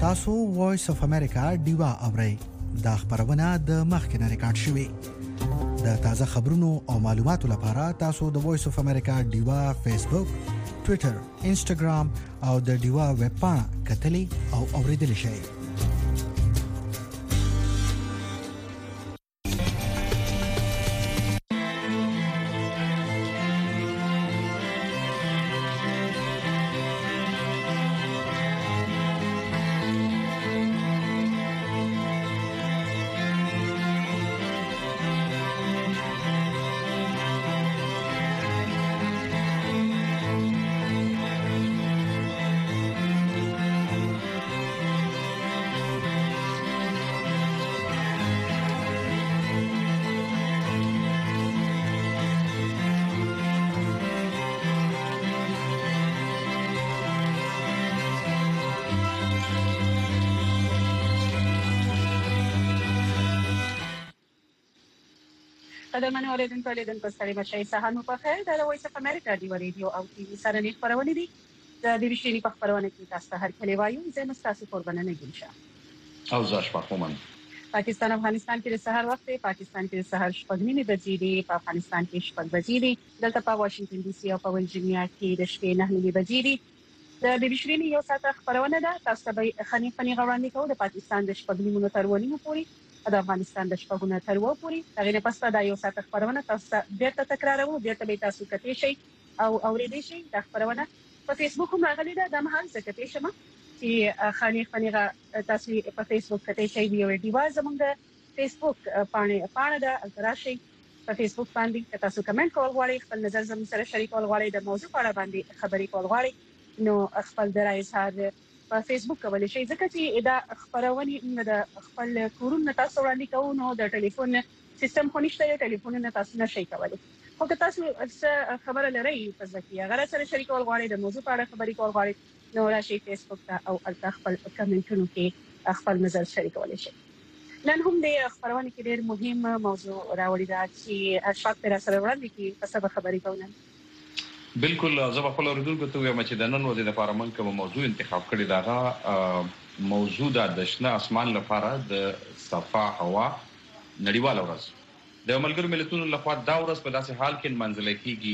تاسو وایس اف امریکا ډیوا اورئ دا خبرونه د مخکنه ریکارډ شوې د تازه خبرونو او معلوماتو لپاره تاسو د وایس اف امریکا ډیوا فیسبوک ټوئیټر انسټاګرام او د ډیوا ویب پاڼه کتلې او اوریدل شئ. قدرمن اوریدونکو ستړي مشئ سهار مو په خیر. د وایس اف امریکا دی ریډیو او ټي وي سره نه خبرونه دي. د دې په خبرونه کې تاسو هر کله وایو زه مستاسو قربانه نه ګرځم او زاش پخومن. پاکستان افغانستان کې د سحر وخت دی. پاکستان کې د سحر 9:30 بجې دي. په افغانستان کې 6 بجې دي. دلته په واشنگټن ډي سي او په ورجینیا کې د شپې 9:30 بجې دي. د دې یو ساعت خبرونه ده. تاسو به خني غوړاندې کوو د پاکستان د 9:30 تر 1:00 پورې د افغانستان د 9:00 تر 2:00 پورې. هغه نه پسته دا یو ساعت خبرونه تاسو بیرته تکراروو. بیرته به تاسو کتئ شي او اوریدئ شي. د خبرونه په فیسبوک هم راغلي ده. د مهال څه کتئ شمه چې خاني تاسو په فیسبوک کتئ شي دی او ډیوا زموږ د فیسبوک پاڼه ده. راشي په فیسبوک باندې تاسو کمنټ کول غواړئ، خپل نظر زموږ سره شریکول غواړئ، د موضوع په اړه باندې خبرې کول غواړئ، نو خپل درای اظهار په فیسبوک کولای شئ. ځکه چې دا خبرونه د خپل کورونه تاسو وړاندې کوو، نو د ټلیفون سیستم خو نشته، یو ټلیفون نه تاسو نشئ کولای. خو که تاسو خبره لرئ په ځکه هغه سره شریکول غواړئ، د موضوع په اړه خبرې کول غواړئ، نو راشئ فیسبوک ته او خپل کمنټونو کې خپل نظر شریکولای شئ. نن هم د خبرونه کې ډېر مهم موضوع راوړی دا چې اشفاق پر سره وړاندې کې په څه خبرې کوو. بالکل زه په خپل اوریدونکو ته وایم چې د نن ورځې لپاره موږ کوم موضوع انتخاب کړی دا موضوع د شنه اسمان لپاره د صفا هوا نړیواله ورځ د ملګرو ملتونو لخوا دا ورځ په داسې حال کې منځل کېږي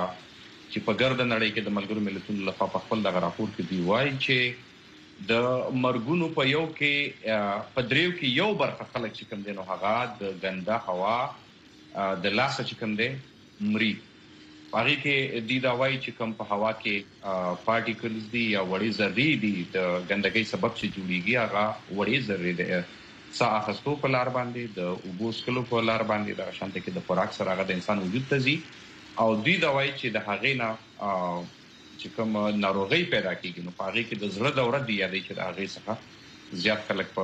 چې په ګرد نړۍ کې د ملګرو ملتونو لخوا په خپل دغه راپور کې دی وایي چې د مرګونو په یو کې په دریو کې یو برخه خلک چې کوم دي نو هغه د ګنده هوا د لاسه چې کوم دي مري. هغه کې د داوای چې کوم په هوا کې پارټیکلز دي یا وړي ذرې دي د ګندګۍ سبب چې جوړيږي هغه وړي ذرې دي ساه اخستو په لار باندې د اوبو سکلو په لار باندې د شانته کې د خوراک سره هغه د انسان وجود ته ځي او دوی داوای چې د هغې نه چې کوم ناروغي پیدا کیږي نو هغه کې د زړه دوره دی یادې چې د هغې څخه زیات خلک په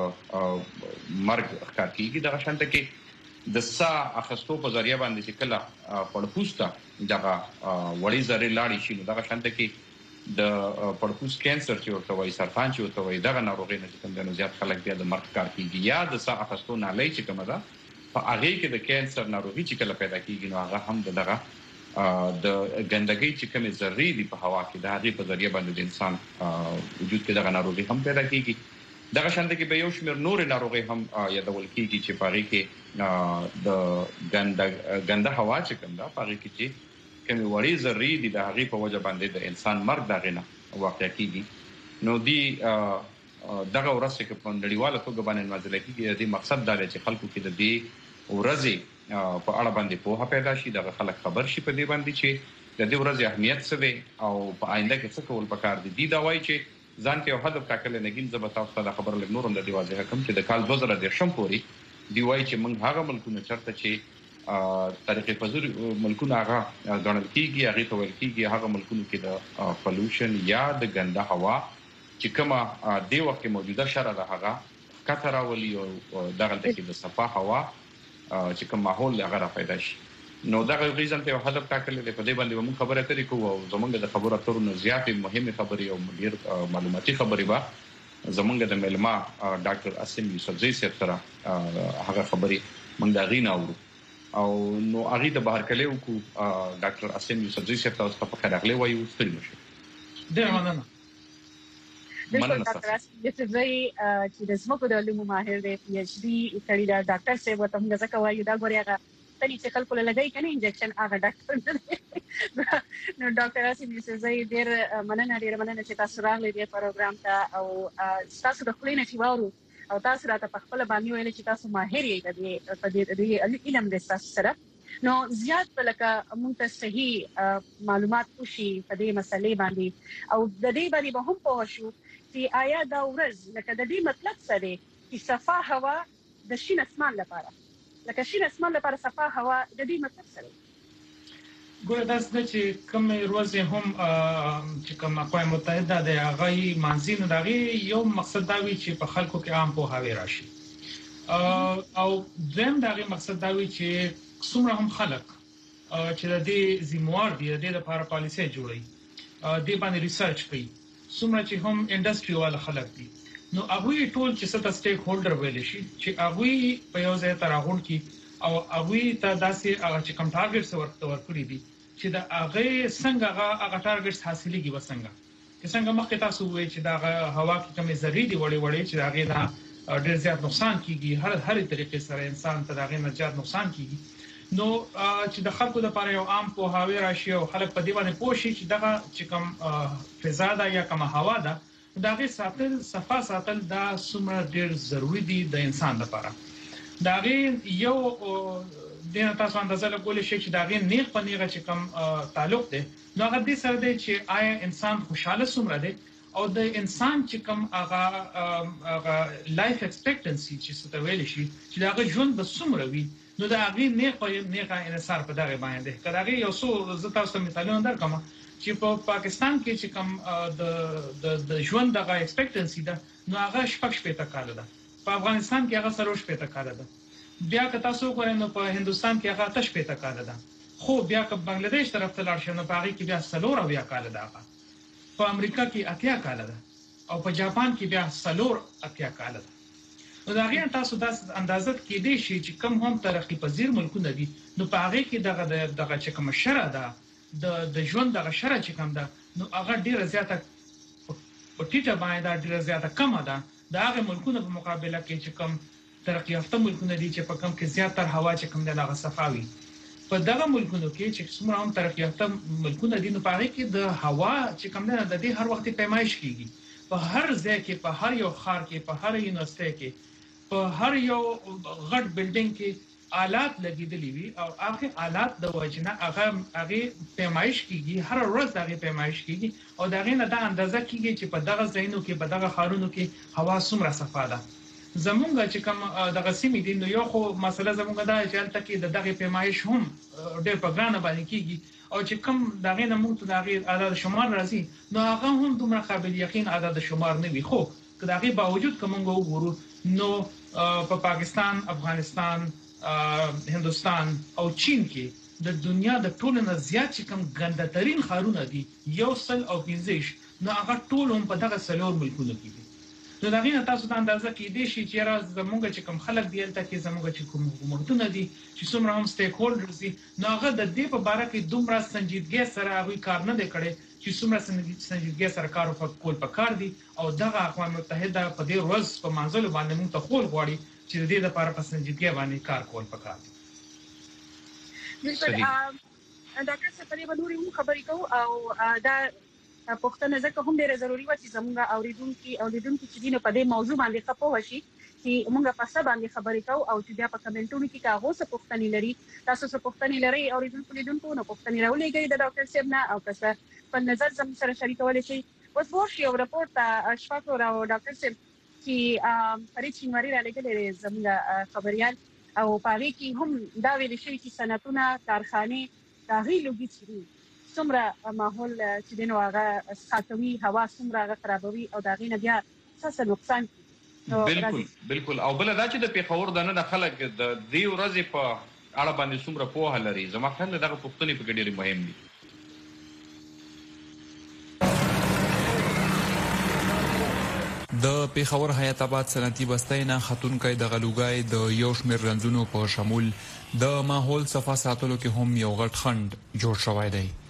مرګ ښکار کیږي د شانته کې د ساه اخستو په ذریعہ باندې چې کله پړپوستا دغه وړي ذرې لاړې شي نو دغه شانته کې د پړپوس کانسر چې ورته وایي سرطان چې ورته وایي دغه ناروغي نه کوم د زیات خلک بیا د مرګ ښکار کیږي یا د ساه اخستو نالۍ چې کومه ده په هغه کې د کانسر ناروغي چې کله پیدا کیږي نو هغه هم دغه د ګندګۍ چې کومه ذرې دي په هوا کې د هغه په ذریعہ باندې د انسان وجود کې دغه ناروغي هم پیدا کیږي. دغه شانته کې به یو شمېر نور ناروغي هم یادول کیږي چې په هغه کې د ګنده هوا چې کوم ده په هغه کې چې کومه وړي ذرې دي د هغه په وجه باندې د انسان مرګ دغه نه واقع کیږي. نو دی دغه ورځ کې په نړیواله توګه باندې نازل کیږي. د مقصد دا دی چې خلکو کې د دې ورځې په اړه باندې پوهه پیدا شي، دغه خلک خبر شي په دې باندې چې د دې ورځې اهمیت څه دی او په آینده کې څه کول پکار دي. دی دا وایي چې ځان کې یو هدف ټاکل نه کېږي. زه به تاسو ته خبر لګ نورم د دی واضح کوم چې د کال 2013 پورې دی وایي چې موږ هغه ملکونه چرته چې طریقې پزور ملکونه هغه غنل کېږي هغه ته ویل کېږي هغه ملکونو کې د پولوشن یا د ګنده هوا چې کومه دی وخت موجوده شره ده هغه کثر راولي او دغه کې د صفا هوا چې کوم ماحول هغه را پیدا شي. نو دا غوښتل ته هدف ټاکل دي. په دې باندې موږ خبره کوي کوو او زمونږ د خبرو اترو نه زیاتې مهمه خبرې او ډېر معلوماتي خبرې به زمونږ د ملما ډاکټر اسیم یوسفزئی سره هغه خبرې موږ دا غوښنه اورو او نو هغه د بهر کلیو کو ډاکټر اسیم یوسفزئی سره تاسو په خیر اغلی وایو ستړي مشه. ډېر مننه. بالکل ډاکټر یوسفزئی چې د زموږ د علومو ماهر دی پی ایچ ډي کړی دا ډاکټر صاحب ته موږ ځکه وایو دا غوړي هغه تني چې خلکو لګای کنه انجکشن هغه ډاکټر نو ډاکټر یوسفزئی ډیر مننه چې تاسو راغلي دې پروګرام ته او تاسو د خلینو چې وورو او تاسو راته په خپل باندې ویل چې تاسو ماهر یې په دې علم د تاسو سره نو زیات لکه موږ ته صحیح معلومات وشي په دې مسلې باندې او د دې باندې به هم پوه شو چې آیا دا ورځ لکه د دې مطلب څه دی چې صفا هوا د شین اسمان لپاره لکه شین اسمان لپاره صفا هوا د دې مطلب څه دی ګوره دا چې کوم ورځ هم چې کوم اقوام متحده د هغه منځینو دغه یو مقصد دا وی چې په خلکو کې عام پوهاوی راشي او زم دغه مقصد دا وی چې څومره هم خلک چې د دې زموار دي د لپاره پالیسي جوړي د باندې ریسرچ کوي څومره چې هم انډستری والا خلک دي نو هغه ټول چې ست سټیک هولډر ویل شي چې هغه په یو ځای تراغون کی او هغه ته داسې هغه چې کوم ټارګټس ورکړي دي چې دا هغه څنګه هغه ټارګټس حاصلېږي وسنګ څنګه مخکې تاسو وایي چې دا هوا کې کومې ذرې دي وړي چې هغه دا ډېر زیات نقصان کیږي هر طریقې سره انسان ته دغه نه زیات نقصان کیږي نو چې د خلکو لپاره یو عام پوهاوی راشي او خلک په دې باندې پوه شي چې دغه چې کوم فضا ده یا کوم هوا ده دغه ساتل صفا ساتل دا څومره ډېر ضروری دي د انسان لپاره دغه یو د تاسو اندازه لګول شي چې دغه نیغ په نیغه چې کوم تعلق دی نو هغه دې سره دی چې آیا انسان خوشاله څومره دی او د انسان چې کوم هغه لایف ایکسپیکټنسي چې څه ته ویل شي چې دغه ژوند به څومره وي نو دا هغه نه انحصار په دغه باندې کړه یو څو زه تاسو ته مثالونه درکوم چې په پاکستان کې چې کوم د ژوند دغه ایکسپیکټنسي ده نو هغه شپږ کال ده په افغانستان کې هغه 30 کال ده بیا که تاسو وګورئ نو په هندستان کې هغه 8 کال ده خو بیا که بنگلاديش طرف ته لاړ شئ نو په هغه کې بیا 4 کال ده په امریکا کې 8 کال ده او په جاپان کې بیا 8 کال ده نو دا غیر تاسو د اندازت کې دي چې کم هم ترقی پذیر ملکونه دي نو په هغه کې دغه چې کوم شرع ده د ژوند دغه شرع چې کوم ده نو هغه ډیره زیاته په ټیټه باندې ډیره زیاته کم ده د هغه ملکونو په مقابله کې چې کوم ترقی یافته ملکونه دي چې په کم کې زیاتره هوا چې کوم ده هغه صفاوي په دغه ملکونو کې چې څومره هم ترقی یافته ملکونه دي نو په هغه کې د هوا چې کوم ده د دې هر وخت پیمایش کیږي په هر ځای کې په هر یو ښار کې په هر یونیورسيټي کې په هر یو غټ بلډینګ کې آلات لګیدلې وي او هغه آلات د وجنه هغه پیمایش کیږي هر ورځ هغه پیمایش کیږي او دغه نه د اندازه کیږي چې په دغه ځایونو کې په دغه خارونو کې هوا څومره صفا ده زمونږ چې کوم دغه سیمې دي نو یو خو مسله زمونږ دا چې البته کې دغه پیمایش هم ډېر په ګرانه باندې کیږي او چې کوم دغه نه موږ ته دغه عدد شمار راځي نو هغه هم دومره قابل یقین عدد شمار نه وي خو که دغه باوجود کوم وګورو نو په پاکستان افغانستان هندستان او چین کې د دنیا د ټولو نه زیات چې کوم ګندترین خارونه دي یو سل او 15 نو هغه ټول هم په دغه سلور ملکونو کې دي نو دا غوښنه تاسو ته اندازه کې دي چې راز زموږ چې کوم خلک دی تل کې زموږ چې کوم حکومتونه دي چې څومره هم سټیک هولډرز دي نو هغه د دې په اړه کې دومره سنجیدګي سره هغه کار نه کړي چې څومره سنجیدګي سره کار وکول پکار دي او دغه اقوام متحده په دې ورځ په منځلو باندې موږ ته خول غواړي چې د دې لپاره په سنجیدګي باندې کار کول پکار دي بالکل ډاکټر سپری بنوري مو خبرې کوو او دا پښتنه ځکه هم ډیره ضروری و چې زموږ اوریدونکو چې دینه په دې موضوع باندې خپو شي چې موږ په څه باندې خبرې کوو او چې بیا په کمنټونو کې کاغو څه پښتني لري تاسو څه پښتني لري اوریدونکو نو پښتني راولېږئ د ډاکټر صاحب نه او که په نظر زم سره شریکول شي اوس ورشي یو راپورټ اشفاق او ډاکټر صاحب چې فرید شینواری را لګلې زموږ خبريال او پاره کې هم دا ویل شوی چې صنعتونه کارخانه تغییر لګی چې څومره ماحول چې دنو هغه ساتوي هوا څومره هغه خرابوي او دا غینه بیا څه نقصان بالکل او بل دا چې د پیښور دنه خلک د دې ورځې په اړه باندې څومره پوهه لري زما خیال دغه پوښتنې په ډېر مهم دي د پیښور حیات آباد صنعتي بستۍ نه خاتونکې د غلوګای د یو شمېر رنځونو په شمول د ماحول صفا ساتلو کې هم یو غټ خند جوړ شوی دی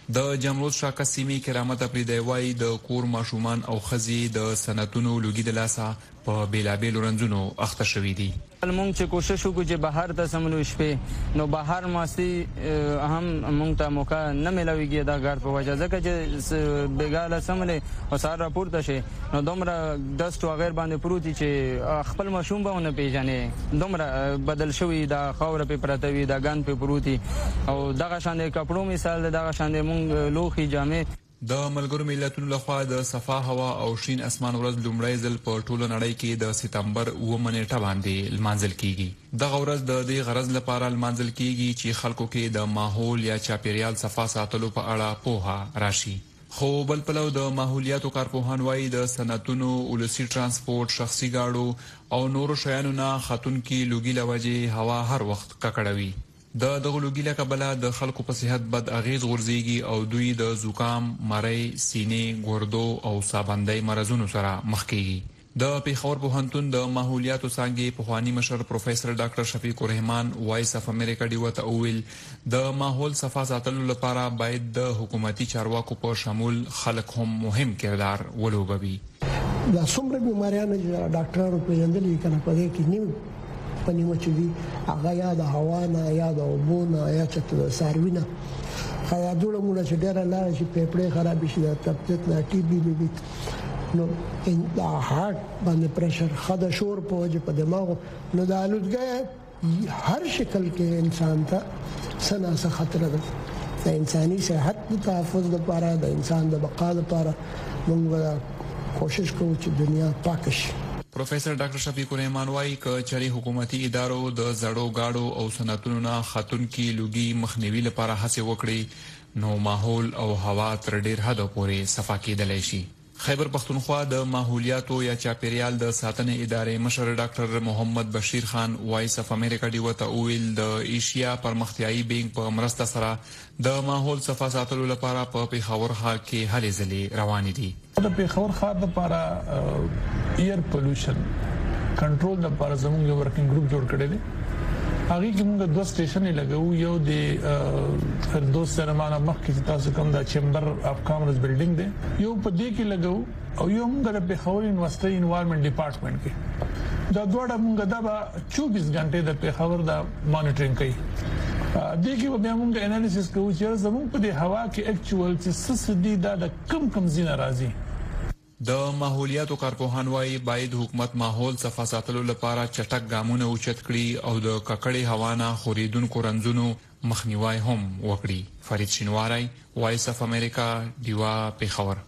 د جمرود شاکه سیمې کرامت افریدی وایي د کور ماشومان او ښځې د سنتونو لوګي د لاسه په بیلابیلو رنځونو اخته شوي دي. مونږ چې کوشش وکړو چې بهر ته سملو شپې نو بهر ماسي هم مونږ ته موقع نه ملويږي دا غار په وجه ځکه چې بیګاله سملې او سار راپورته شي نو دومره دست او غیر باندې پروتي چې خپل مشوم به نه پیژنې دومره بدل شوی دا خاور په پرتوي دا ګان په پروتي او دغه شان د کپړو مثال دغه شان د مونږ لوخي جامې د ملګرو ملتونو لخوا د صفا هوا او شین اسمان ورځ لومړی ځل په ټوله نړۍ کې د سپتمبر 9 نیټه باندې لمانځل کیږي. دغه ورځ د دې غرض لپاره لمانځل کیږي چې خلکو کې د ماحول یا چاپیریال صفا ساتلو په اړه پوهه راشي. خو بل پلو د ماحولیاتو کارپوهان وایي د صنعتونو، ولسی ترانسپورت، شخصي گاډو او نورو شیانو نه خاتونکي لوګي لوجه هوا هر وخت ککړوي. د دغه لوګي له کبله د خلکو په صحت بد اغیز غورځيږي او دوی د زکام، مری، سینې، ګردو او سابندۍ مرزونو سره مخ کیږي. د پیښور پوهنتون د ماحولیاتو څانګې پوهانی مشر پروفیسور ډاکټر شفیق الرحمن وایس اف امریکا ډیو ته ویل د ماحول صفا ساتلو لپاره باید د حکومتي چارواکو په شمول خلک هم مهم کردار ولوبوي. دا څومره بیماریانه ډاکټرانو پیژندلې کنه پدې کې نیو پنیمه چې دی هغه یا د هوا نه یا د اوبو نه یا چې د ساروینه خیا جوړه موږ چې ډېر لاره چې پیپړې خراب شي د تپت نه ټي بي نو د هارت باندې پریشر خدا شور په وجه په دماغ نو د آلودګۍ هر شکل کې انسان ته سناسه خطر ده. د انساني صحت د تحفظ لپاره د انسان د بقا لپاره موږ کوشش کوو چې دنیا پاک شي. پروفیسور ډاکټر شفیق الرحمن وایي ک چری حکومتي ادارو د زړو گاډو او صنعتونو نه خاتونکي لوګي مخنیوي لپاره هڅه وکړي نو ماحول او هوا تر ډیر حد پورې صفا کېدلی شي. خیبر پختونخوا د ماحولیاتو یا چاپیریال د ساتنې ادارې مشر ډاکټر محمد بشیر خان وایس اف امریکا ډیو ته ویل د ایشیا پرمختیایي بانک په مرسته سره د ماحول صفا ساتلو لپاره په پیښور ښار کې هلې ځلې روان دي. د پیښور ښار لپاره ایر پولوشن کنټرول لپاره زموږ یو ورکینګ ګروپ جوړ کړی دی. هغه کې موږ دوه سټیشنې لګو یو د فردوس سرمانه مخکې تاسو کوم د چیمبر اف کامرس بلډینګ دی یو په دې کې لګو او یو موږ د پیښور یونیورسيټي انوایرنمنت ډپارټمنټ کې دا دوه موږ د 24 غنټې د پیښور د مانیټرینګ کوي. د کې به موږ انالیسس کوو چې زموږ په دې هوا کې اکچوال چې سسدي د کم زینه راځي. د ماحولیاتو کارپوهان وایي باید حکومت ماحول صفا ساتلو لپاره چټک ګامونه اوچت کړي او د ککړې هوا نه خوریدونکو رنځونو مخنیوي هم وکړي. فرید شینواری وایس اف امریکا دیوا پیښور.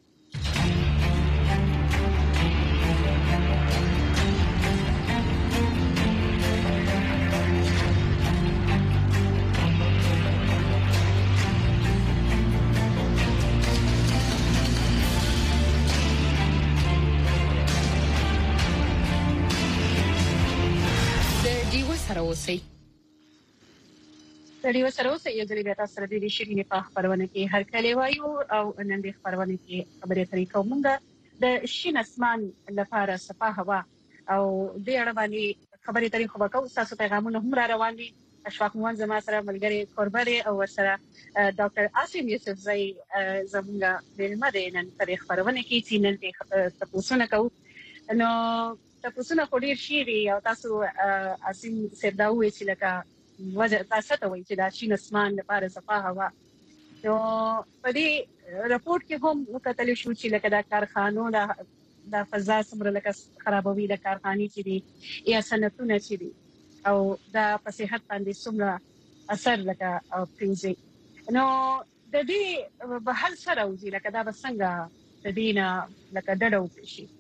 ریو سره اوسه یو ځلې بیا تاسو سره د شیرینې په خبرونه کې هر کله وایو او نن د خبرونه کې خبرې اترې کوم د شین اسمان لپاره صفا هوا او د اړه باندې خبرې اترې خو وکاو. تاسو پیغامونه هم را روان دي. اشفاق موان زما سره ملګری قرباني او سره ډاکټر عاصم یوسف زئی زموږ د مدینه نن په خبرونه کې چې نن تاسو نه کوو نو تاسو نه کوډیر شي او تاسو عاصم سرداوي چې لکه وجه تاسو ته وایي چې د شین اسمان لپاره صفا هوا نو په دې راپورټ کې هم وکتل شو چې لکه د کارخانو د فضا سمره لکه خرابوي د کارخانې چې دي یا صنعتونه چې دي او د په صحت باندې سمره اثر لکه پریږي نو د دې به هل سره وځي لکه دا بسنګ د دینه لکه ډډو شي.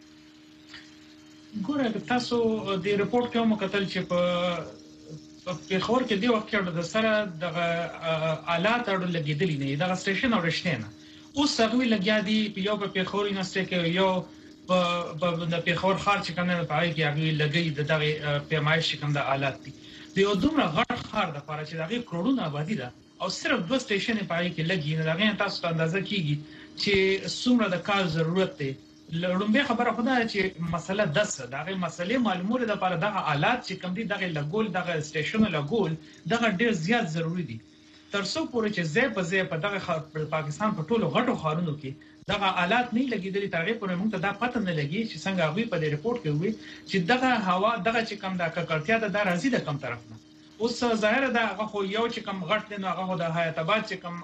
ګوره تاسو د راپورټ کې هم وکتل چې په پیښور کې دی وخت کې د سره د آلات اړه لګیدلی نه دا سټیشن او رښتینه اوس هغه لګیا دي یو په پیښور یونیورسيټي کې یو په د پیښور خار چې کومه پای کې هغه لګي د دغه پیمایش کوم د آلات دي د یو دومره غټ خار د لپاره چې دغه کروڑونه آبادی ده او صرف دوه سټیشن پای کې لګي نه دغه تاسو ته اندازه کیږي چې څومره د کار ضرورت دی. لومبه خبره خدای چې مسله دغه مسلې معلوموله د لپاره دغه آلات چې کوم دي دغه لګول دغه سټیشن لګول دغه ډیر زیات ضروری دي ترڅو پورې چې زه په زه په دغه پاکستان په ټولو غټو خارونو کې دغه آلات نه لګیدلې تاغه پورې موږ ته دا پته نه لګي چې څنګه هغه په دې رپورت کې وي چې دغه هوا دغه چې کم د ککړتیا د راځي د کم طرف نه اوس ظاهر ده هغه خو یو چې کم غټ دی نو هغه د حیات آباد چې کم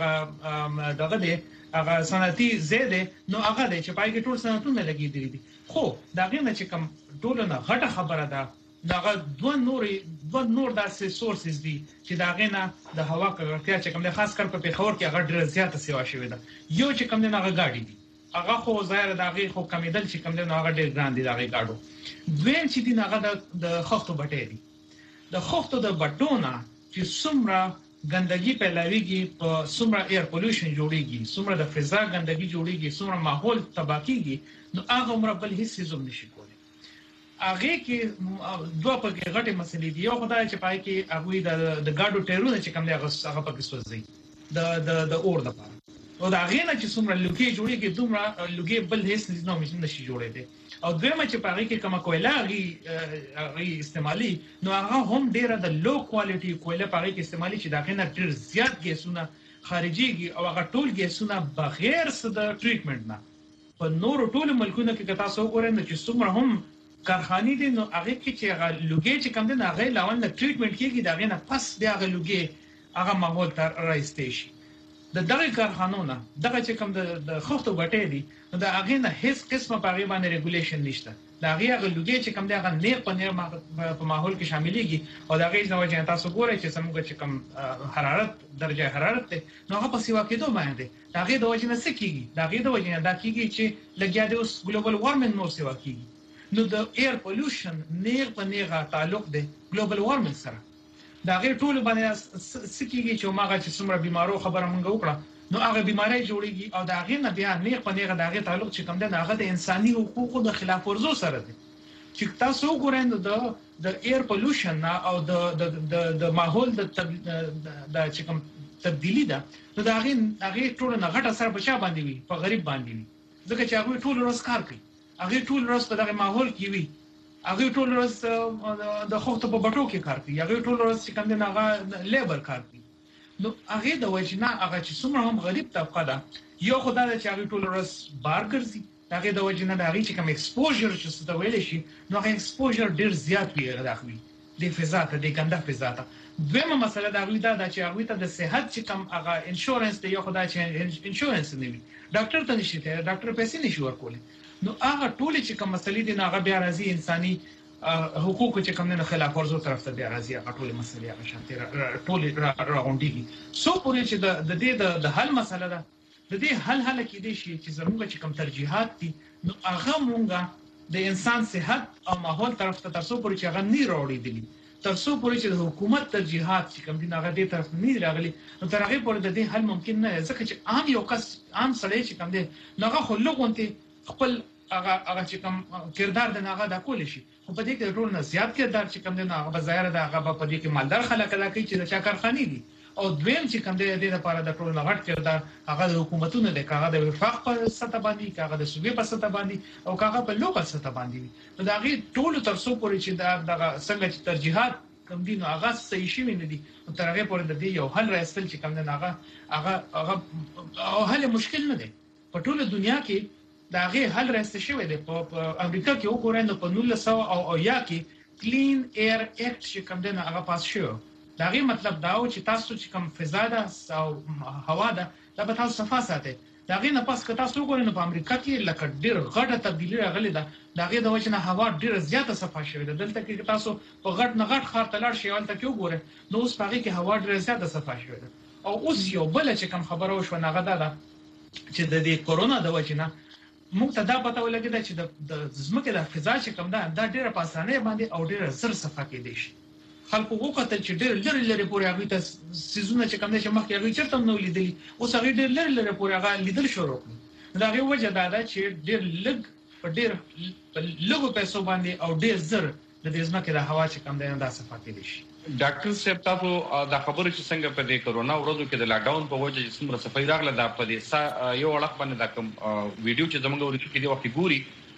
هغه دغه دی هغه صنعتي زیاده نو هغه دی چې پای کې ټول صنعتونه لګیدلې دي خو دغه نه چې کم ټول نه غټه خبره ده دغه دوه نور داسې سورسز دي چې دغه نه د هوا ککړتیا چې کوم د خاص کر په پیښور کې هغه ډېر زیاته سیوا شوې ده یو چې کوم نه هغه گاډي دي هغه خو ظاهر دغه خو کمیدل چې کوم نه هغه ډېر ګران دي دغه گاډو دویم چې دی هغه د خښتو بټې دي د خښتو د بټونه چې څومره ګندګي پیلاویږي په څومره ایر پولوشن جوړیږي څومره د فضا ګندګي جوړیږي څومره ماحول تباہ کیږي نو هغه عمر بل هیڅ څه مشي کولی هغه کې دوه پکې غټه مسلې دي یو خدای چې پای کې هغه د گاډو ټیرونه چې کوم دی هغه پکې سوځي د اور د پاره او دا هغه نه چې څومره لوګي جوړیږي دومره لوګي بل هیڅ نه نشي جوړې دي او دویمه چې پاره کې کومه کویلا غي استعمالي نو هغه هم ډیره د لو کوالټي کویلا پاره کې استعمالي چې داخله نه ډیر زیات ګیسونه خارجيږي او هغه ټول ګیسونه بغیر څه د ټریټمنټ نه په نور ټول ملکونو کې تاسو وګورئ چې څومره هم کارخانې دي نو هغه کې چې هغه لوګي چې کوم دي هغه لاول نه ټریټمنټ کیږي داغه نه پس بیا هغه لوګي هغه ماحول ته راځي شي دغه کارخانونه دغه چې کوم د خښتو بټې دي نو دا هغه نه هیڅ قسمه په باندې ریګولیشن نشته دا هغه لوګي چې کوم دی هغه نه په ماحول کې شاملېږي او دا هغه ځنه چې تاسو ګورئ چې څنګه چې کوم حرارت درجه حرارت ته نو هغه په سیوا کې دوه باندې دا هغه د وجه نه سکیږي دا هغه د وجه نه دا کیږي چې لګیا دی اوس ګلوبل وارمنګ نور سیوا کیږي نو د ایر پولوشن نیغ په نیغه تعلق دی ګلوبل وارمنګ سره دا غیر ټول باندې سکیږي چې ماغه چې څومره بیمارو خبره مونږ وکړه نو هغه بیماری جوړیږي او دا غیر نه بیا نیغ په نیغه دا غیر تعلق چې کوم دی هغه د انساني حقوقو د خلاف ورزو سره دی چې تاسو وګورئ د ایر پولوشن او د ماحول د چې کوم تبدیلی ده نو دا غیر ټول نه غټه سره په چا باندې وي په غریب باندې وي ځکه چې هغه ټول ورځ کار کوي هغه ټول ورځ په دغه ماحول کې وي هغه ټول ورځ د خښتو په بټو کې کار کوي هغه ټول ورځ چې کوم دی هغه لیبر کار کوي نو هغه د وجنه هغه چې څومره هم غریب طبقه ده یو خدای چې هغه ټول ورځ بار ګرځي هغه د وجنه د هغه چې کوم ایکسپوژر چې څه ته ویل شي نو هغه ایکسپوژر ډیر زیات وي راځي د فضا ته د ګنده فضا ته دویمه مسله دا وی دا چې هغه ته د صحت چې کوم هغه انشورنس دی یو خدای چې انشورنس نه وي ډاکټر ته نشي ته ډاکټر پیسې نشي ورکولای نو هغه ټول چې کوم مسلې دي هغه بیا راځي انساني حقوق چې کوم نه خلاف ورزو طرف ته بیا راځي هغه ټول مسلې هغه شانتي ټول راغونډيږي سو پورې چې د دې د حل مسله ده د دې حل کې دي چې زموږ چې کوم ترجیحات دي نو هغه مونږه د انسان صحت او ماحول طرف ته تاسو پورې چې هغه نه راوړي دي تاسو پورې چې د حکومت ترجیحات چې کوم دي هغه دې طرف نه راغلي نو تر هغه پورې د دې حل ممکن نه ځکه چې عام یو کس عام سړی چې کوم دي هغه خو لغونته خپل هغه چې کوم کردار د هغه د کول شي خو په دې کې ټول نه زیات کردار چې کوم دی هغه بظاهر د هغه په دې کې مالدار خلک لا کوي چې د چا کارخانه دي او دویم چې کوم دی د لپاره د ټول نه غټ کردار هغه د حکومتونو د هغه د وفاق په سطح باندې هغه د صوبې په سطح باندې او هغه په لوکل سطح باندې نو دا غي ټول ترڅو پورې چې دغه څنګه چې ترجیحات کوم دي نو هغه صحیح شي نه دي او تر هغه پورې د دې یو حل راځل چې کوم دی هغه حل مشکل نه دی په ټول دنیا کې دا غي حل راځي شوی دی په امریکا کې وګورئ نو په 1900 او یا کې کلین ایر اکټ چې کوم دی هغه پاس شو دا غي مطلب دا و چې تاسو چې کوم فضا ده او هوا ده دا به تاسو صفه ساتي دا غي نه پاس که تاسو وګورئ نو په امریکا کې لکه ډیر غټه تبدیلی راغلی ده دا غي د وجنه هوا ډیر زیاته صفه شوی ده دلته کې تاسو په غټ نه غټ خار تلل شي ولته کې وګورئ نو اوس په کې هوا ډیر زیاته صفه شوی ده او اوس یو بل چې کوم خبره وشو نه غدا ده چې د دې کورونا د وجنه موږ ته دا پته ولګیدا چې د زمکه د فضا چې کوم دا ډیره په اسانه باندې او ډیره زر صفه کې دي خلکو وکړه چې ډیر لري پورې هغه ته سيزونه چې کوم دي چې مخکې هغه چرته نو لیدلی اوس هغه ډیر لري پورې هغه لیدل شروع کړ دا غي وجه دا ده چې ډیر لږ پیسو باندې او ډیر زر د دې زمکه د هوا چې کوم دی دا صفه کې دي ډاکټر صاحب تاسو دا خبره چې څنګه په دې کورونا ورځو کې د لاک ډاون په وجه چې څومره صفای راغله دا په دې یو اړه باندې دا کوم ویډیو چې زموږ ورته کې دی وخت ګوري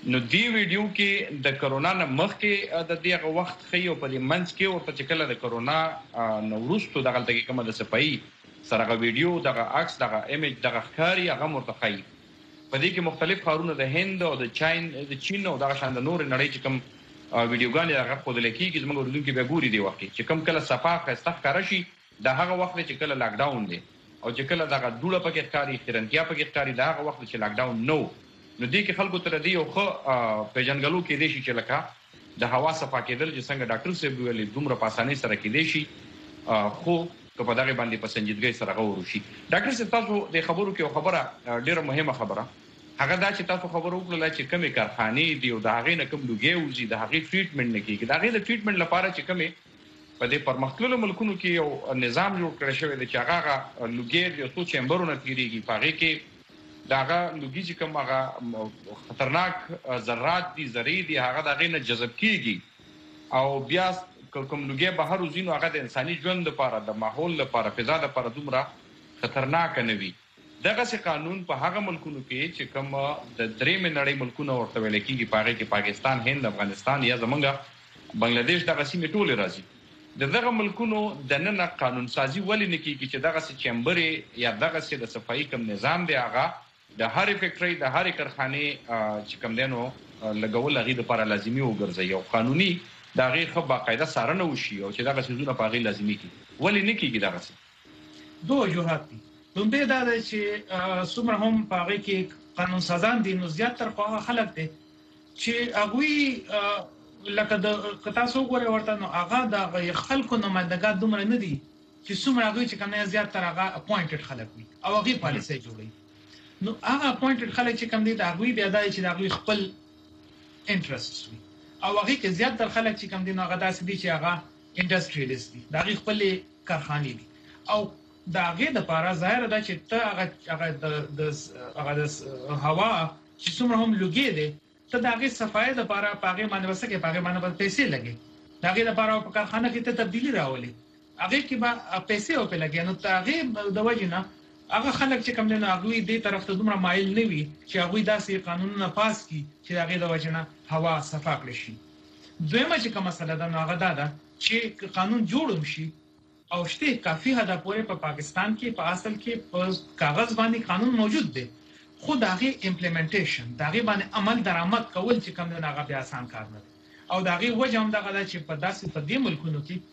نو دی ویډیو کې د کرونا نه مخکې د دغه وخت خي او په دې منځ کې ورته چې کله د کرونا نوروستو دغه تلګي کومه د صفائی سره ویډیو دغه عکس دغه ایمیج دغه ښکاری هغه مرتخی په دې کې مختلف خارونه د هند او د چین او دغه شان د نور نړۍ چې کوم ویډیوګانې هغه خود لکېږي زموږ ورودونکو به ګوري دی وخت چې کوم کله صفاقه استخکار شي د هغه وخت چې کله لاک ډاون دی او چې کله دغه دوړه پکې ښکاری خرنتیا پکې ښکاری دغه وخت چې لاک ډاون نو دې کې خلکو تر دې یو خو پیژنګلو کې دي چې لکه د هوا صفا کېدل چې څنګه ډاکټر صاحب ویلي دومره په اسانۍ سره کې دي شي خو په دغه باندې په سنجیدګۍ سره غوړو شي ډاکټر صاحب تاسو د خبرو کې خبره ډیره مهمه خبره هغه دا چې تاسو خبرو وکړه چې کومه کارخانه دی او د هغه نه کوم لوګي وزي د هغه ټریټمنټ نه کیږي د هغه د ټریټمنټ لپاره چې کومه په دې پرمختللو ملکونو کې یو نظام جوړ کړی شوی دی چې هغه لوګي یو څو چمبرونه تیریږي پاره کې داغه لوګي چې کوم هغه خطرناک ذرات دي ذری دي هغه دغه نه جذب کیږي او بیا کوم لوګي بهر وزینو هغه د انساني ژوند لپاره د ماحول لپاره فضا لپاره دومره خطرناک نه وي دغه څه قانون په هغه ملکونو کې چې کوم د درېم نړۍ ملکونو ورته ویل کېږي پاره کې پاکستان هند افغانستان یا زمونږ بنگلاديش دغه سیمه ټوله راځي دغه ملکونو د نن قانون سازي ولې نه کیږي چې دغه څه چمبر یا دغه څه د صفائی کوم نظام دی هغه د هر فیکټری د هر کارخانه چې کوم دینو لګول غي د لپاره لازمي وګرځي او قانوني دغه خو باقاعده سارنه وشي او چې دغه سيزونه په غي لازمي کی ولې نه کیږي دغه څه دوه وجوهات دي دومره دا چې څومره هم په غي کې قانون سازان دي نو زیات تر خلک دي چې هغه لکه د کتاسو غوړې ورته نو هغه د خلکو نمائندګان دومره نه دي چې څومره هغه چې کوم زیات تر هغه اپوینټډ خلک وي او هغه پالیسي جوړي نو هغه اپوینټډ خلک چې کوم دي دا هغه بیا دای چې دا هغه خپل انټرست وي او هغه کې زیات تر خلک چې کوم دي نو هغه داسې دي چې هغه انډستریالیست دي دا هغه خپل کارخانه دي او دا هغه د لپاره ظاهر ده چې ته هغه د هوا چې څومره هم لوګي دي ته دا هغه صفای د لپاره پاغه باندې وسکه پاغه باندې پیسې لګي دا هغه لپاره په کارخانه کې ته تبدیلی راولي هغه کې به پیسې او په لګي نو ته هغه د وجنه هغه خلک چې کوم نه هغه دې طرف ته دومره مایل نه وي چې هغه داسې قانونونه پاس کړي چې هغه د وجنه هوا صفا کړي شي دویمه چې کوم مسله ده نو هغه دا چې قانون جوړ شي او شته کافي حدا پورې په پاکستان کې په اصل کې په کاغذ باندې قانون موجود دی خو داغه امپلیمنټیشن داغه باندې عمل درآمد کول چې کوم نه هغه بیا آسان کار نه او داغه وجه هم دغه چې په داسې په دې ملکونو کې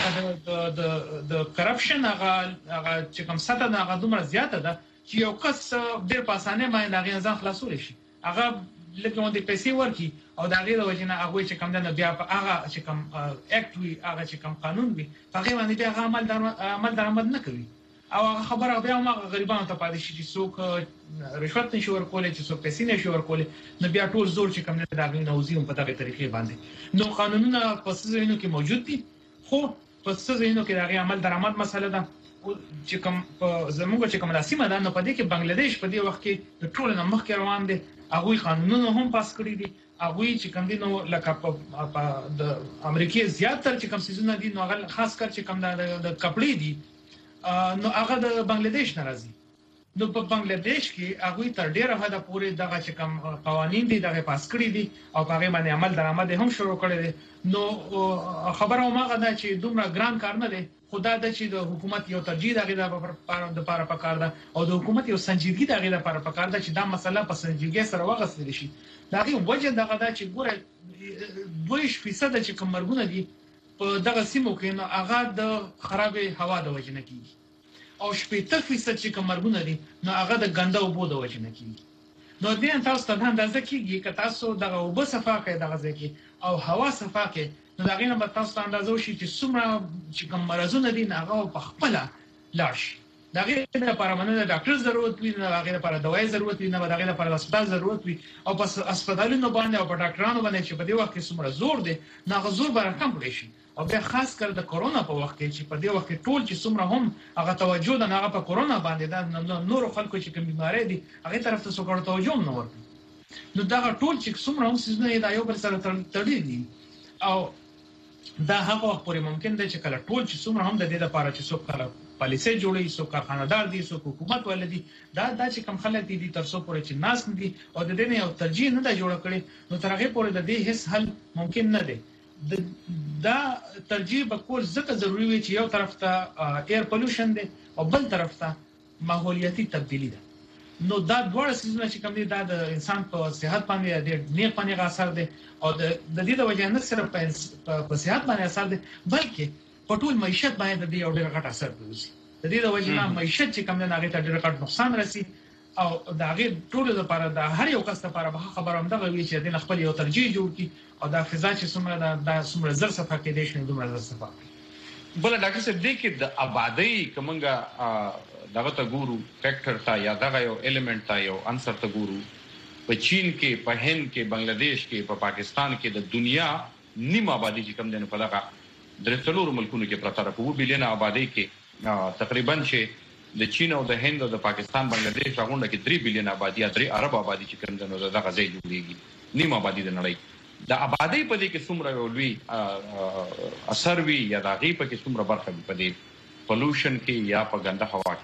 هغه د کرپشن هغه چې کوم ساته هغه دومره زیاته ده چې یو کس ډېر په اسانه باندې هغه ځان خلاصول شي هغه لکه مونږ د پیسې ورکی او دا غیر وجنه هغه چې کوم نه بیا هغه چې کوم اکټ وی هغه چې کوم قانون وي هغه باندې بیا عمل درآمد نه کوي او خبره بیا هغه غریبانو ته پاتې شي چې څوک رشوت نشي ورکول چې څوک پیسې نشي ورکول نو بیا ټول زور چې کوم نه دا غوښنه نوځي په دغه طریقې باندې نو قانونونه په څه کې موجود دي خو په څه ځینو کې دغه عمل درآمد مسله ده چې کوم زموږ چې کوم لاسیمه ده نو په دې کې بنگلاديش په دې وخت کې د ټول نه مخکې روان دي هغه قانونونه هم پاس کړی دي هغه چې کوم دي نو لکه په د امریکای زیاتره چې کوم سيزونه دي نو هغه خاص کر چې کوم د کپړې دي نو هغه د بنگلاديش ناراضي نو په بنگلاديش کې هغه تر ډیره حد پورې دغه چې کوم قوانين دي دغه پاس کړی دي او هغه باندې عمل درآمد هم شروع کړی دي نو خبره ماغه ده چې دومره ګران کار نه دی خدا د چې د حکومت یو ترجیح دغه د لپاره پکار ده او د حکومت یو سنجیدګي دغه لپاره پکار ده چې دا مسله په سنجیدګي سره وغسل شي دغه وجه دغه ده چې ګوره 2% چې کوم مرګونه دي په دغه سیمو کې نو هغه د خرابې هوا د وجه نه کیږي او 80% چې کوم مرګونه دي نو هغه د ګنده اوبو د وجه نه کیږي نو دې تاسو ته اندازه کیږي چې تاسو دغه اوبه صفا کړئ دغه ځکه او هوا صفا کړئ نو دغه نه تاسو ته اندازه وشي چې څومره چې کوم مرزونه دي هغه په خپل لاش دغه لپاره باندې د ډاکټر ضرورت وي نه هغه لپاره دوايي ضرورت وي نه هغه لپاره هسپتال ضرورت وي او په هسپتالونو باندې او په ډاکټرانو باندې چې په دې وخت کې څومره زور دي نه هغه زور به کم کړی شي او بیا خاص کر د کورونا په وخت کې چې په دې وخت کې ټول چې څومره هم هغه توجه د هغه په کورونا باندې د نور خلکو چې کوم بیماری دي هغه طرف ته څوک توجه نه ورکړي نو دا ټول چې څومره هم سيزونه دا یو بل سره تړلي دي او دا هغه پورې ممکن دی چې کله ټول چې څومره هم د دې لپاره چې څوک پالیسي جوړي سو کارخانه‌دار دي سو حکومت ولدي دا چې کم خلک دي ترڅو پورې چې ناس دي او د دې نه یو ترجیح نه دا جوړ کړي نو ترغه پورې د دې هیڅ حل ممکن نه دی دا ترجیح به کول ځکه ضروری وي چې یو طرف ته ایر پولوشن دی او بل طرف ته ماحولیاتي تبدیلی ده نو دا ډول سيزونه چې کوم دي دا د انسان په صحت باندې د نیک باندې اثر دي او د دې د وجه نه صرف په صحت باندې اثر دي بلکې په ټول معیشت باندې د یو ډېر غټ اثر کوي د دې د وجه نه معیشت چې کوم نه هغه ته ډېر غټ نقصان رسي او دا هغه ټول لپاره د هر یو کس لپاره به خبره هم دغه وی چې د خپل یو ترجیح جوړ کی او دا فضا چې څومره د څومره زر صفه کې دي شنو دومره زر صفه بل ډاکټر صاحب دې کې د آبادی کومه دغه ته ګورو فیکټر تا یا دغه یو الیمنٹ تا یو عنصر ته ګورو په چین کې په هند کې بنگلاديش کې په پاکستان کې د دنیا نیم آبادی چې کم دنه په دغه درڅلور ملکونو کې پراته راکو بلین آبادی کې تقریبا چې د چین او د هند او د پاکستان بنگلاديش راغونډه کې 3 بلین آبادی یا 3 ارب آبادی چې کم دنه دغه ځای جوړیږي نیم آبادی د نړۍ د آبادی په دې کې څومره یو لوی اثر وی یا د غي په کې څومره برخه په دې پولوشن کې یا په ګنده هوا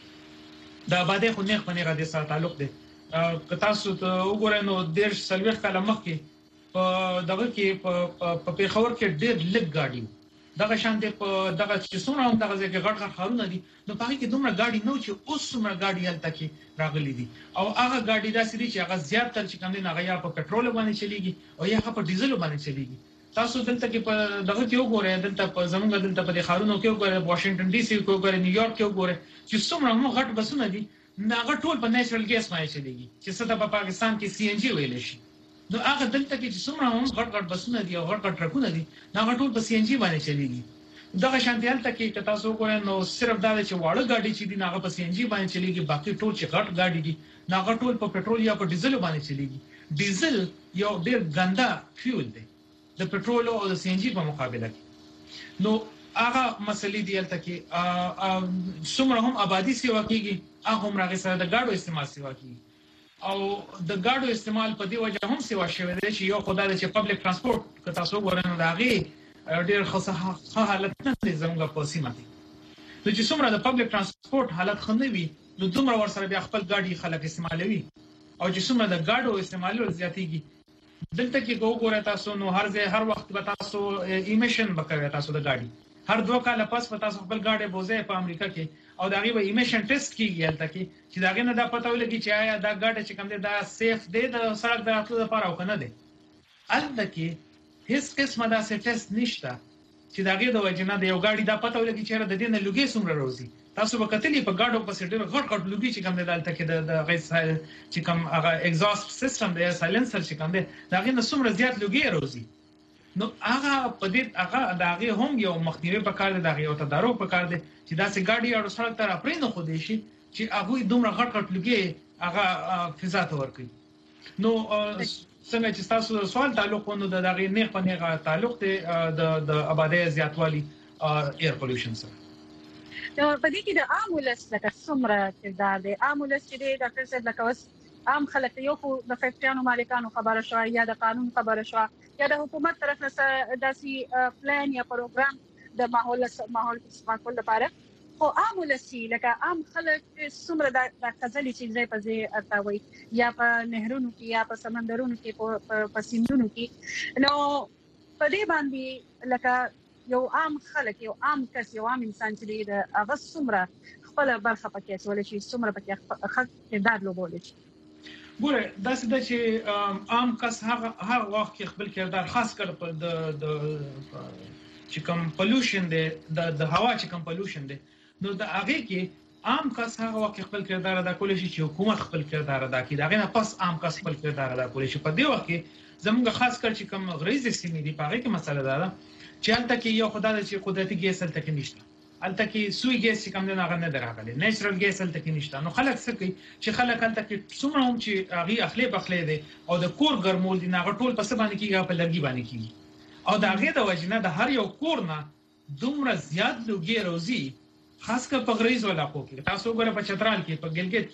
کې د آبادی خو نه خپنه غدي سره تعلق دی که تاسو ته وګورئ نو ډېر سلوخ کاله مخکې په دغه کې په پیښور کې ډېر لږ گاډي دغه شان دي په دغه چې څومره هم دغه ځکه غټ غټ خارونه دي نو په کې دومره گاډي نو چې اوس څومره گاډي هلته کې راغلي دي او هغه گاډي داسې دي چې هغه زیات تر چې کوم نه هغه یا په پټرول باندې چلیږي او یا په ډیزل باندې چلیږي تاسو دلته کې په دغه کې وګورئ دلته په زمونږ دلته په خارونو کې وګورئ واشنگټن ډي سي کې وګورئ نیویارک کې وګورئ چې څومره هم غټ بسونه دي هغه ټول په نېچرل ګیس باندې چلیږي چې څه د پاکستان کې سی ان جی ویل شي نو هغه دلته کې چې څومره هم غټ غټ بسونه دي او غټ غټ ټرکونه دي هغه ټول په سی ان جی باندې چلیږي دغه شانتیال ته کې تاسو وګورئ نو صرف دا چې واړه گاډي چې دي هغه په سی ان جی باندې چلیږي باقي ټول چې غټ گاډي دي هغه ټول په پټرول یا په ډیزل باندې چلیږي ډیزل یو ډېر ګندا فیول دی د پټرول او د سی ان جی په مقابله کې نو هغه مسلې دی تل کې څومره هم آبادی سیوا کیږي هغه هم راغی سره د گاډو استعمال سیوا کیږي او د گاډو استعمال په دی وجه هم سیوا شوی دی چې یو خدای چې پبلک ترانسپورت که تاسو وګورئ نو دا غي ډېر ښه حالت نه دی زموږ په سیمه کې نو چې څومره د پبلک ترانسپورت حالت خنوي نو دومره ورسره بیا خپل گاډي خلک استعمالوي او چې څومره د گاډو استعمال زیاتېږي دلته کې وګورئ تاسو نو هر وخت به تاسو ایمیشن وکړئ تاسو د گاډي هر 2 کال پس په تاسو خپل گاډي بوزي په امریکا کې او داغي به ایمیشن ټیسټ کیږي هلته کې چې داغه نه دا پته ولګي چې آیا دا گاډي چې کوم دی دا سیف دی د سړک د راتلو لپاره او کنه دی هلته کې هیڅ قسمه دا ټیسټ نشته چې داغه د وجنه د یو گاډي دا پته ولګي چې د دې نه لوګي څومره روزي تاسو به کتلی په گاډو په سټر غټ غټ لوګي چې کوم دی دلته کې د غیر چې کوم هغه ایگزاست سیستم دی سایلنسر چې کوم دی داغه نه څومره زیات لوګي روزي نو هغه په دې هغه داغه هم یو مخنیوي په کار دی داغه یو تدارک په کار دی چې داسې ګاډي او سړک تر اپرین خو دی شي چې هغه دومره غټ غټ لوګي هغه فضا ته ورکړي نو څنګه چې تاسو سوال تعلق ونه د دغه نه په نه تعلق ته د آبادی زیاتوالی ایر پولوشن سره نو په دې کې د عام ولس لکه څومره کردار دی عام ولس چې د ډاکټر صاحب لکه اوس عام خلک یو خو د فیکټریانو مالکانو خبره شو یا د قانون خبره شو یا د حکومت طرف نه داسي پلان یا پروګرام د ماحول ساتلو لپاره خو عام ولسی لکه عام خلک څومره د خزلي چې ځای په ځای ارتاوي یا په نهرونو کې یا په سمندرونو کې په سیندونو کې نو په دې باندې لکه یو عام خلک یو عام کس یو عام انسان چې د هغه څومره خپل برخه پکې اچول شي څومره پکې حق کردار لوبول شي ګوره دا څه د چې عام کس هغه وخت کې خپل کردار خاص کړ په د چې کوم پولوشن دی د هوا چې کوم پولوشن دی نو د هغه کې عام کس هغه وخت خپل کردار ادا کول شي چې حکومت خپل کردار ادا کړي داغه نه پس عام کس خپل کردار ادا کول شي په دې وخت کې زموږ خاص کر چې کوم غریزي سیمې دي په هغه کې مسله ده چې هلته کې یو خدای چې قدرتي ګیس هلته کې نشته هلته کې سوی ګیس چې کوم نه هغه نه دراغلي نېچرل ګیس هلته کې نشته نو خلک څه کوي چې خلک هلته کې څومره هم چې هغه اخلي بخلي دي او د کور ګرمول دي هغه ټول په څه باندې کېږي په لرګي باندې کېږي او دا هغه د وجنه د هر یو کور نه دومره زیات لوګي روزي خاص کر په غریز علاقو کې تاسو وګورئ په چترال کې په ګلګت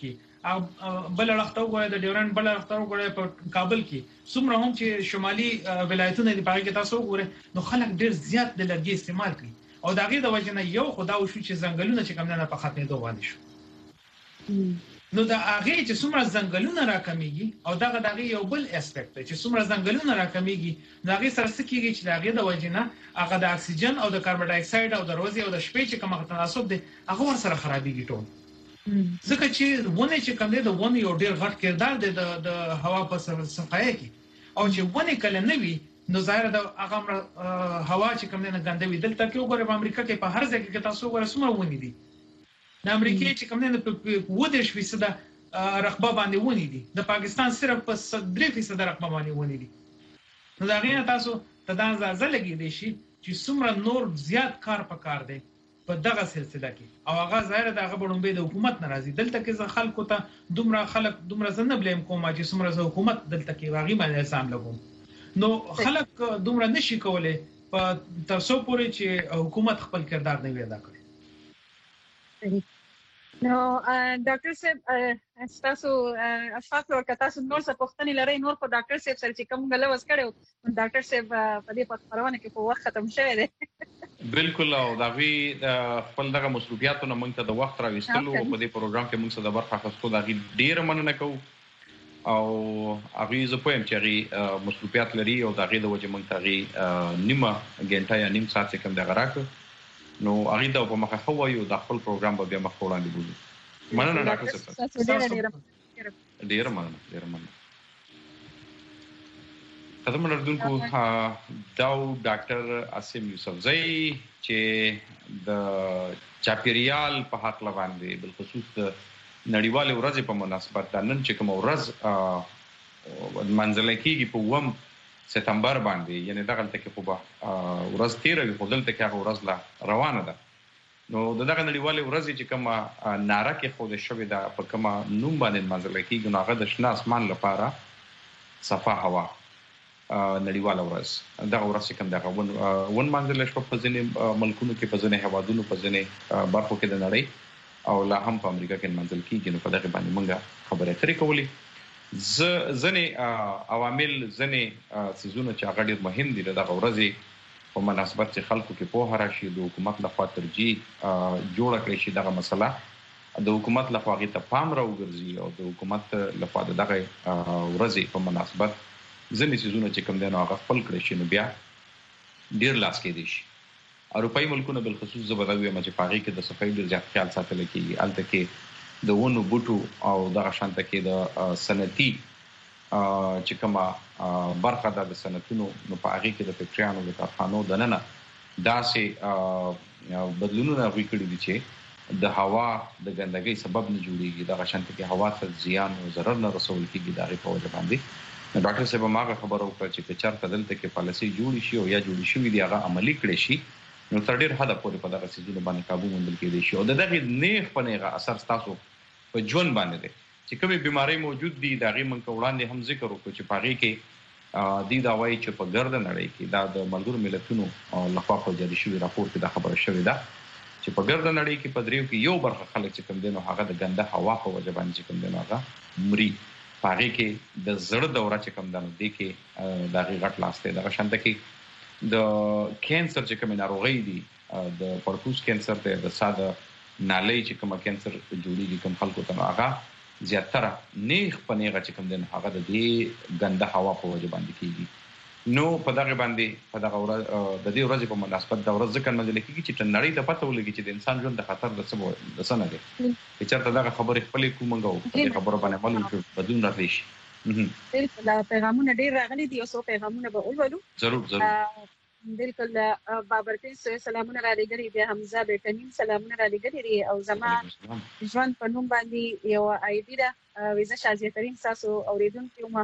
کې بل لختو وګورئ د ډیورن بل لختو وګورئ په کابل کې څومره هم چې شمالي ولایتونه دي په کې تاسو وګورئ نو خلک ډیر زیات د لرګي استعمال کوي او دغه د وجنه یو خدا او شو چې ځنګلونه چې کم نه په ختمېدو باندې شو نو دا هغه چې څومره ځنګلونه راکميږي او دغه یو بل اسپیکټ چې څومره ځنګلونه راکميږي دا هغه سره سکیږي چې دغه د وجنه هغه د اکسیجن او د کاربن ډای اکساید او د روزي او د شپې چې کومه تناسب دی هغه ور سره خرابېږي ټول ځکه چې ونه چې کوم دی د ونه یو ډیر غټ کردار دی د هوا په صفایي کې او چې ونه کله نه وي نو ظاهر د هغه هوا چې کوم نه ګندوي دلته کې وګوره په امریکا کې په هر ځای کې تاسو وګوره څومره ونی دي د امریکا چې کوم نه په ودش فیصد رقبه باندې ونی دي د پاکستان صرف په 3% رقبه باندې ونی دي نو دا غیر تاسو ته دا اندازه لګی دی چې څومره نور زیات کار پکار دی په دغه سلسله کې او هغه ظاهر د هغه بډومبه د حکومت ناراضي دلته کې خلکو ته دومره زنه بلیم کوم چې څومره حکومت دلته کې واغی باندې الزام لګوم نو خلک دومره نشي کولای په تاسو پورې چې حکومت خپل کردار نه ادا کړي نو ډاکټر صاحب تاسو اشفاق ورکړه تاسو نور څه پوښتنې لرئ نور په ډاکټر صاحب سره چې کوم غلوس کړو ډاکټر صاحب په دې خبرونه کې په وخت ختم شوی دی بالکل او دا وی خپل دغه مسؤلیتونه موږ ته د وخت راوستلو په دې پروګرام کې موږ څه د برخه اخیستو دا ډیر مننه کوو او هغه زه پوهیم چې هغه مسؤلیت لري او دا غي د وجه موږ ته نیمه غنټه یا نیم ساعت کم دغه راکړو نو هغه دا په مخه خو وایو د خپل پروګرام به بیا مخ وړاندې بولو مننه ډاکټر صاحب ډیر مننه قدم لردونکو داو ډاکټر عاصم یوسفزئی چې د چاپیریال په حق باندې بل خصوص د نړیوال ورځ په مناسبت د نن چې کوم ورځ منځل کېږي په 1 سپتمبر باندې یعنی دغه تلته په ورځ تیروي خو دلته کې هغه ورځ لا روانه ده نو دغه نړیوال ورځ چې کوم ناره کې خو د شوی دا په کوم نوم باندې منځل کېږي نو هغه د شنه اسمان لپاره صفا هوا نړیوال ورځ دا ورځ کوم دغه ون منځل شو په ځینې ملکونو کې په ځینې هوادونو په ځینې برخو کې د نړۍ او لا هم په امریکا کې منځل کېږي نو په دغه باندې موږ خبرې اترې کولې ځنې عوامل ځنې سيزونه چې هغه ډېر مهم دي دغه ورځې په مناسبت چې خلکو کې په هر شي د حکومت لخوا ترجیح جوړ کړی شي دغه مسله د حکومت لخوا غي ته پام راوګرځي او د حکومت لخوا دغه ورځې په مناسبت ځنې سيزونه چې کوم دي نو هغه خپل کړی شي نو بیا ډېر لاس کې دي شي اروپאי ملکونه بل خصوص زبردوی مچ پاغي کې د صفای ډېر ځات خیال ساتل کېږي الته کې د ونو بوټو او دغه شانته کې د صنعتي چې کومه برخه د صنعتونو نو په هغه کې د فکټریانو د کارخانو د نننه داسې بدلونونه وکړي دي چې د هوا د ګندګۍ سبب نه جوړيږي دغه شانته کې هوا ته زیان او ضرر نه رسول کېږي دغه په وجه باندې ډاکټر صاحب ماغه خبرو کړ چې چارته دلته کې پالیسي جوړ شي او یا جوړ شي دی هغه عملی کړي شي نو تر ډیر حد پورې په دغه سيزونه باندې قابو موندل کېدي شي او دغه نیغ په نیغه اثر تاسو په ژوند باندې دي چې کومه بيماري موجود دي دا غي من وړاندې هم ذکر وکړو چې پاغي کې دي دا وایي چې په ګرد نړۍ کې دا د ملګرو ملتونو لخوا خو جاري شوی راپور کې دا خبره شوې ده چې په ګرد نړۍ کې په دریو کې یو برخه خلک چې کوم دي نو هغه د ګنده هوا په وجه باندې چې کوم دي نو هغه مري پاغي کې د زړه دوره چې کوم دنو دي کې دا غي غټ لاسته دا شانته کې د کینسر چې کوم ناروغي دي د پړپوس کینسر ته د ساده نالۍ چې کوم کینسر جوړیږي کوم خلکو ته هغه زیاتره نیغ پنیغه چې کوم دین هغه د دې ګنده هوا په وجه باندې کیږي نو په دغه باندې په دغه د دې ورځې په مناسبت د ورځ ځکه منځل کیږي چې نړۍ ته پته ولګي چې د انسان ژوند د خطر د څه نه دی چې چرته دغه خبرې خپلې کومنګو په خبره باندې عمل وکړو بدون راځي بالکل پیغامونه ډیر راغلي دي او پیغامونه به اولولو ضرور بالکل بابرکین سلامونه را لګري بیا حمزه بیٹنیم سلامونه را لګري او زما ژوند په نوم باندې یو آی ډی دا ویزه شازیه ترين تاسو اوریدونکو ما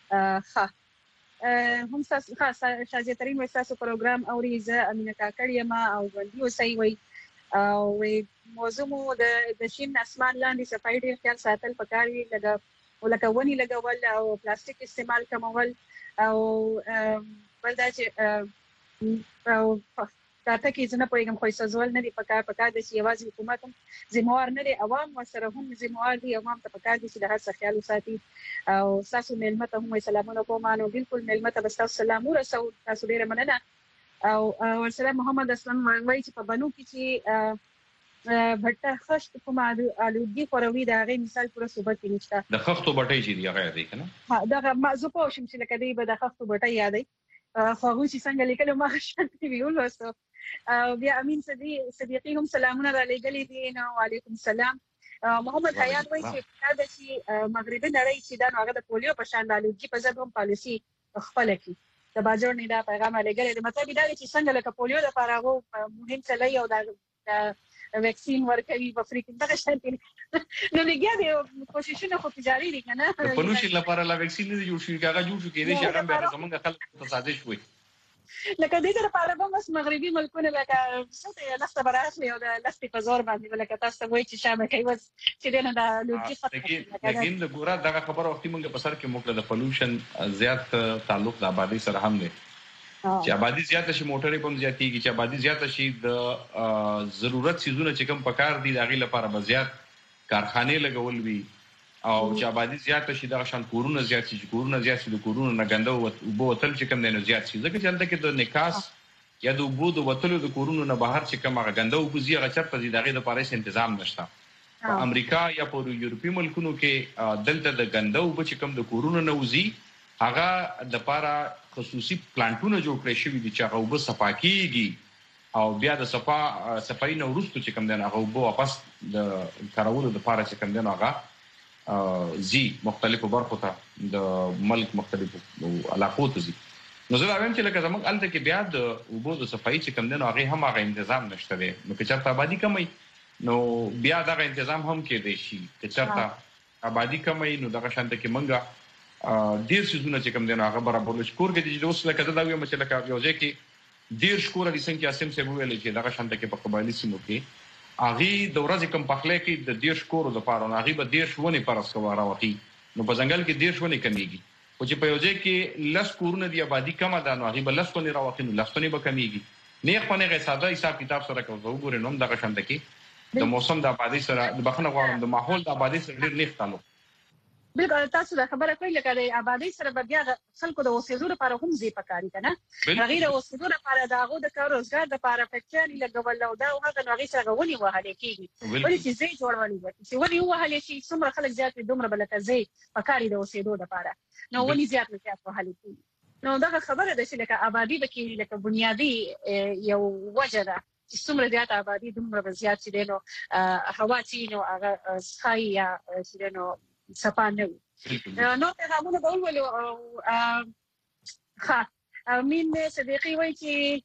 هم تاسو شازیه ترين تاسو پروګرام اوریزه امینه کاکړی ما او غوندي وسای وي او موضوع مو د شین اسمان لاندې صفای ډیر خیال ساتل پکاري لکه ونی لګول او پلاستیک استعمال کمول او بل دا چې او تاسو کې څنګه پوهیږم خو سازول نه دی پکار د سیاسي حکومت ذمہوار نه دی عوام سره هم ذمہوار دي عوام ته پکار دي چې د هر څه خیال وساتي او تاسو ملمت هم سلامونه کوم نو بالکل ملمت بس تاسو سلام ورسو تاسو ډیره مننه او ورسره محمد اسلام وایي چې په بنو کې چې بټه خشت کومه الودګي خوروي دا غي مثال پوره صوبه کې نشته د خښتو بټي چې دی هغه دی کنه دا موضوع په شم چې لکه دی به د خښتو بټي یادې خو هغه چې څنګه لیکلو ما شانتي ویول وسو بیا امین صدیقی هم سلامونه را لګلې دي نو وعلیکم السلام محمد حیات وایي چې دا چې مغربي نړۍ چې دا هغه د پولیو په شان د الودګي په ضد هم پالیسي خپل کی د باجوړ نه دا پیغام لګلې د مطلب دا چې څنګه لکه پولیو د پاره مهم چلای او د ویکسین ورکوي په افریقا دغه شانتي نو لګیا دي کوششونه خو جاری دي کنه په پلوشي لپاره لا ویکسین نه جوړ شي هغه جوړ شي کېدې چې هغه به زمونږ خلک تصادف وي لکه دې لپاره به مس مغربي ملکونه لکه څه لسته براسي او د لسته په زور باندې لکه تاسو وایي چې شامه کوي چې دنه د لوجي خطر لیکن د ګوره دغه خبره وختي موږ په سر کې موکله د پولوشن زیات تعلق د آبادی سره هم دی چې آبادی زیاته شي موټرې په زیاتېږي چې آبادی زیاته شي د ضرورت سيزونه چې کوم پکار دي دغه لپاره به زیات کارخانه لګول وي او چې آبادی زیاته شي د شان کورونه زیات شي کورونه زیات شي د کورونو نه ګنده او بوتل چې کوم نه زیات شي ځکه چې هلته کې د نکاس یا د وبو د بوتلو د کورونو نه بهر چې کوم ګنده او بوزي هغه چرته دي دغه لپاره تنظیم نشته په امریکا یا په یورپی ملکونو کې دلته د ګنده او چې کوم د کورونو نه وزي هغه د لپاره خصوصي پلانټونه جوړ کړی شوی دي چې هغه وب صفاکیږي او بیا د صفای نه ورستو چې کوم دغه هغه وب واپس د کارولو د لپاره چې کوم دغه هغه زی مختلفو برخو ته د ملک مختلفو علاقو ته زی نو زه وایم چې لکه زموږ الته کې بیا د وبو د صفای چې کوم دغه هغه هم هغه تنظیم نشته دی نو که چېرته آبادی کمي نو بیا دغه تنظیم هم کې دی شي که چېرته آبادی کمي نو دغه شانته کې منګه ډیر سيزونه چې کوم دغه هغه برابر شکور کې د اوس لکه دا ویو چې لکه یو ځکه ډیر شکور دي څنګه اسیم سه ویل چې دغه شانته کې په قبایلی سیمو کې اغي د ورځې کم پخله کې د ډیر شکور د پاره اغي به ډیر شونه پرس کوه راوتی نو په ځنګل کې ډیر شونه کمیږي او چې په یو ځای کې لس کورونه دی آبادی کم ده نو اغي به لس شونه راوتی نو لس شونه به کمیږي نه خپل غي ساده حساب کتاب سره کوو وګورئ نو دغه شانته کې د موسم د آبادی سره د بخنه غواړم د ماحول د آبادی سره ډیر نه تعلق بالکل تاسو دا خبره کوي لکه د آبادی سره بیا خلکو د اوسېدو لپاره هم زی پکاري کنه غیر اوسېدو لپاره دا غو د کار روزګار لپاره فکرې لګول او دا هغه نو غي څنګه ونی وهل کیږي ولې چې زی جوړولې دي چې ونی وهل شي څومره خلک زیات دومره بلته زی پکاري د اوسېدو لپاره نو ونی زیات وهل کیږي نو دا خبره ده چې لکه آبادی بکې لکه بنیادی یو وجه ده چې څومره زیات آبادی دومره زیات چې دینو هوا چې نو هغه سخای یا چې نو سپانه نو پیغامونه به ولولو امین صدیقی وایي چې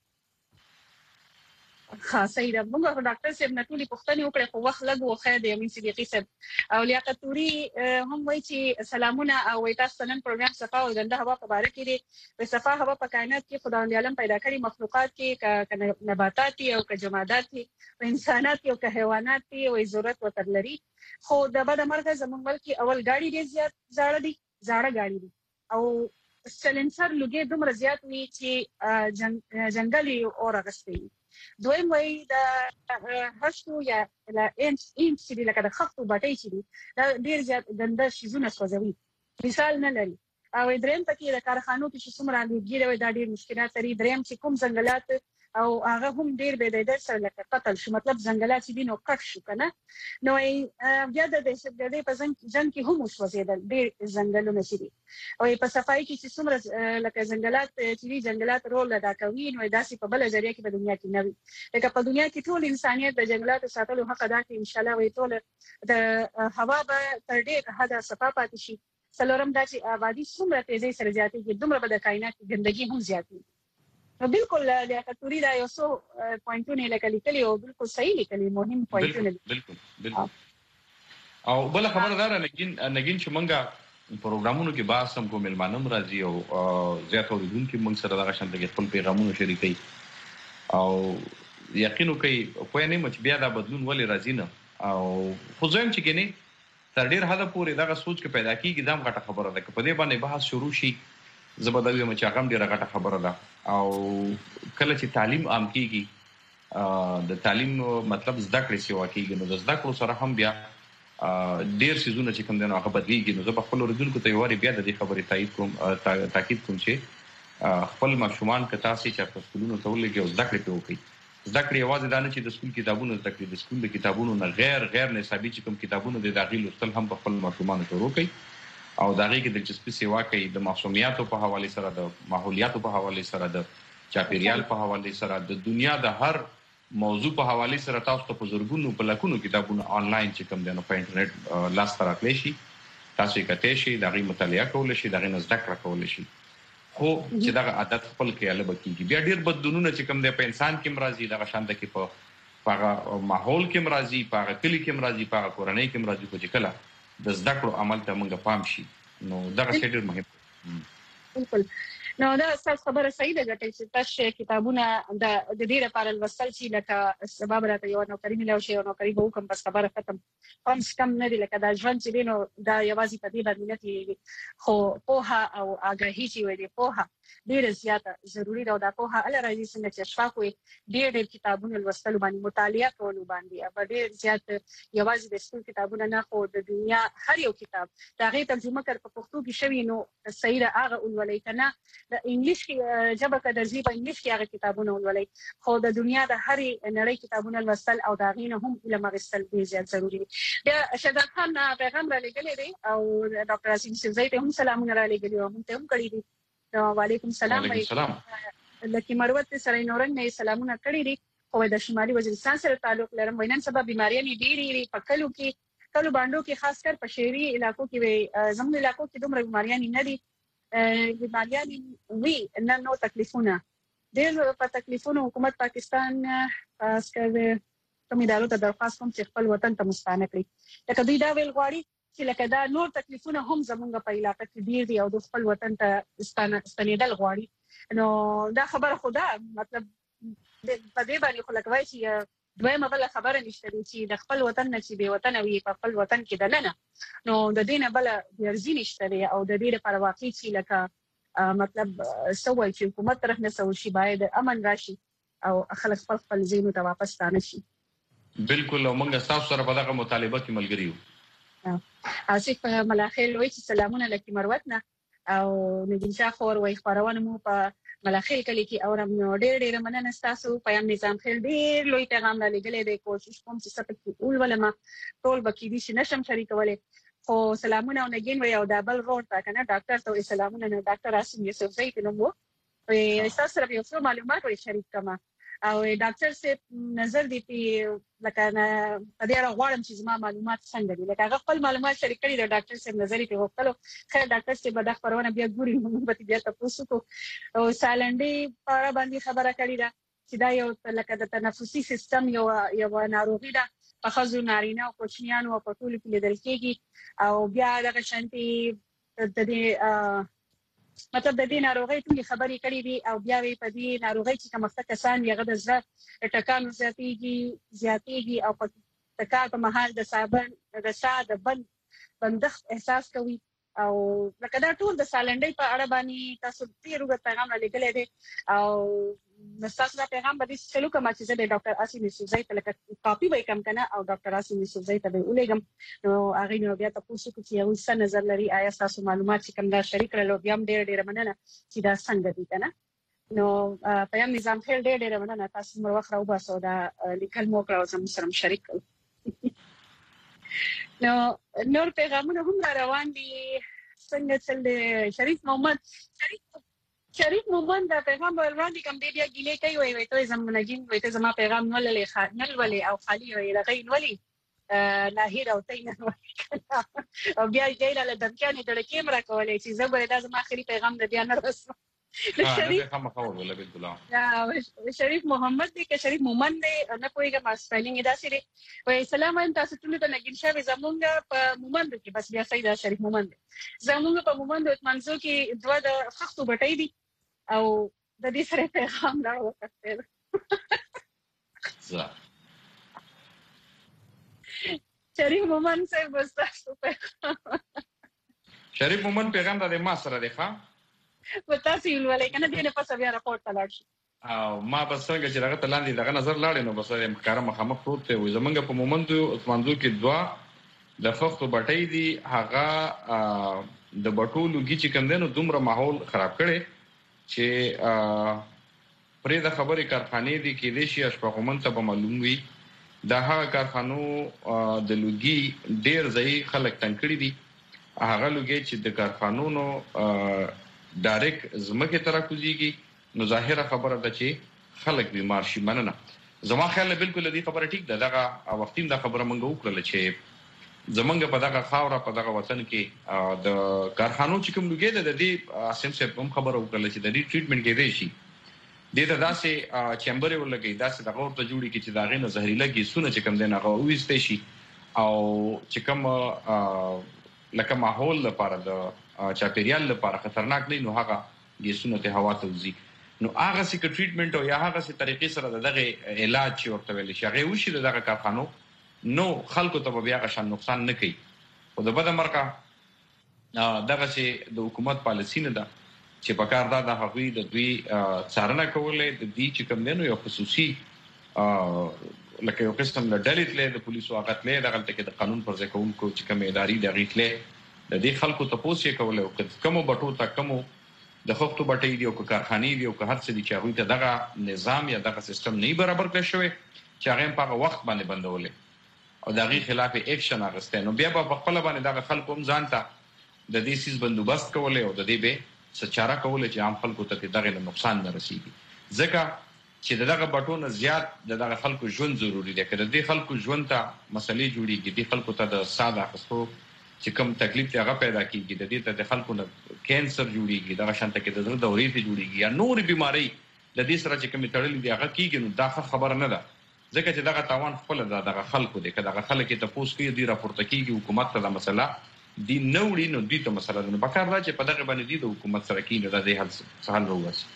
خاصه ده موږ ډاکټر صاحب نټولي پښتني وکړه خو وخت لګو خیر دی امین صدیقی صاحب او لیاقت توري هم وایي چې سلامونه او تاسو نن پروګرام صفا او ګنده هوا په اړه کې دي په صفا هوا په کائنات کې خدای عالم پیدا کړی مخلوقات کې نباتات او ک جمادات او انسانات او ک حیوانات او ضرورت وتر لري خو د بد مرګ زموږ ملک اول گاڑی ډیر زیات زاړه گاڑی دي او سلنسر لګي دومره زیات وي چې جنگلي اور غستې دویم وای د هشتو یا لا انس چې لکه د خښتو بټي چې دا ډیر زیات ګنده شیزونه سوځوي مثال نه لري او دریم پکې د کارخانو کې څومره لګي دا ډیر مشکلات لري دریم چې کوم ځنګلات او هغه هم ډیر به د سره لکه قتل شو مطلب ځنګلات چې دینو کټ شو کنه نو بیا د دې په ځنګ کې هم وسوځیدل ډیر ځنګلونه شي او په صفای کې چې څومره لکه ځنګلات چې ځنګلات رول ادا کوي نو داسې په بل ځای کې په دنیا کې نه وي لکه په دنیا کې ټول انسانيت د ځنګلاتو ساتلو حق ادا کوي ان شاء الله وي ټول د هوا به تر ډیر حد صفا پاتې شي څلورم دا چې آبادی څومره تیزی سره زیاتېږي دومره به د کائنات ګندګي هم زیاتېږي بالکل لیاقت توري دا یو څو پوینټونه لیکلي او بالکل صحیح لیکلي مهم پوینټونه بالکل او بل خبره دا نګین چې مونږه پروګرامونو کې بحث هم کوم ملمانم راځي او زیات اوریدونکو موږ سره دا شانته کې خپل پیغامونه شریکي او یقینو کوي خو نه مچ بیا دا بدلون ولې راځي نه او خو زم چې ګنې تر ډیر حد پورې دا سوچ کې پیدا کیږي دا غټه خبره ده چې په دې باندې بحث شروع شي زبردوی مچ هغه ډیره غټه خبره ده او کله چې تعلیم عام کیږي د تعلیم مطلب زده کړې سی واکیږي نو زده کړو سره هم بیا ډیر سيزونه چې کوم دنه هغه بدلیږي نو زه په خپل اوریدونکو ته یواري بیا د دې خبرې تاکید کوم چې خپل ماشومان که تاسو چې په سکولونو ته ولګي او زده کړې کوي ذکر یوازې دا نه چې د سکول کتابونو زده کړې د سکول د کتابونو نه غیر نصابي چې کوم کتابونه د داخلي لوستل هم په خپل ماشومان شروع کوي او دغه کې د دلچسپي سیوا کوي د معصومیاتو په حواله سره د ماحولیاتو په حواله سره د چاپیریال په حواله سره د دنیا د هر موضوع په حواله سره تاسو ته په زرګونو په لکونو کتابونه آنلاین چې کوم دنه په انټرنیټ لاس ته راغلي شي تاسو یې کته شي دغه مطالعه کول شي دغه زده کړه کول شي خو چې دغه عادت خپل کې البته کیږي بیا ډیر بدلونونه چې کوم د انسان کې مرضی دغه شان د کې په ماحول کې مرضی په کلی کې مرضی په کورنۍ کې مرضی خو چې کله د زده کړو عمل ته موږ پام شي نو دغه ډیر مهم بالکل نو دا خبره صحیح ده چې تاسو کتابونه د دې لپاره لوستل شي لکه سبب راته یو نوکری ملو شي او نوکری به کوم بس خبره ختم هم کم نه دی لکه دا ژوند چې نو دا یوازې په دې باندې نه دی خو پوها او آگاهی چې وي پوها ډیره زیاته ضروری ده او دا پوها ال راځي څنګه چې شفا کوي ډېر کتابونه لوستل باندې مطالعه کول باندې او ډېر زیات یوازې د سکول کتابونه نه خو د دنیا هر یو کتاب دا غي ترجمه کړ په پښتو کې شوی نو صحیح را هغه ولولای کنه د انګلیش کې جبه کده زی په انګلیش کې هغه کتابونه ولولای خو د دنیا د هر نړۍ کتابونه لوستل او دا غینه هم علم غوښتل ډیر زیات ضروری دي بیا شهزاد خان پیغام را لګلې دی او ډاکټر اسیم سیزای ته هم سلامونه را لګلې او هم ته هم کړی دي وعلیکم السلام لکه مروت سره نورنګ نه سلامونه کړی دي خو د شمالي وزیرستان سره تعلق لرم وینن سبب بیماریاں ډېری په کلو باندې کې خاص کر په شهري علاقو کې زموږ علاقو کې دومره بیماریاں نه دي بیماریاں وی نو تکلیفونه ډېر په تکلیفونو حکومت پاکستان خاص کر کوم ادارو ته درخواست کوم چې خپل وطن ته مستانه کړي لکه دوی دا ویل غواړي چې لکه دا نور تکلیفونه هم زمونږ په علاقې کې ډیر دي او د خپل وطن ته ستنېدل غواړي نو دا خبره خدا مطلب په دې باندې خلک وایي چې دویمه بل خبره نشته چې د خپل وطن نه چې به وطن وي په خپل وطن کې دلنه نو د دینه بل ورزي نشته او د دې لپاره واقعي چې لکه مطلب سوال چې حکومت طرف نه سوال شي باید امن راشي او خلک خپل ځینو ته واپس تانه شي بالکل موږ تاسو سره په دغه مطالبه کې ملګری یو اسف ملاخیل وای چې سلامونه لکه مروتنا او نجیب خور وای خبرونه مو په ملاخیل کلی کې اورم نو ډېر مننه تاسو پیام نظام خیر ډېر لوی پیغام را لګلې د کوشش کوم چې سپک اول ولما ټول بکې دي چې نشم شریکولې خو سلامونه او نګین وای او دابل روډ تا کنه ډاکټر ته سلامونه نه ډاکټر اسیم یوسف زید نو مو تاسو سره یو څه معلومات وای شریک کما او ډاکټر سے نظر دی په لکه په دې اړه غواړم چې زما معلومات څنګه دي لکه هغه خپل معلومات شریک کړي د ډاکټر سے نظر یې وکړو خیر ډاکټر سے به د خبرونه بیا ګوري موږ بیا تاسو کو او سالنډي په اړه باندې خبره کړې ده چې دا یو لکه د تنفسي سیستم یو ناروغي ده په خزو نارینه او کوچنیانو په ټول کې لیدل کېږي او بیا دغه شانتي د دې مطلب د دې ناروغي ټول خبرې کړې دي او بیا وی په دې ناروغي چې کومه کسان یې غد زړه ټکانو زیاتېږي او په تکار په محل د صابن د ساده بندښت احساس کوي او لکه دا ټول د سالنډي په اړه باندې تاسو ډیر وګ پیغام لګلې دي او تاسو دا پیغام به چلو کوم چې د ډاکټر اسیم یوسفزئی ته لکه کاپی وای کم کنه او ډاکټر اسیم یوسفزئی ته ولېګم نو هغه نو بیا تاسو کو چې یو څه نظر لري آیا تاسو معلومات چې کوم دا شریک کړل بیا هم ډیر مننه چې دا څنګه دي کنه نو پیغام نظام خیر ډیر مننه تاسو مر وخت راو باسو دا لیکل مو کړو زموږ سره شریک نو نور پیغامونه هم روان دي څنګه چل شریف محمد دا پیغام وړاندې کوم دی بیا ګیلې کوي وای ته زمونه جین وای ته زما پیغام نه لولې او خالی وای لغې نولې لاهیر او تین او بیا جیل له دمکانې د کیمرا کولې چې زبر دا زما اخري پیغام د بیا نه رسو شریف محمد دی که شریف مومن دی نه پوهیږم ما سپیلینګ دا سری وای سلام تاسو ټول ته نګین شاه زمونږ په مومند کې بس بیا صحیح دا شریف مومن دی زمونږ په مومند منځو کې دوه د خختو بټۍ دي او د دې سره پیغام لا وکړل شریف مومن صاحب تاسو شریف مومن پیغام د ما سره دی ښا وتا سی ولې کنه دې نه پس بیا راپورټ تلاړ شي او ما بس څنګه چې هغه تلاندې دغه نظر لاړې نو بس یې مخکاره مخامخ پروت دی زمونږ په مومندو منځو کې دوا د خختو بټۍ دي هغه د بټولو کې چې کم دنو دومره ماحول خراب کړي چې پرې د خبرې کارخانې دي کې د شي اشپغمن ته به معلوم وي دا هغه کارخانو د لوګي ډیر ځای خلک تنکړي دي هغه لوګي چې د کارخانونو ډایرکټ زمکه تر کوزيږي نو ظاهره خبره ده چې خلک بیمار شي مننه زما خیال بالکل دې خبره ټیک ده دغه وختیم دا خبره مونږ وکړل چې زمونږ په دغه خاوره په دغه وطن کې د کارخانو چې کوم لوګي ده د دې اسیم سره هم خبره وکړل چې د دې ټریټمنټ کې دی شي د ته داسې چیمبر ولګي داسې دغه ورته جوړي کې چې داغه نه زهريله کیسونه چې کم دینه غوښته شي او چې کوم لکه ماحول لپاره د چاپیریال لپاره خطرناک نه نو هغه کیسونه ته هوا ته وزي نو هغه سي ټریټمنټ او یا هغه سي طریقې سره دغه علاج چې ورته ویل شي هغه وشي دغه کارخانو نو خلکو ته بیا غشن نقصان نه کوي او د بده مرکه دغه سي د حکومت پالیسی نه ده چې په کار دا د هغوی د دوی څارنه کولې د دې چې کوم نه یو خصوصي لکه یو قسم له ډلې له د پولیسو هغه له دغه کې د قانون پر ځای کوونکو چې کوم اداري دغه له د دې خلکو ته پوښتنه کولې او کوم بټو تا کوم د خښتو بټې دی او کارخانې دی او هر څه دي چې هغوی ته دغه نظام یا دغه سیستم نه برابر کړی شوی چې هغه په وخت باندې بندولې او دغه خلاف اکشن اخیسته نو بیا په خپل باندې دغه خلکو هم ځانته د دې سیس بندوبست کولې او د دې به سچاره کول چې عام خلکو ته دغه نقصان نه رسیږي ځکه چې دغه بټونه زیات دغه خلکو ژوند ضروری دی کړه د خلکو ژوند ته مسلې جوړیږي د خلکو ته د ساده خستو چې کوم تکلیف ته هغه پیدا کیږي د دې ته د خلکو نه کینسر جوړیږي دغه شانته کې د دورې ته جوړیږي یا نور بیماری د دې سره چې کوم تړلې دی هغه کیږي نو دا خبره نه ده ځکه چې دغه تاوان خپل دغه خلکو دی کله خلک ته پوس کوي دی راپورته کیږي حکومت ته د مسله دی نوړي نو دې ته مسله نه پکار دا چې په دغه باندې دی د حکومت سره کې نه د حل سهال وروسي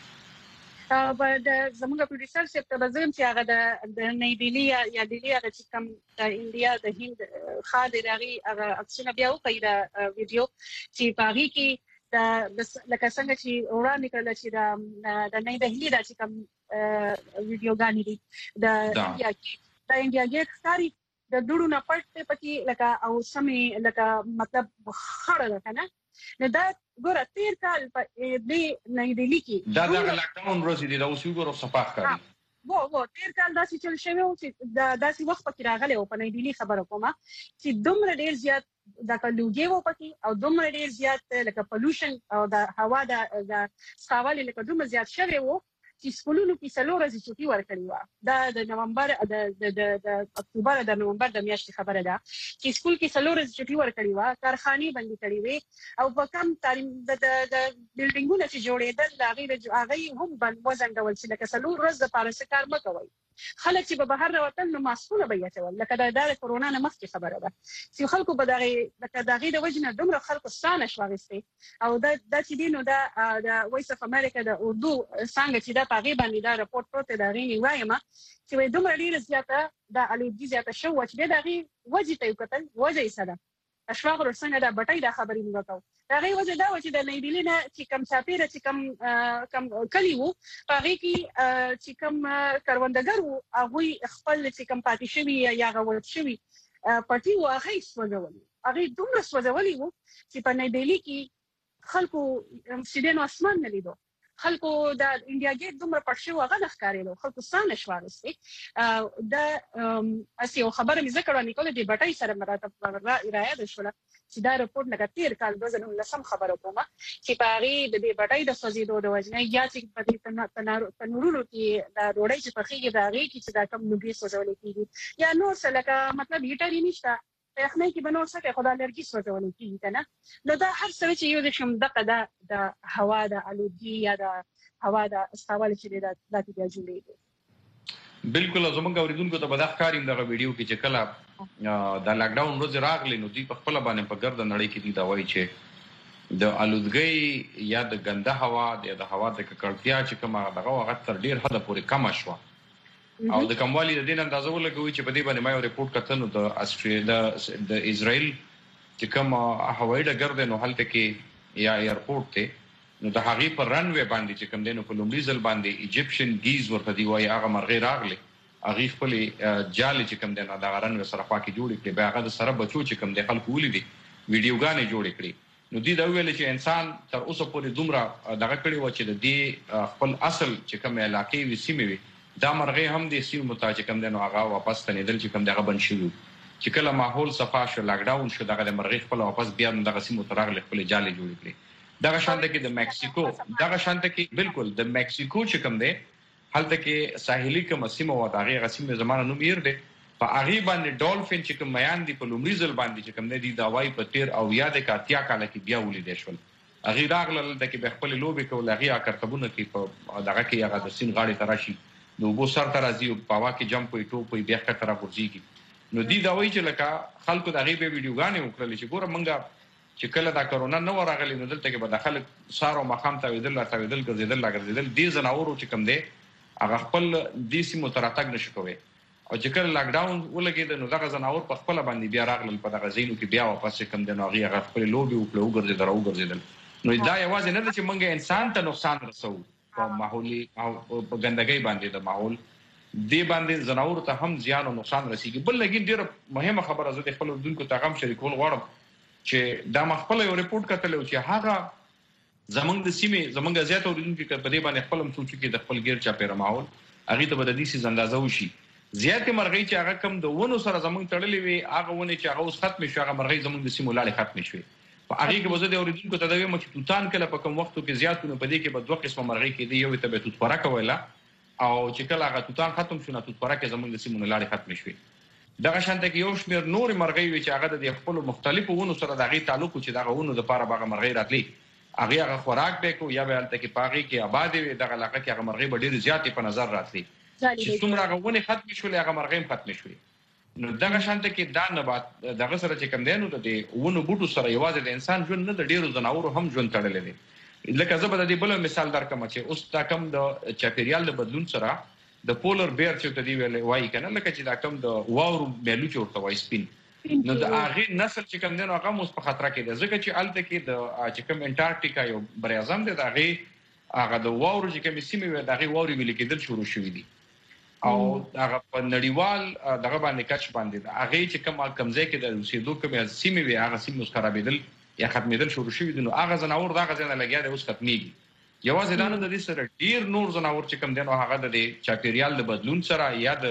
د زموږ پروډوسر سره په بزم چې هغه د نئی دلی یا دلی هغه چې کوم د انډیا د هند خاطر هغه اکشن بیا وکړي دا ویډیو چې پاغي کې د لکه څنګه چې وړاندې کړل چې د نئی دلی دا چې کوم ویډیو غانې دي د انډیا کې ښکاری د ډوډو نه پټ پکې لکه او سمې لکه مطلب خړه ده کنه نو دا ګوره تیر کال په دې نئی دلی کې دا د لاک ډاون ورځې دي دا اوس ګوره صفاح کړي وو تیر کال داسې چل شوی او چې داسې وخت پکې راغلی او په نئی دلی خبره کومه چې دومره ډیر زیات د کلوګي وو پکې او دومره ډیر زیات لکه پولوشن او د هوا د سکاوالي لکه دومره زیات شوی وو چې سکولونو کې څلور ورځې چټي ورکړې و دا د نومبر د اکتوبر د نومبر د میاشتې خبره ده چې سکول کې څلور ورځې چټي ورکړې و کارخانې بندي کړې وې او په کم تعلیم د بلډینګونو چې جوړېدل هغه هم بند وزنګول چې لکه څلور ورځې د پارس کار مکوي خلک چې په بهر راوتل نو ماسکونه به یې لکه د کورونا نه مخکې خبره ده چې خلکو به دغه د وجنه دومره خلکو ستانه شوغستي او دا چې دینو د وایس اف امریکا د اردو څنګه چې دا پاغي باندې دا راپورټ پروت دا غینی وایم چې دومره ډیر زیاته د الودی زیاته شو چې دا غي وجه ته وکتل وجه یې سره اشواغ څنګه دا بټای دا خبرې موږ کوو دا غي وجه دا چې د نئی دلی نه چې کم چاپیره چې کم کلی وو پاغي کې چې کم کروندګر وو هغه خپل چې کم پاتې شوی یا غوړ شوی پټي واغې سوځولي هغه دومره سوځولي وو چې په نئی دلی کې خلکو سیدنو اسمان نه لیدو خلکو د انډیا ګیټ دومره پټ شو هغه د ښکارېدو خلکو ستانه شوارسته اسی او خبره مې ذکر ونی کوله د بټای سره مراتب راځي شوله چې دا راپورټ نه کتیر کال 2019 خبره کومه چې پاري د بټای د سوزیدو د وجنه یا چې په تنورونو کې دا روړی چې په خېږي دا غي چې دا کم نوګي سوزول کیږي یا نو سلکه مطلب هیټر نشته اخنه کې بنور څخه خدای لرګي سوځول کیږي کنه نو دا هر څه چې یو د شم دغه د هوا د الودی یا د هوا د استوال چې د دې جوړېږي بالکل زمونږ اوریدونکو ته بدخ کاریم دغه ویډیو کې چې کله د لاک ډاون ورځ راغلی نو دوی په خپل باندې په ګرد نړۍ کې دی دا وایي چې د الودګۍ یا د ګنده هوا د هوا د ککړتیا چې کومه دغه وخت تر ډیر حد پورې کم شوه او د کموالي د دین اندازه ولګوي چې په دې باندې ما یو ریپورت کتنو د استرالیا د اسرائیل چې کوم هوایي ډګر دی نو هلته کې یا ایرپورټ ته نو د هغې په رن وې باندې چې کوم دی نو په لومړي ځل باندې ایجپشن گیز ورته دی وایي هغه مرغۍ راغلې هغې خپلې جالې چې کوم دی نو دغه رن وې سره خوا کې جوړې کړې بیا هغه د سره بچو چې کوم دی خلکو ولیدې ویډیوګانې جوړې کړې نو دې دا ویل چې انسان تر اوسه پورې دومره دغه کړی و چې د دې خپل اصل چې کوم علاقې وي سیمې وي دا مرغۍ هم د سیمو ته چې کوم دنو هغه واپس تنیدل چې کوم دغه بن شي چې کله ماحول صفا شو لاک ډاون شو دغه مرغۍ خپل واپس بیا دغه سیمو ته راغلي خپل جالي جوړ کړي دغه شانته کې د میکسیکو دغه شانته کې بالکل د میکسیکو چې کوم دی هلته کې ساحلي کوم سیمه و دغه غسیمه زمانه نوم یې دی په هغه باندې ډولفین چې کوم میان دی په لومړي ځل باندې چې کوم دی دا وای په 13 او یاد کاتیا کال کې بیا ولیدل شول هغه راغله د کې خپل لوبي کول هغه کرتبونه کې په دغه کې هغه د سین غاړي تراشي نو وو سر ترازی او پاوا کې جمپ وي ټوپ وي بیا کتره ورځيږي نو دی دا وای چې لکه خلکو دغه به ویډیوګانې وکړل چې ګوره منګه چې کله دا کرونا نو راغلی نو دلته کې به داخله سارو مخام ته ویدل ګرځیدل دي زناورو چې کوم دی هغه خپل د سیمو تراتګ نشي کوي او چې کله لاک ډاون ولګید نو دغه زناور په خپل باندې بیا راغلل په دغه زینو کې بیا واپس کوم د نوغي هغه خپل لوبي او ګرځیدل نو دا یوازې نه چې موږ انسان ته نقصان رسو په ماحولي او په ګندګۍ باندې د ماحول دی باندې زناور ته هم زیان او نقصان رسیږي بل لګین ډیره مهمه خبره زه د خپل دونکو تاغم شریکول غواړم چې دا مخبل یو ریپورت کتل چې هغه زمونږ د سیمې زمونږ زیات اوریدونکو په دې باندې خپل مسوچ کې د خپل غیر چا پیره ماحول هغه ته بددي سي اندازه وشي زیات مرغۍ چې هغه کم د ونو سره زمونږ تړلې وي هغه ونه چې هغه اوس ختم شي هغه مرغۍ زمونږ د سیمو لاله ختم شي په هغه کې وزه د اوریدونکو ته دا ویم چې توتان کله په کوم وختو کې زیاتونه په دې کې به دوه قسمه مرغۍ کې دی یو ته به توت پرکه ویلا او چې کله هغه توتان ختم شونه توت پرکه زمونږ د سیمو لاله ختم شي دغه شانته کې یو شمیر نور مرغۍ وي چې هغه د خپل مختلفو ونو سره دغه تعلق چې دغه ونو د پاره باغ مرغۍ راتلی هغه خوراک به کو یا به الته کې پاغي کې آباد وي دغه علاقه کې هغه مرغۍ ډېر زیاتې په نظر راتلی چې څومره غوونه ختم شولې هغه مرغۍ ختم شولې نو دغه شانته کې دا نه بعد دغه سره چې کم دی نو د ونو بوټو سره یوازې د انسان ژوند نه د ډیرو زناورو هم ژوند تړلې دی لکه زه به د بل مثال درکم چې اوس دا کم د چاپیریال د بدلون سره د پولر بیر چې ته دی ویلې وای کنه لکه چې دا کم د واورو میلو چورته وای سپین نو د هغه نسل چې کم دی نو هغه اوس په خطر کې دی ځکه چې الته کې د چې کم انټارکټیکا یو بر اعظم دی هغه د واورو چې کم سیمه وي دغه واوري ویل کېدل شروع شوې دي او هغه په نړیوال دغه باندې کچ باندې هغه چې کمزې کې د روسیدو کوم سیمه وي هغه سیمه خرابېدل یا ختمېدل شروع شوې دي نو هغه زناور دغه ځنه لګیا دی اوس ختميږي یوازې دا نه د دې سره ډیر نور زناور چې کم دي نو هغه د چاپیریال د بدلون سره یا د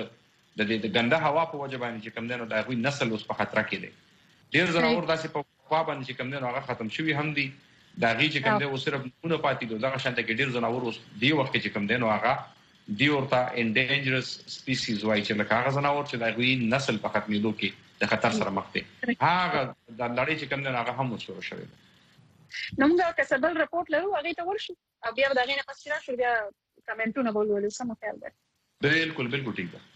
ګنده هوا په وجه باندې چې کم دي نو د غوي نسل اوس په خطر کې دي ډیر زناور داسې په خوا باندې چې کم دي نو هغه ختم شوي هم دي دا غي چې کم دي اوس صرف نونه پاتې دي دغه شانته کې ډیر زناور اوس دی وخت چې کم دي نو هغه دی ورته انډینجرس سپیسیز وای چې لکه هغه زناور چې د غوي نسل په ختمېدو کې د خطر سره مخ دي هغه د لړۍ چې کم دي هغه هم شروع شوی نو موږ کسبل رپورت لرو هغه ته ورشو او بیا دا غینه پس را شو بیا کمنټونه بولول سم خیال ده بالکل ټیک ده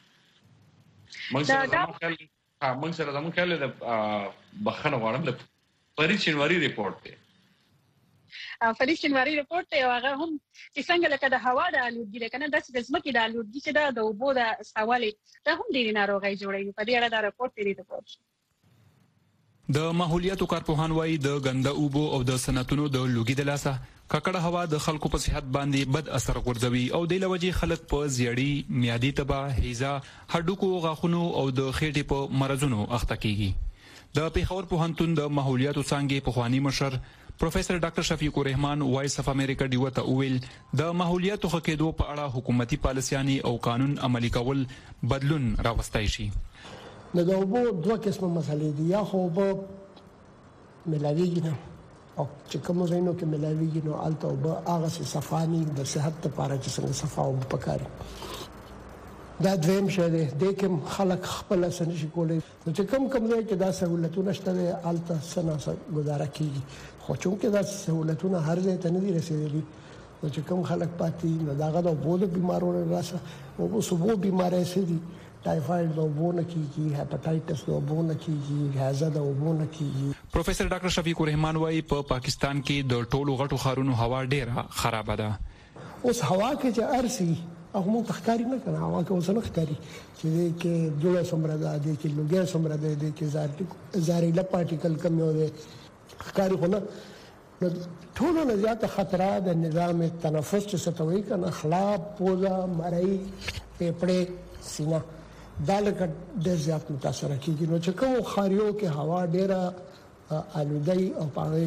موږ سره زموږ خیال د بخښنه غواړم د پریش جنوري ریپورت دی پریش جنوري ریپورت یو هغه هم چې څنګه لکه د هوا د الودګي لکه نه د ځمکې د الودګي چې د اوبو د سوالي دا هم ډېری ناروغي جوړوي په دې اړه دا ریپورت دی ریپورت د ماحولیاتو کارپوهان وایي د ګنده اوبو او د صنعتونو د لوګي د لاسه ککړه هوا د خلکو په صحت باندې بد اثر غورځوي او د لوجي خلک په زیړی میادي تبه هیزا هډوکو غاښونو او د خېټې په مرزونو اخته کیږي د پیښور پوهنتون د ماحولیاتو څانګې پخوانی مشر پروفیسور ډاکټر شفیق الرحمن وایس اف امریکا دیوته اویل د ماحولیاتو خکېدو په اړه حکومتي پالیسياني او قانون عملي کول بدلون راوستای شي د اوبو دوه قسمه مسلې دي یا خو به ملاویږي نه او چې کوم ځایونو کې ملاویږي نو الته اوبه هغه څه صفاني د صحت لپاره چې څنګه صفا او پکاري دا دویم شی دی د کوم خلک خپل سن شي کولای چې کوم ځای کې دا سہولتونه شته الته سنا گزاره کیږي خو چې دا سہولتونه هر ځای ته نه دي رسیدلي چې کوم خلک پاتې نو داغه د بوله بیمارونو راسه او سبو بیماری سي دي ټایفاید د وبونه کیږي هپاتایټس د وبونه کیږي هاذا د وبونه کیږي پروفیسور ډاکټر شفیق الرحمن وايي په پاکستان کې د ټولو غټو خارونو هوا ډیره خراب ده اوس هوا کې چې ارسي هغه تخکاری نه کنه هوا کې اوس نه ښکاری چې کې دوله سمره ده چې لوګي سمره ده چې زهريله پارټیکل کم یو ده ښکاری خو نه ټولو نه زیاته خطر د نظام تنفس چې ستوي کنه خلاب پوزا مړی پیپړې سینه دا لکه د زیات متاثر کیږي نو چې کوم خاریو کې هوا ډیره الودی او پاره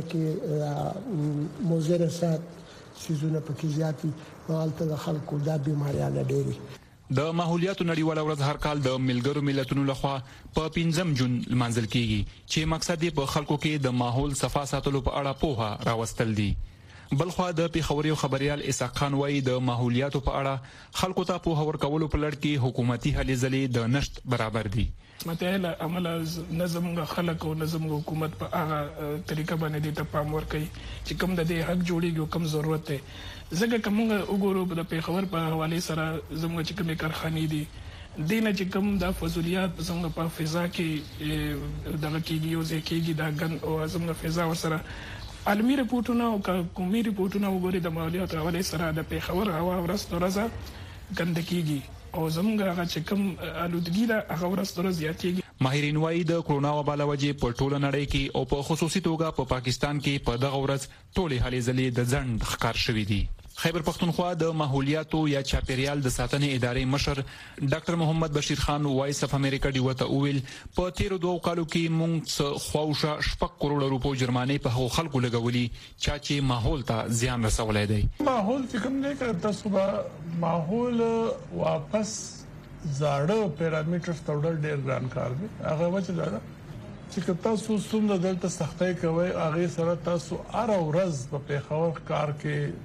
کې مضر سات سيزونه پکې زیاتی حالت د خلکو د بیماریانه ډېری. د ماحولیاتو نړیواله ورځ هر کال د ملګرو ملتونو لخوا په 5 جون لمانځل کیږي چې مقصد یې په خلکو کې د ماحول صفا ساتلو په اړه پوهه راوستل دي. بلخوا د پیښوري خبريال اسحاق خان وايي د ماحولیاتو په اړه خلکو ته پوهه ورکولو په لړ کې حکومتي هلې ځلې د نشټ برابر دي. متهله عمل نظم خلک او نظم حکومت په هغه طریقه باندې د پام ورکړي چې کوم د دې حق جوړیږي کوم ضرورت دی. زګه کومه وګورو د پیښور په حواله سره زموږ چې کومه کارخانې دي دینه چې کوم د فضولیات زموږ په فضا کې دغه کېږي او ځکهږي دا ګن او زموږ فضا سره عالمي رپورټونه او قومي رپورټونه وګوري د ماحولیات حواله سره د پیښور هوا ورځ ګندکیږي او زموږ هغه چې کوم الودګي دا هغه ورځ زیاتېږي. ماهرین وايي د کرونا وبا له وجې په ټوله نړۍ کې او په خصوصي توګه په پاکستان کې په دغه ورځ ټولې هلې ځلې د ځنډ ښکار شوې دي. خیبر پختونخوا د ماحولیاتو یا چاپیریال د ساتنې ادارې مشر ډاکټر محمد بشیر خان وایس اف امریکا ډیوته اویل په تیر 2 کالو کې موږ خواوشه 6 کروڑ روپو جرمانې په هغو خلکو لګولي چې ماحول ته زیان رسولای دی. ماحول چې کوم دی که تاسو به ماحول واپس زاړه پیرامټر توړل ډیر ګران کار دی. هغه وجه دا چې تاسو څومره دلته سختۍ کوي هغه سره تاسو هر ورځ په پیښور کار کې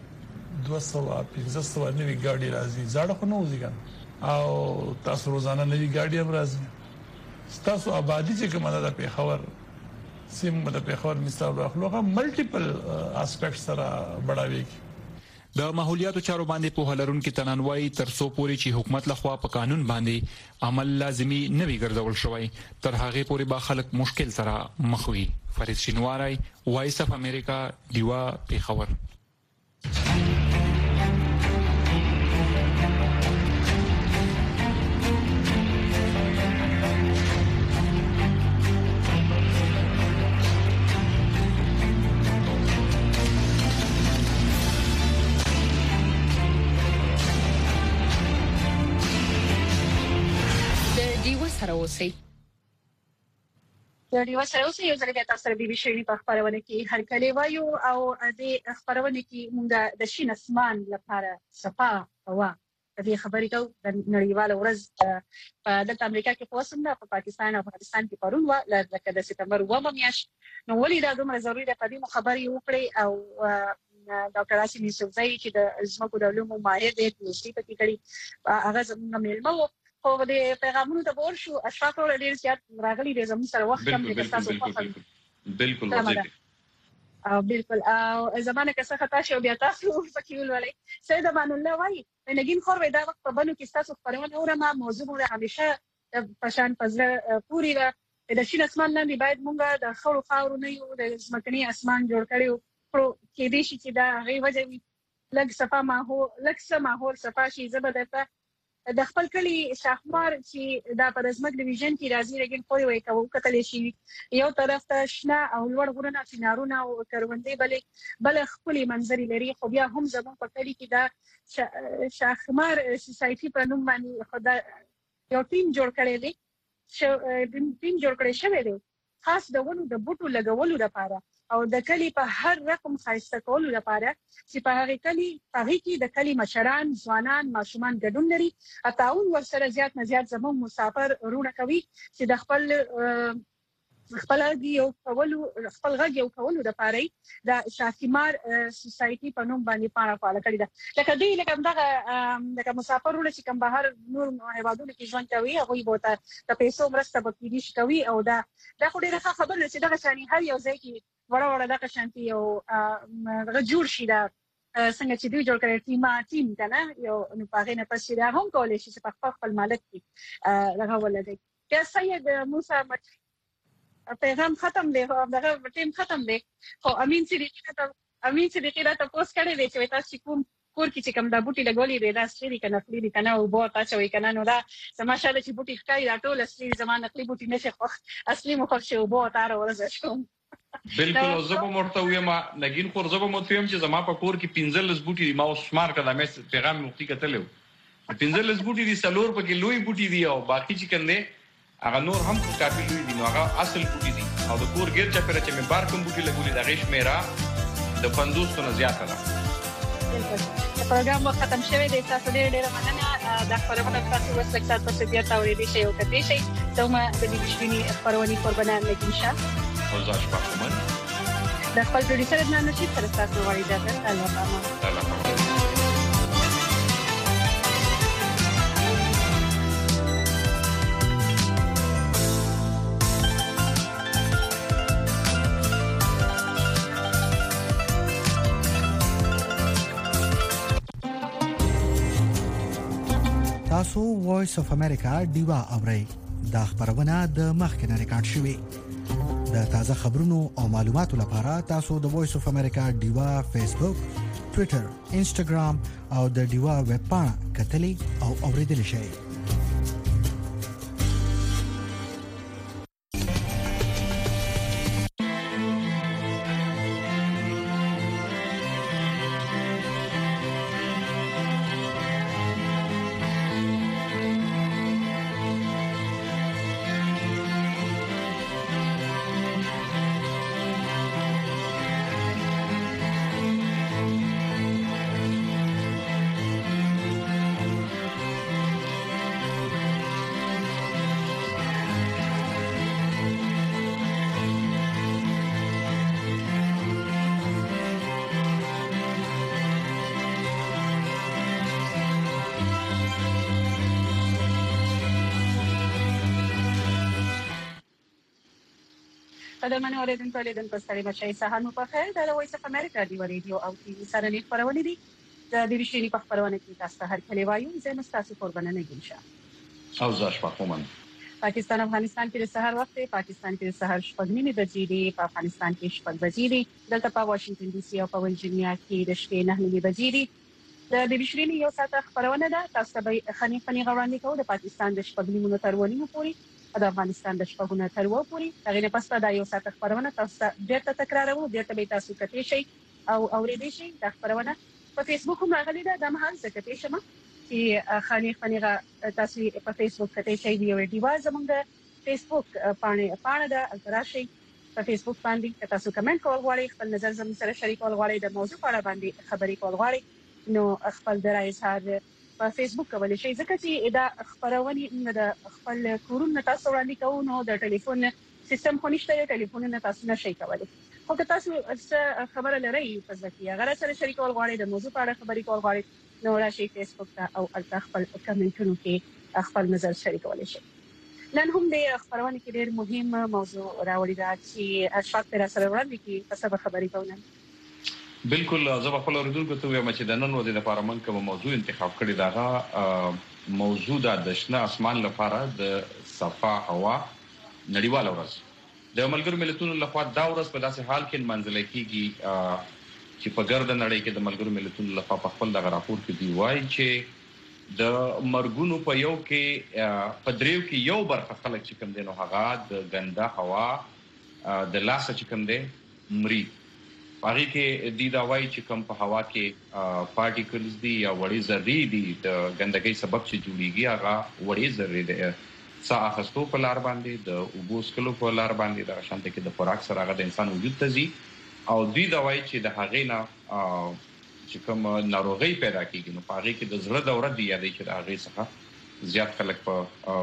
200-500 نوې ګاډي راځي زړه خو نه وځي او تاسو روزانه نوې ګاډي هم راځي. تاسو آبادی چې کومه ده پیښور سیم د پیښور مثال راخلو هغه ملټیپل اسپیکټ سره بڑاويږي. د ماحولیاتو چارو باندې په هلرونکو تنانوي ترڅو پوري چې حکومت لخوا په قانون باندې عمل لازمي نوي ګرځول شوی تر هغه پوري به خلک مشکل سره مخ وي. فرید شینواری وایس اف امریکا دیوا پیښور. د ډیوا سره اوسې یو ځل بیا تاسو سره بي شری په خبرونه کې هر کله وایو او د خبرونه کې موږ د شین اسمان لپاره صفا هوا د خبرې کو د نړیواله ورځ په امریکا کې پوسنده په پاکستان او افغانستان کې پرون و لکه د سپتمبر 2 میاشت نو ولې دا دومره ضروري ده په دې خبرې وکړي او ډاکټر اسیم یوسفزئی چې د زمکو د علومو ماهر دی چې په کې کړي هغه زموږ ملمو خو د پیغامونو ته ورشو اشفاق ډېر زیات راغلي دي زموږ سره وخت کم دي تاسو په بالکل بالکل او زمانه که څه خطا شو بیا تاسو فکیول ولې سید امان الله وای نګین خور ودا وخت په بنو کې تاسو خبرونه اورم موضوع مو همیشه پشان پزله پوری د شین اسمان لاندې باید مونږه د خړو خاورو نه یو د زمکني اسمان جوړ کړو کې دې شي چې دا غي وجوي لږ صفه ماحول صفه شي زبدته د خپل کلی شاهمار چې دا په رسمت ډیویژن کې راځي لګین خو یو کوو کتل شي یو طرف ته شنه او لوړ غرونه چنارونه او کروندې بل خپل منظر لري خو بیا هم زمون په کلی کې دا شاهمار سوسايټي په نوم باندې خدای یو ټیم جوړ کړی دی خاص د ونو د بوټو لګولو لپاره او د کلی په هر رقم خاصه کولو لپاره چې په هغه کې د کلی مشران ځوانان ماشومان ګډون لري اتاون ورسره زیات نه زیات زموږ مسافر رونه کوي چې د خپل غږ یو کولو لپاره د شاکمار سوسايټي په نوم باندې پاڼه فعال کړی ده لکه مسافر رونه چې کوم بهر نور هیوادونو کې ژوند کوي هغه بوته د پیسو مرسته به کیږي کوي او دا خو ډیره خبره چې دغه شانی هر یو ځای کې وړه دغه شانتي یو جوړ شي دا څنګه چې دوی جوړ کړی ټیم کنه یو نو پاغې نه پسې دا هم کولای شي چې په خپل مالک کې دغه ولګي یا سید موسی پیغام ختم دی او دغه ټیم ختم دی خو امین صدیقی دا تاسو کړی دی چې تاسو کوم کور کې چې کوم د بوټي لګولې دی دا سړي کنه او بو تاسو وی کنه نو دا سماشه چې بوټي ښکاري دا ټول اصلي زمانه نقلي بوټي نشه خو اصلي مخ شو بو تار ورزه شو بالکل زه به مرته ویم نګین خور زه به مو ته چې زما په کور کې 15 بوټي دی ما شمار کړه مې پیغام مختی کتلو 15 بوټي دي سلور پکې لوی بوټي دي او باقي چې کنده هغه نور هم کافي لوی دي نو هغه اصل بوټي دي او د کور ګیر چپره چې مې بار کوم بوټي لګولې د غیش میرا د 50 تنه زیاته ده. پروګرام وخت ختم شوی دی. تاسو ډېر مننه. د خبرونه تاسو اوس لږ ساعت پس بیا تاورېدي شي او کتي شي. ته ما د دې شویني خبرونه قربانان لګیشه. او زاش پخمن. د خپل پروډوسر نه نشي سره تاسو غواړئ دا الله پامه. تاسو وایس اف امریکا ډیوا اورئ. دا خبرونه د مخکنه ریکارډ شوې. د تازه خبرونو او معلوماتو لپاره تاسو د وایس اف امریکا ډیوا فیسبوک، ټوئیټر، انسټاګرام او د ډیوا ویب پاڼه کتلې او اوریدل شئ. قدمن اوریدونکو لیدونکو ستړي مشي سهانو په خیر د وایس اف امریکا دی ریډیو او ټي وي سره نه خبرونه دي. د دې په خبرونه کې تاسو هر کله وایو زه مستاسو قربانه نه ګنشه. او زاش پخمن. پاکستان افغانستان کې د سحر وخت پاکستان کې د سحر 8:30 بجې دي. په افغانستان کې 8 بجې دي. دلته په واشنگټن ډي سي او په ورجینیا کې د شپې 9 بجې دي. د دې یو ساعت خبرونه ده. تاسو به خني غوړاندې کوو د پاکستان د 8:30 تر 9 پورې د افغانستان د 8 تر 9 پورې. هغه نه پسته د یو ساعت خبرونه تاسو ډیرته تکرارو ډیرته به تاسو کتئ شي او اوریدئ شي. د خبرونه په فیسبوک هم راغلي ده. د مهال څه کتئ شم چې خاني تاسو په فیسبوک کتئ شي دی ډیوا زموږ د فیسبوک پاڼه ده التراشي. په فیسبوک باندې تاسو کمنټ کول غواړئ، خپل نظر زموږ سره شریکول غواړئ، د موضوع په اړه باندې خبرې کول غواړئ، نو خپل درای اظهار په فیسبوک کولای شئ. ځکه چې دا خبرونه د خپل کورونه تاسو وړاندې کوو نو د ټلیفون سیستم خو نشته، ټلیفون نه تاسو نشئ کولای. خو که تاسو خبره لرئ په ځکه هغه سره شریکول غواړئ، د موضوع په اړه خبرې کول غواړئ، نو راشئ فیسبوک ته او البته خپل کمنټونو کې خپل نظر شریکولای شئ. نن هم د خبرونه کې ډېر مهم موضوع راوړی دا چې اشفاق پر سره وړاندې کې په سبا خبرې کوو. بالکل زه په خپل اوریدونکو ته وایم چې د نن ورځې لپاره موږ کوم موضوع انتخاب کړی دا موضوع د شنه اسمان لپاره د صفا هوا نړیواله ورځ د ملګرو ملتونو لخوا دا ورځ په داسې حال کې منځل کیږي چې په ګرد نړۍ کې د ملګرو ملتونو لخوا په خپل دغه راپور کې دی وایي چې د مرګونو په یو کې په دریو کې یو برخه خلک چې کوم دي نو هغه د ګنده هوا د لاس چې کوم دي مري. هغه کې د داوای چې کوم په هوا کې پارټیکلز دي یا وړي ذرې دي د ګندګۍ سبب چې جوړيږي هغه وړي ذرې دي سا اخستو په لار باندې د اوبوس کلو په لار باندې د شانته کې د خوراک سره هغه د انسان وجود ته ځي او د داوای چې د هغې نه چې کوم ناروغي پیدا کیږي نو په هغه کې د زړه دوره دی یادې چې د هغې څخه زیات خلک په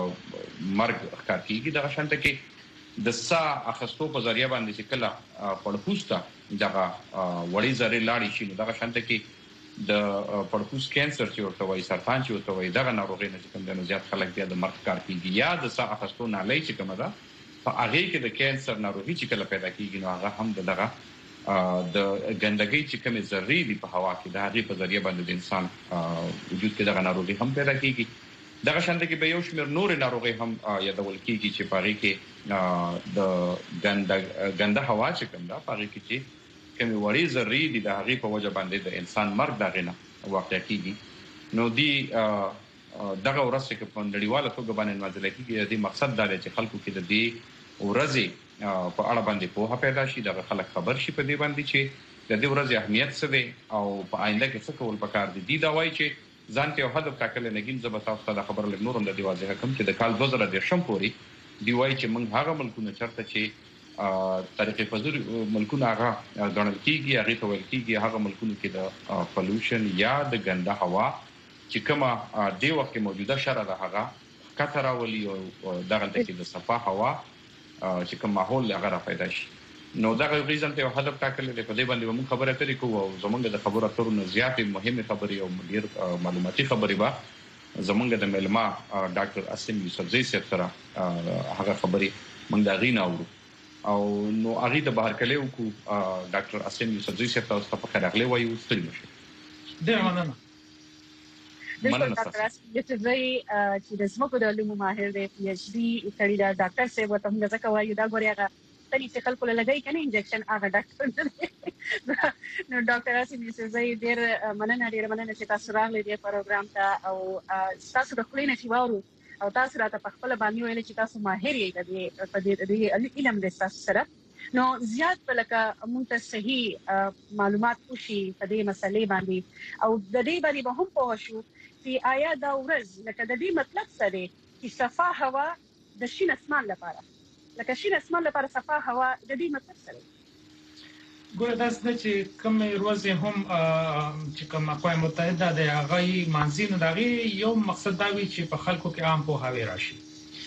مرګ ښکار کیږي د شانته کې د سا اخستو په ذریعہ باندې چې کله پړپوستا دغه وړي ذرې لاړې شي نو دغه شانته کې د پړپوس کینسر چې ورته وایي سرطان چې ورته وایي دغه ناروغي نه کوم د زیات خلک بیا د مرګ کار کیږي یا د سا اخستو نالۍ چې کومه ده په هغه کې د کینسر ناروغي چې کله پیدا کیږي نو هغه هم دغه د ګندګۍ چې کومه ذرې دي په هوا کې د هغه په ذریعہ باندې د انسان وجود کې دغه ناروغي هم پیدا کیږي. دغه شانته کې به یو شمېر نور ناروغي هم یادول کیږي چې په هغه کې د ګنده هوا چې کوم ده په هغه کې چې کوم وړي ذرې دي د هغه په وجه باندې د انسان مرګ دغه نه واقع کیږي. نو دی دغه ورځ کې په نړیواله توګه باندې نازل کیږي د مقصد دا دی چې خلکو کې د دې ورځې په اړه باندې په پیدا شي د خلک خبر شي په دې باندې چې د دې ورځې اهمیت څه دی او په آینده کې څه کول پکار دي. دا وایي چې ځان ته هدف ټاکل نګین زب تاسو ته خبر لګ نورم د دی واضح کوم چې د کال 2010 پورې دی وایي چې موږ هغه ملکونه چرته چې طریقې په زور ملکونه هغه غنل کیږي هغه ته ویل کیږي هغه ملکونه کې د پولوشن یا د ګنده هوا چې کومه د وخت موجوده شره ده هغه کثره ولي او دغه کې د صفا هوا چې کوم ماحول هغه پیدا شي نو دا ریزن ته هدف ټاکل دی په دې باندې موږ خبره کوي کوو زمونږ د خبرو اترو نه زیاتې مهمه خبري او ډیر معلوماتي خبري با زمونږ د ملما ډاکټر اسیم یوسفزئی صاحب سره هغه خبري موږ دا غینه اورو او نو هغه د بهر کلیو کو ډاکټر اسیم یوسفزئی صاحب تاسو په خبره وایو ستړي نشي ډیر مننه ډاکټر اسیم یوسفزئی چې د سمکو د علومو ماهر دی پی ایچ ډي کړی دا ډاکټر صاحب ته موږ ځکه وایو دا غوړي هغه تلې چې خلکو لګای کنه انجکشن هغه ډاکټر نو ډاکټر اسیم یوسفزئی ډیر مننه چې تاسو راغلي دې پروګرام ته او تاسو د خلینو چې وورو او تاسو راته په خپل باندې ویل چې تاسو ماهر یې په دې علم د تاسو سره نو زیات لکه مونږ ته صحیح معلومات وشي په دې مسلې باندې او د دې باندې به هم پوه شو چې آیا دا ورځ لکه د دې مطلب څه دی چې صفا هوا د شین اسمان لپاره لکه شین اسمان لپاره صفا هوا د دې مطلب څه دی ګوره دا چې کوم ورځ هم چې کوم اقوام متحده د هغه منځینو دغه یو مقصد دا وی چې په خلکو کې عام پوهاوی راشي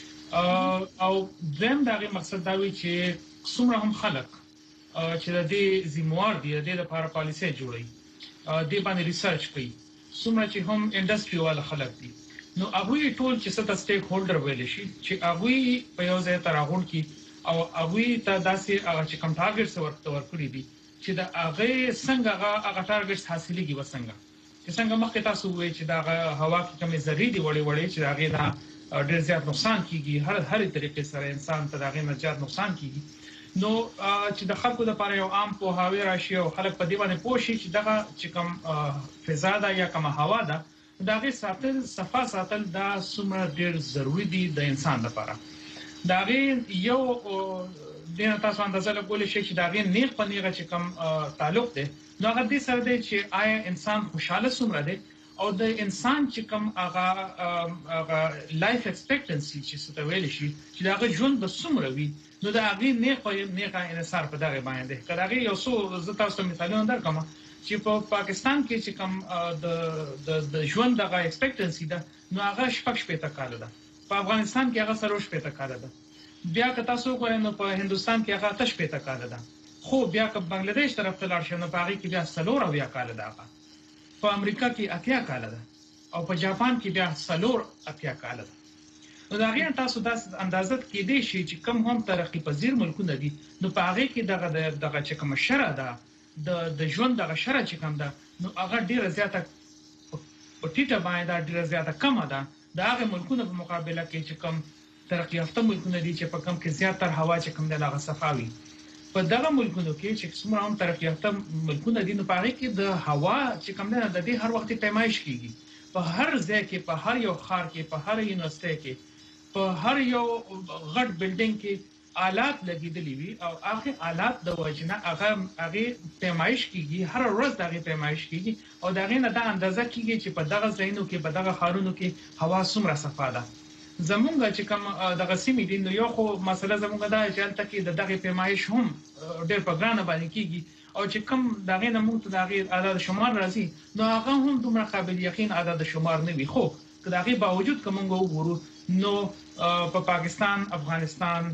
او دیم دغه مقصد دا وی چې څومره هم خلک چې د دې زموار دي د لپاره پالیسي جوړي د باندې ریسرچ کوي څومره چې هم انډستری والا خلک دي نو هغه ټول چې ست سټیک هولډر ویل شي چې هغه په یو ځای تراغون کی او هغه ته داسې هغه چې کوم ټارګټس ورکړي دي چې دا هغه څنګه هغه ټارګټس حاصلېږي وسنګ چې څنګه مخکې تاسو وایي چې دا هوا کې کومې ذرې دي وړي چې هغه دا ډېر زیات نقصان کیږي هر طریقې سره انسان ته هغه نه زیات نقصان کیږي نو چې د خلکو لپاره یو عام پوهاوی راشي او خلک په دې باندې پوه شي چې دغه چې کوم فضا ده یا کوم هوا ده داغه ساتل صفا ساتل دا څومره ډیر ضروری دي د انسان لپاره داغه یو د تاسو اندازه لګول شي چې داغه نیغ په نیغه چې کوم تعلق دی نو هغه دې سره دی چې آیا انسان خوشاله څومره دی او د انسان چې کوم هغه لایف ایکسپیکټنسي چې څه ویل شي چې داغه ژوند د څومره وي نو داغه نیغ په نیغه انحصار په دغه باندې کړهغه یو څو زه تاسو مثالونه درکم چې په پاکستان کې چې کوم د ژوند دغه ایکسپیکټنسي ده نو هغه شپږ کال ده په افغانستان کې هغه سره 15 کال ده بیا که تاسو ګورئ نو په هندستان کې هغه 15 کال ده خو بیا که بنگلاديش طرف ته لاړ شئ نو په هغه کې بیا 4 کال ده په امریکا کې 8 کال ده او په جاپان کې بیا 4 کال ده نو دا غیر تاسو د اندازت کې دی چې کوم هم ترقی پذیر ملکونه دي نو په هغه کې دغه چې کوم شره ده د ژوند دغه شره چې کوم ده نو هغه ډیره زیاته په ټیټه باندې ډیره زیاته کم ده د هغه ملکونو په مقابله کې چې کوم ترقی یافته ملکونه دي چې په کم کې زیاتره هوا چې کوم د هغه صفاوي په دغه ملکونو کې چې څومره هم ترقی یافته ملکونه دي نو په هغه کې د هوا چې کوم نه د دې هر وخت پیمایش کیږي په هر ځای کې په هر یو ښار کې په هر یونیورسيټي کې په هر یو غټ بلډینګ کې آلات لګیدلی وي او هغه آلات د وجنه هغه پیمایش کیږي هر ورځ دغه پیمایش کیږي او دغه نه د اندازه کیږي چې په دغه ځایونو کې په دغه خارونو کې هوا څومره صفا ده زمونږ چې کوم دغه سیمې دي نو یو خو مسله زمونږ دا چې تل کې دغه پیمایش هم ډېر په ګرانه باندې کیږي او چې کوم دغه نه موږ ته دغه عدد شمار راځي نو هغه هم دومره قابل یقین عدد شمار نه وي خو دغه باوجود کوم وګورو نو په پاکستان افغانستان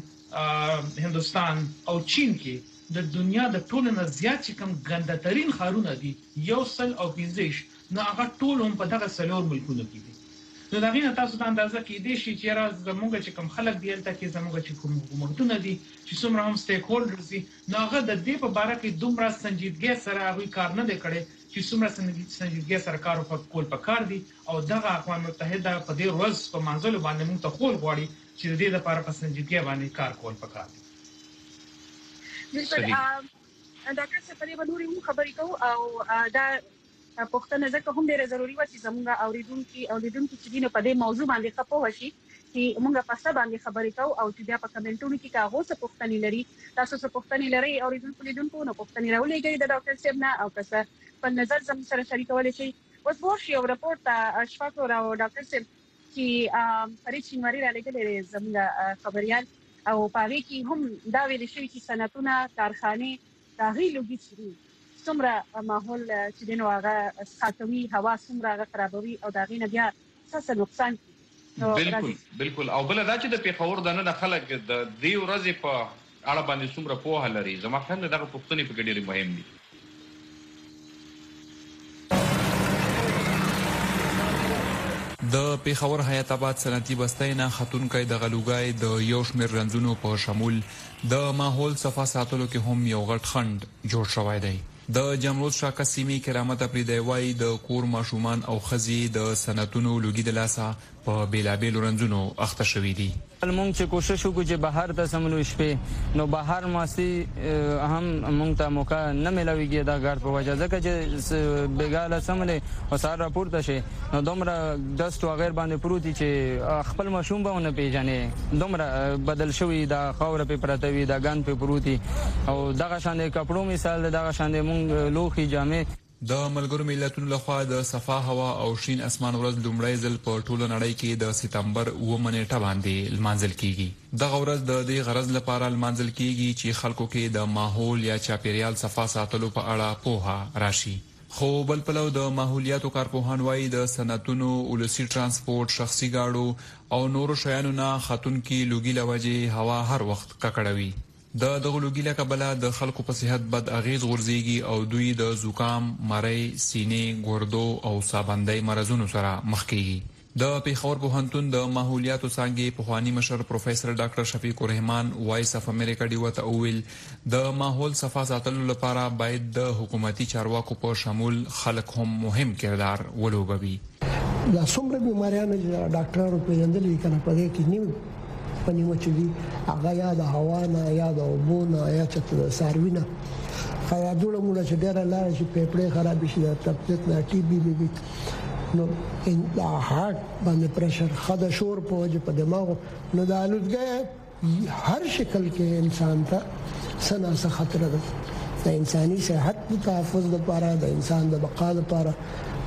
هندستان او چین کې د دنیا د ټولو نه زیات چې کوم ګنده ترين خارونه دي یو سل او 15 نو هغه ټول هم په دغه سلور ملکونو کې دي نو دا غینه تاسو ته اندازه کې دي چې راز زموږ چې کوم خلک دی تل کې زموږ چې کوم حکومتونه دي چې څومره هم سټیک هولډرز دي نو هغه د دې په اړه کې دومره سنجیدګي سره هغه کار نه کړي چې څومره سنجیدګي سره کار وکول پکار دي او دغه اقوام متحده په دې ورځ په منځلو باندې موږ ته خول غواړي چې د دې لپاره په سنجیدګي باندې کار کول پکار دي بالکل ډاکټر سپری بنوري مو خبرې کوو او دا پښتنه ځکه هم ډیره ضروری و چې زموږ اوریدونکو چې دینه په دې موضوع باندې خپوه شي چې موږ په څه باندې خبرې کوو او چې بیا په کمنټونو کې کاغو څه پښتني لري تاسو څه پښتني لري اوریدونکو نو پښتني راولېږئ د ډاکټر صاحب نه او څه په نظر زموږ سره شریکول شي اوس ورشي او رپورت اشفاق او ډاکټر صاحب چې فرید شینواری را لګلې زموږ خبريال او پاره کې هم دا ویل شوی چې صنعتونه کارخانه داغي لوګي چې څومره ماحول چې دنو هغه ساتوي هوا څومره خرابوي او داغي نه بیا څه نقصان بالکل او بل دا چې د پیښور دنه خلک د دې ورځې په اړه باندې څومره پوهه لري زما خیال دغه پوښتنې په ډېر مهم دي. د پیښور حیات آباد صنعتي بستۍ نه خاتونکې د غلوګای د یو شمېر رنځونو په شمول د ماحول صفا ساتلو کې هم یو غټ خند جوړ شوی دی. د جمروز شاکه سیمې کرامت پریدي وای د کور ماشومان او خزي د صنعتونو لوګي د لاسه په بیلابیل رنځونو اخته شوې دي. مونږ چې کوشش وکړو چې بهر ته سملو شپې نو بهر ماسي هم مونږ ته موقع نه ملويږي دا ګارد په وجه ځکه چې بیګاله سملې او سار راپورته شي نو دومره دست او غیر باندې پروتي چې خپل مشوم به نه پیژنې دومره بدل شوی دا خاور په پرتوي دا ګان په پروتي او دغه شان د کپړو مثال دغه شان د مونږ لوخي جامې د ملګرو ملتونو لخوا د صفا هوا او شین اسمان ورځ لومړی ځل په ټوله نړۍ کې د سپتمبر 9 نیټه باندې لمانځل کیږي. دغه ورځ د دې غرض لپاره لمانځل کیږي چې خلکو کې د ماحول یا چاپیریال صفا ساتلو په اړه پوهه راشي. خو بل پلو د ماحولیاتو کارپوهان وایي د صنعتونو ولسی ترانسپورت شخصي گاډو او نورو شیانو نه خاتونکي لوګي لوجه هوا هر وخت ککړوي. د دغه لوګي له کبله د خلکو په صحت بد اغیز غورځيږي او دوی د زکام، مری، سینې، ګردو او سابندۍ مرزونو سره مخ کیږي. د پیښور پوهنتون د ماحولیاتو څانګې پوهانی مشر پروفیسور ډاکټر شفیق الرحمن وایس اف امریکا ډیو ته ویل د ماحول صفا ساتلو لپاره باید د حکومتي چارواکو په شمول خلک هم مهم کردار ولوبوي. دا څومره بیماریانو ډاکټرانو پیژندلې کنه پدې کې نیو پنیمه چې دی هغه یا د هوا نه یا د اوبو نه یا چې د ساروینه خیا جوړه موږ چې ډېر لار چې پیپړې خراب شي د تپت نه ټي بي نو ان د هارت باندې پرشر خدا شور په وجه په دماغ نو د آلودګۍ هر شکل کې انسان ته سناسه خطر ده. د انساني صحت د تحفظ لپاره د انسان د بقا لپاره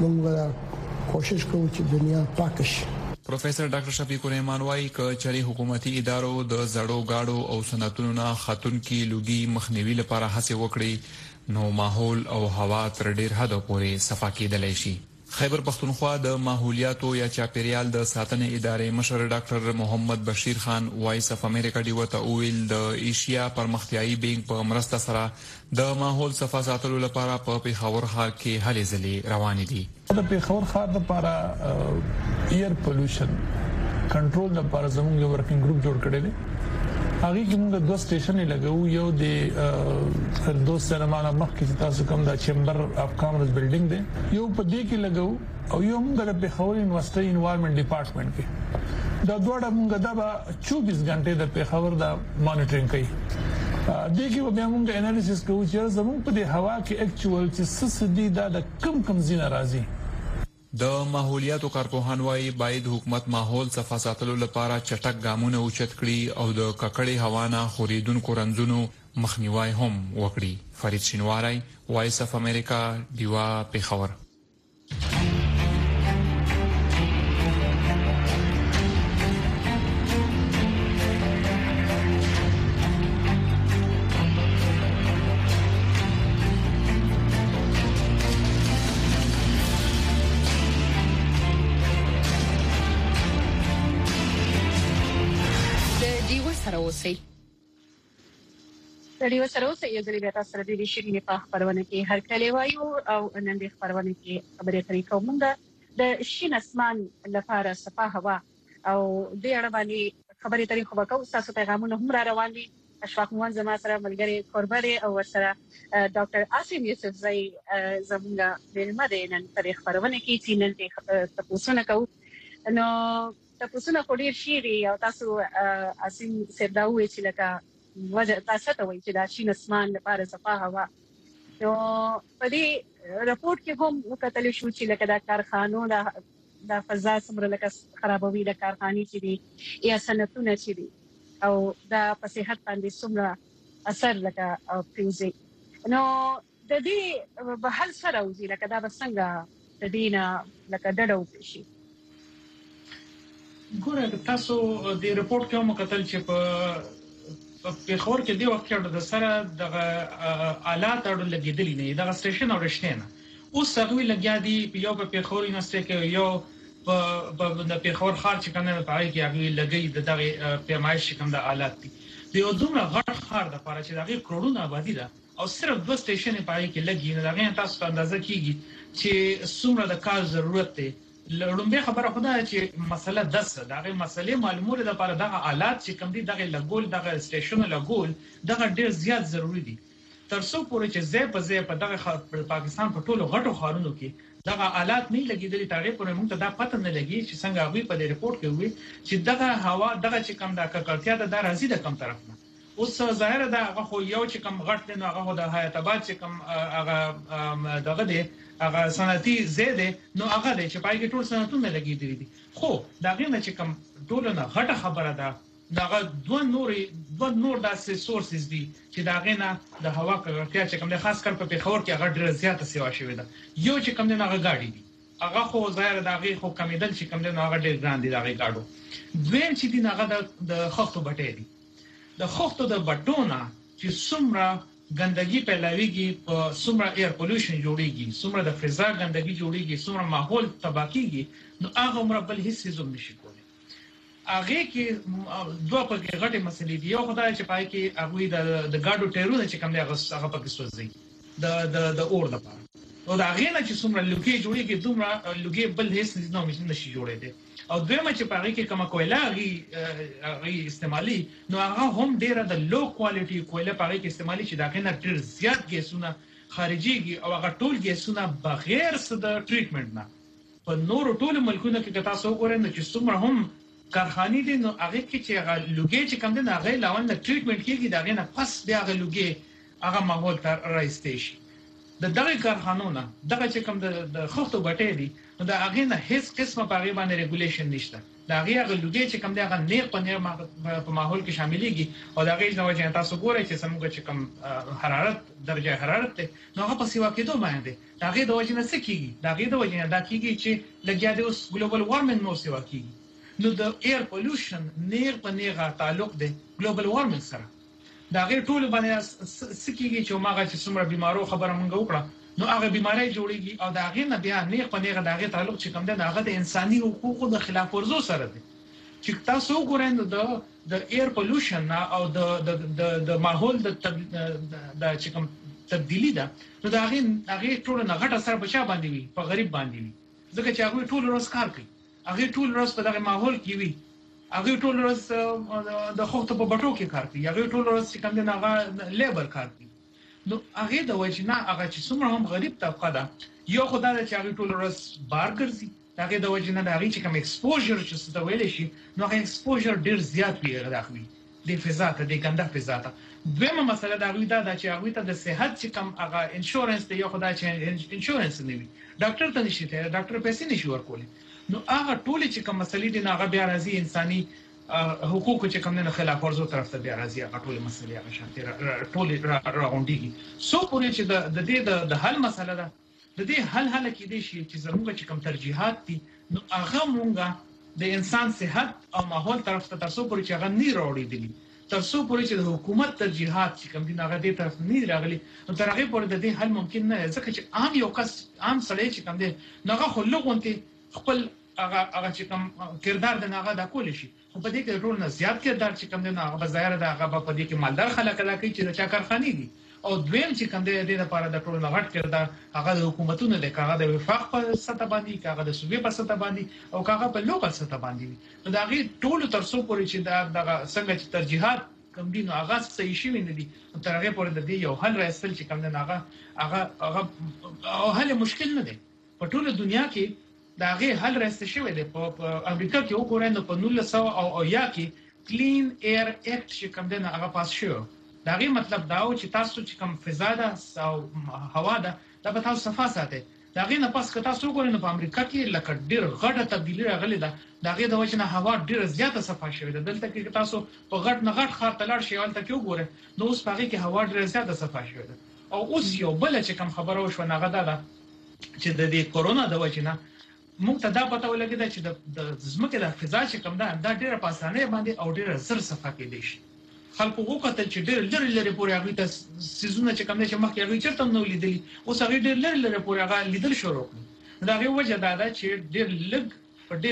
موږ کوشش کوو چې دنیا پاک شي. پروفیسور ډاکټر شفیق الرحمن وایي ک چري حکومتي ادارو د زړو گاډو او صنعتونو نه خاتونکي لوګي مخنیوي لپاره هڅه وکړي نو ماحول او هوا تر ډیر حد پورې صفا کېدلی شي. خیبر پختونخوا د ماحولیاتو یا چاپیریال د ساتنې ادارې مشر ډاکټر محمد بشیر خان وایس اف امریکا ډیو ته ویل د ایشیا پرمختیایي بانک په مرسته سره د ماحول صفا ساتلو لپاره په پیښور ښار کې هلې ځلې روانې دي. د پیښور ښار لپاره ایر پولوشن کنټرول لپاره زموږ یو ورکینګ ګروپ جوړ کړی دی. هغه کې موږ دوه سټیشنې لګو یو د فردوس سینما مخکې چې تاسو کوم د چیمبر اف کامرس بلډینګ دی یو په دې کې لګو او یو موږ د پیښور یونیورسيټي انوایرنمنت ډپارټمنټ کې دا دوه موږ د 24 غنټې د پیښور د مانیټرینګ کوي. د کې بیا موږ انالیسس کوو چې زموږ په دې هوا کې اکچوال چې سسدي د کم زینه راځي. د ماحولیاتو کارپوهان وایي باید حکومت ماحول صفا ساتلو لپاره چټک ګامونه اوچت کړي او د ککړې هوا نه خوريدونکو رنځونو مخنیوي هم وکړي. فرید شینواری وایس اف امریکا دیوا پیښور. ریو سره اوسه یو ځلې تاسو سره د شیرینې په خبرونه کې هر کله وایو او نن د خبرونه کې خبرې کوي کومه د شین اسمان لپاره صفا هوا او د اړه باندې خبرې ترې خو وکاو تاسو پیغامونه هم را روان دي. اشفاق موان زما سره ملګری کوربره او سره ډاکټر عاصم یوسف زئی زمونږ د مدینه نن پر خبرونه کې چې نن تاسو نه کوو نو تاسو نه کوډیر شيري او تاسو عاصم سرداوي چې لکه وجه تاسو ته وایي چې د شین اسمان لپاره صفا هوا نو په دې راپورټ کې هم وکتل شو چې لکه د کارخانو د فضا سمره لکه خرابوي د کارخانې چې دي یا صنعتونه چې دي او د صحت باندې سمره اثر لکه پریزي نو د دې به هل سره وزي لکه دا بسنګ د دینه لکه ډډو شي. ګوره تاسو د ریپورت کې هم کتل چې په په خور کې دی وخت کې د سره د آلات اړه لګیدلی نه دا سټیشن اورشتنه اوس هغه لګیا دی یو په خور یونیورسيټي کې یو په په خور خار چې کنه په هغه کې هغه لګي د دغه پیمایش کوم د آلات دي د یو دومره غټ خار د لپاره چې دغه کروڑونه آبادی ده او صرف 2 سټیشن په هغه کې لګي نه دغه تاسو په اندازه کیږي چې څومره د کار ضرورت دی لړمبه خبره خدای چې مسله دغه مسلې معلوموله د لپاره دغه آلات چې کوم دي دغه لګول دغه سټیشن لګول دغه ډیر زیات ضروری دي ترڅو پورې چې زه په دغه پاکستان په ټولو غټو خارونو کې دغه آلات نه لګیدلې تاغه پورې موږ ته دا پته نه لګي چې څنګه هغه په دې رپورت کې وي چې دغه هوا دغه چې کوم د ککړتیا د راځي د کم طرف نه اوس ظاهر ده هغه خو یو چې کوم غټ دی نو هغه د حیات آباد چې کوم هغه دغه دی هغه صنعتي زیاده نو هغه دی چې پای کې ټول صنعتونه لګیدلې دي خو دغه نه چې کوم ټول نه غټه خبره ده دغه دوه نور داسې سورسز دي چې دغه نه د هوا ککړتیا چې کوم د خاص کر په پیښور کې هغه ډېر زیاته سیوا شوې ده یو چې کوم نه هغه گاډي دي هغه خو ظاهر دغه خو کمیدل چې کوم نه هغه ډېر ګران دي دغه گاډو دویم چې دي هغه د خښتو بټې دي د خښتو د بټونه چې څومره ګندګي پیلاویږي په څومره ایر پولوشن جوړیږي څومره د فضا ګندګي جوړیږي څومره ماحول تباہ کیږي نو هغه عمر بل هیڅ څه نشي کولی هغه کې دوه پکې غټه مسلې دي یو خدای چې پای کې هغه د گاډو ټیرونه چې کوم دی هغه پکې سوځي د اور د پاره او دا هغه نه چې څومره لوګي جوړیږي دومره لوګي بل هیڅ نشي جوړېدي او دویمه چې پاره کې کومه کویلا غي استعمالي نو هغه هم ډیره د لو کوالټي کویلا پاره کې استعمالي چې دا کنه ډیر زیات ګیسونه خارجيږي او هغه ټول ګیسونه بغیر څه د ټریټمنټ نه په نورو ټول ملکونو کې تاسو وګورئ نو چې څومره هم کارخانې دي نو هغه کې چې هغه لوګي چې کوم دي هغه لاول د ټریټمنټ کېږي دا نه پس بیا هغه لوګي هغه ماحول ته راځي شي د دغه کارخانونو دغه چې کوم د خښتو بټې دي نو دا هغه نه هیڅ قسمه په هغه باندې ریګولیشن نشته دا هغه لوګي چې کوم دی هغه نه په ماحول کې شاملېږي او دا هغه نو چې تاسو ګورئ چې څنګه چې کوم حرارت درجه حرارت ته نو هغه په سیوا کېدو باندې دا هغه د وجه نه سکیږي دا هغه د وجه نه دا کیږي چې لګیا دی اوس ګلوبل وارمنګ نو سیوا کیږي نو د ایر پولوشن نیر په نیغه تعلق دی ګلوبل وارمنګ سره دا غیر ټول باندې سکیږي چې ماغه چې څومره بیمارو خبره مونږ وکړه نو هغه بیماری جوړیږي او دا غیر نه بیا نه په نیغه دا غیر تعلق چې کوم دی هغه د انساني حقوقو د خلاف ورزو سره دی چې تاسو وګورئ د ایر پولوشن او د ماحول د چې کوم تبدیلی ده نو دا هغه ټول نه غټه سره بچا باندې وي په غریب باندې وي ځکه چې هغه ټول روز کار کوي هغه ټول روز په دغه ماحول کې وي هغه ټول روز د خښتو په بټو کې کار کوي هغه ټول روز چې کوم دی هغه لیبر کار کوي نو هغه د وجنه هغه چې څومره هم غریب طبقه ده یو خدای چې هغه ټول روز بار ګرځي هغه د وجنه د هغه چې کوم ایکسپوژر چې څه ته ویل شي نو هغه ایکسپوژر ډیر زیات وي راخوي د فضا ته د ګنده فضا ته دویمه مسله دا وی دا چې هغه ته د صحت چې کوم هغه انشورنس دی یو خدای چې انشورنس نه وي ډاکټر ته نشي ته ډاکټر پیسې نشي ورکولي نو هغه ټول چې کوم مسلې دي هغه بیا راځي انساني حقوق چې کوم نه خلاف ورزو طرف ته بیا راځي هغه ټول مسلې هغه شانتي ټول راغونډيږي سو پورې چې د دې د حل مسله ده د دې حل کې دي چې زموږ چې کوم ترجیحات دي نو هغه مونږه د انسان صحت او ماحول طرف ته تاسو پورې چې هغه نه راوړي دي تاسو پورې چې د حکومت ترجیحات چې کوم دي هغه دې طرف نه راغلي نو تر هغه پورې د دې حل ممکن نه ځکه چې عام یو کس عام سړی چې کوم دي هغه خو لغونته خپل هغه چې کوم کردار د هغه د کول شي خو په دې کې ټول نه زیات کردار چې کوم دی هغه بظاهر د هغه په دې کې مالدار خلک لا کوي چې د چا کارخانه دي او دویم چې کوم دی د لپاره د ټول نه غټ کردار هغه د حکومتونو د هغه د وفاق په سطح باندې هغه د صوبې په سطح باندې او هغه په لوکل سطح باندې نو دا غي ټول ترڅو پورې چې دا څنګه چې ترجیحات کوم دي نو هغه صحیح شي نه دي تر هغه پورې د دې یو حل راځل چې کوم دی هغه او حل مشکل نه دی په ټول دنیا کې دا غي حل راځي شوی دی په امریکا کې وګورئ نو په 1900 او یا کې کلین ایر اکټ چې کوم دی هغه پاس شو دا غي مطلب دا و چې تاسو چې کوم فضا ده او هوا ده دا به تاسو صفه ساتي دا غي نه پاس که تاسو وګورئ نو په امریکا کې لکه ډیر غټه تبدیلی راغلی ده دا غي د وجه نه هوا ډیر زیاته صفه شوی ده دلته کې تاسو په غټ نه غټ خار تلل شي ولته کې وګورئ نو اوس پاره کې هوا ډیر زیاته صفه شوی ده او اوس یو بل چې کوم خبره وشو نه غدا ده چې د دې کورونا د وجه نه موږ ته دا پته ولګی چې د زمکه د فضا چې کوم ده دا ډیره په اسانه باندې او ډیره زر صفه کې دي شي خلکو وکړل چې ډېر لري پورې هغه ته سيزونه چې کوم چې مخکې هغه چرته نو لیدلی اوس هغه ډېر لري پورې هغه لیدل شروع کړ. دا هغه وجه دا چې ډېر لږ په ډېر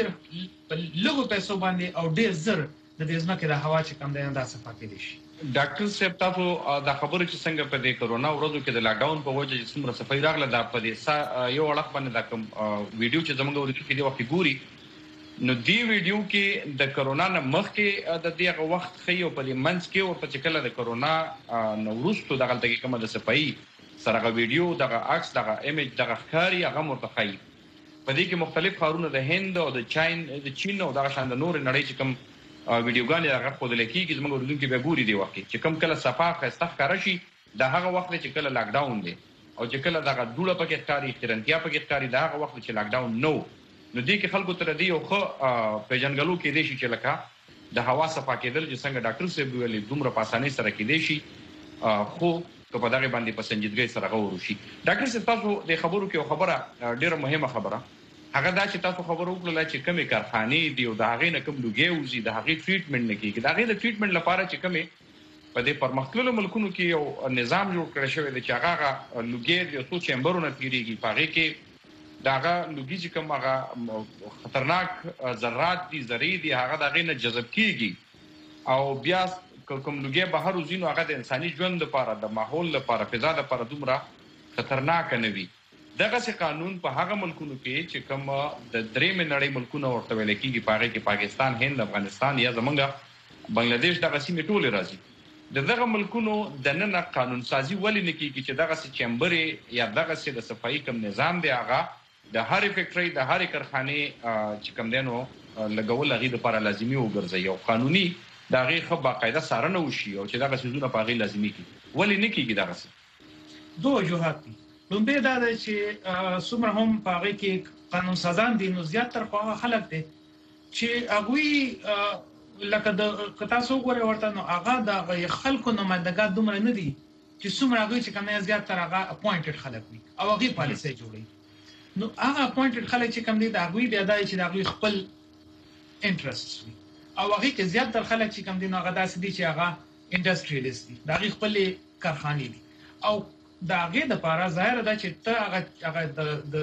لږو پیسو باندې او ډېر زر د دې ځمکې د هوا چې کوم دی دا صفه کېدي شي. ډاکټر صاحب تاسو دا خبره چې څنګه په دې کورونا ورځو کې د لاک ډاون په وجه چې څومره صفای راغله دا په دې یو اړه باندې دا کوم ویډیو چې زموږ ورته کې دی وخت ګوري نو دی ویډیو کې د کورونا نه مخکې د دغه وخت خي او په دې منځ کې او په چکله د کورونا نوروستو دغه تلګي کومه د صفای سره ویډیو دغه عکس دغه ایمیج دغه ښکاری هغه مرتخی په دې کې مختلف خارونه د هند او د چین او دغه شان د نور نړۍ چې کوم ویډیوګانې هغه خو د لکیږي زموږ ورته کې به ګوري دی وخت چې کوم کله صفه خسته ښکارا شي د هغه وخت چې کله لاک ډاون دی او چې کله دغه ډوله پکې ښکاری ترنتیا پکې ښکاری د هغه وخت چې لاک ډاون نو دې کې خلکو تر دې یو خو پیژنګلو کې دي چې لکه د هوا صفه کېدل چې څنګه ډاکټر صاحب ویلي دومره په اسانۍ سره کې دي شي خو په دغه باندې په سنجیدګۍ سره غوړو شي. ډاکټر صاحب تاسو د خبرو کې خبره ډیره مهمه خبره هغه دا چې تاسو خبرو وکړه چې کومې کارخانې دی او د هغې نه کوم لوګي وزي د هغې ټریټمنټ نه کیږي د هغې د ټریټمنټ لپاره چې کومې په دې پرمختللو ملکونو کې یو نظام جوړ کړی شوی دی چې هغه لوګي د څو چمبرونه تیریږي په هغې کې داغه لوګي چې کوم هغه خطرناک ذرات دي ذرې دي هغه دغه نه جذب کیږي او بیا کوم لوګي بهر وزینو هغه د انساني ژوند لپاره د ماحول لپاره فضا لپاره دومره خطرناک نه وي. دغه څه قانون په هغه ملکونو کې چې کوم د درېمې نړۍ ملکونه ورته ویل کېږي په هغه کې پاکستان هند افغانستان یا زمونږ بنگلاديش دغه سیمې ټولې راځي دغه ملکونو د نن قانون سازي ولې نه کیږي چې دغه څه چمبر یا دغه څه د صفایي کوم نظام دی هغه د هر فیکټري د هر کارخانه چې کوم دینو لګول غي د لپاره لازمي وګرځي او قانوني دغه خو باقاعده سارنه وشي او چې دغه سيزونه په غي لازمي کی ولې نه کیږي دغه څه دوه وجوهات دي. لومبه دا چې څومره هم په غي کې قانون سازان دي نو زیات تر خلک دي چې اغوی لکه د کتا سو غوړې ورته نو هغه د خلکو نمائندګان دومره نه دي چې څومره هغه چې کوم زیات تر هغه اپوینټډ خلک وي او هغه پالیسي جوړي نو هغه اپوینټډ خلک چې کوم دي د هغه بیا دای چې د هغه خپل انټرست وي او هغه کې زیات تر خلک چې کوم دي نو هغه داسې دي چې هغه انډستریالیست دي د هغه خپل کارخانې دي او دا هغه د لپاره ظاهر ده چې ته هغه د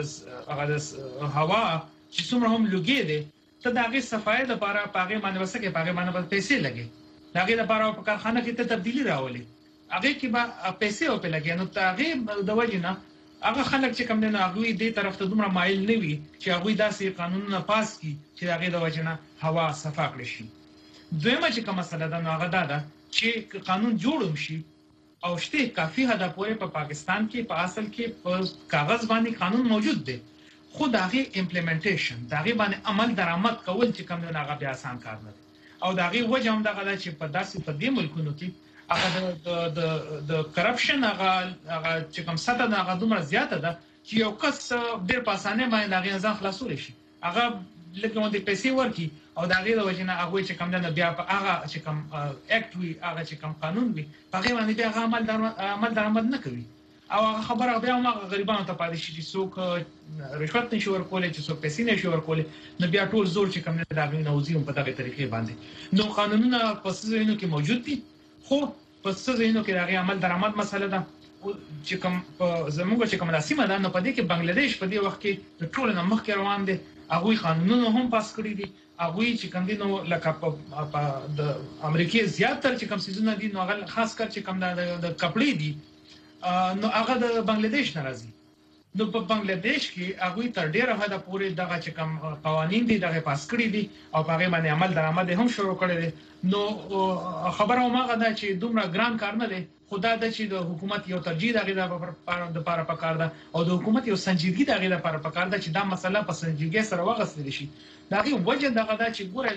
هوا چې څومره هم لوګي دي ته د هغه صفای د لپاره پاګه باندې وسکه پاګه باندې پیسې لګي دا هغه د لپاره په کارخانه کې ته تبدیلی راولي هغه کې به پیسې او په لګي نو ته هغه د وجنه هغه خلک چې کوم نه هغه دې طرف ته دومره مایل نه وي چې هغه داسې قانونونه پاس کړي چې هغه د وجنه هوا صفا کړي شي. دویمه چې کوم مسله ده نو هغه ده چې قانون جوړوم شي او شته کافي حد پورې په پاکستان کې په اصل کې په کاغذ باندې قانون موجود دی خو داغه امپلیمنټیشن داغه باندې عمل درآمد کول چې کوم نه هغه بیا آسان کار نه دی او داغه وجه هم دغه چې په داسې په دې ملکونو کې هغه د کرپشن هغه چې کوم ساته هغه دومره زیاته ده چې یو کس ډېر په اسانه باندې داغه ځان خلاصول شي هغه لکه مو د پیسې ورکی او داغه د وجه نه هغه چې کوم نه بیا په هغه چې کوم اکټ وی هغه چې کوم قانون وي هغه باندې بیا عمل درآمد نه کوي او خبره بیا موږ غریبانو ته پاتې شي چې څوک رشوت نشي ورکولای چې څوک پیسې نشي ورکولای نو بیا ټول زور چې کوم نه داغه نوځي په دغه طریقې باندې نو قانونونه په څه کې موجود دي خو په څه کې داغه عمل درآمد مسله ده چې کوم زموږ چې کوم لاسمه ده نو په دې کې بنگلاديش په دې وخت کې ټول نه مخ کې روان دي هغه قانونونه هم پاس کړی دي هغه چې کوم دي نو لکه په د امریکای زیاتره چې کوم سيزونه دي نو هغه خاص کر چې کوم د کپړې دي نو هغه د بنگلاديش ناراضي نو په بنگلاديش کې هغه تر ډیره حد پورې دغه چې کوم قوانين دي دغه پاس کړی دي او هغه باندې عمل درآمد هم شروع کړی دي نو خبره ماغه ده چې دومره ګران کار نه دی خدا د چې د حکومت یو ترجیح دغه د لپاره پکار ده او د حکومت یو سنجیدګي دغه لپاره پکار ده چې دا مسله په سنجیدګي سره وغوښتل شي دغه وجه دغه ده چې ګوره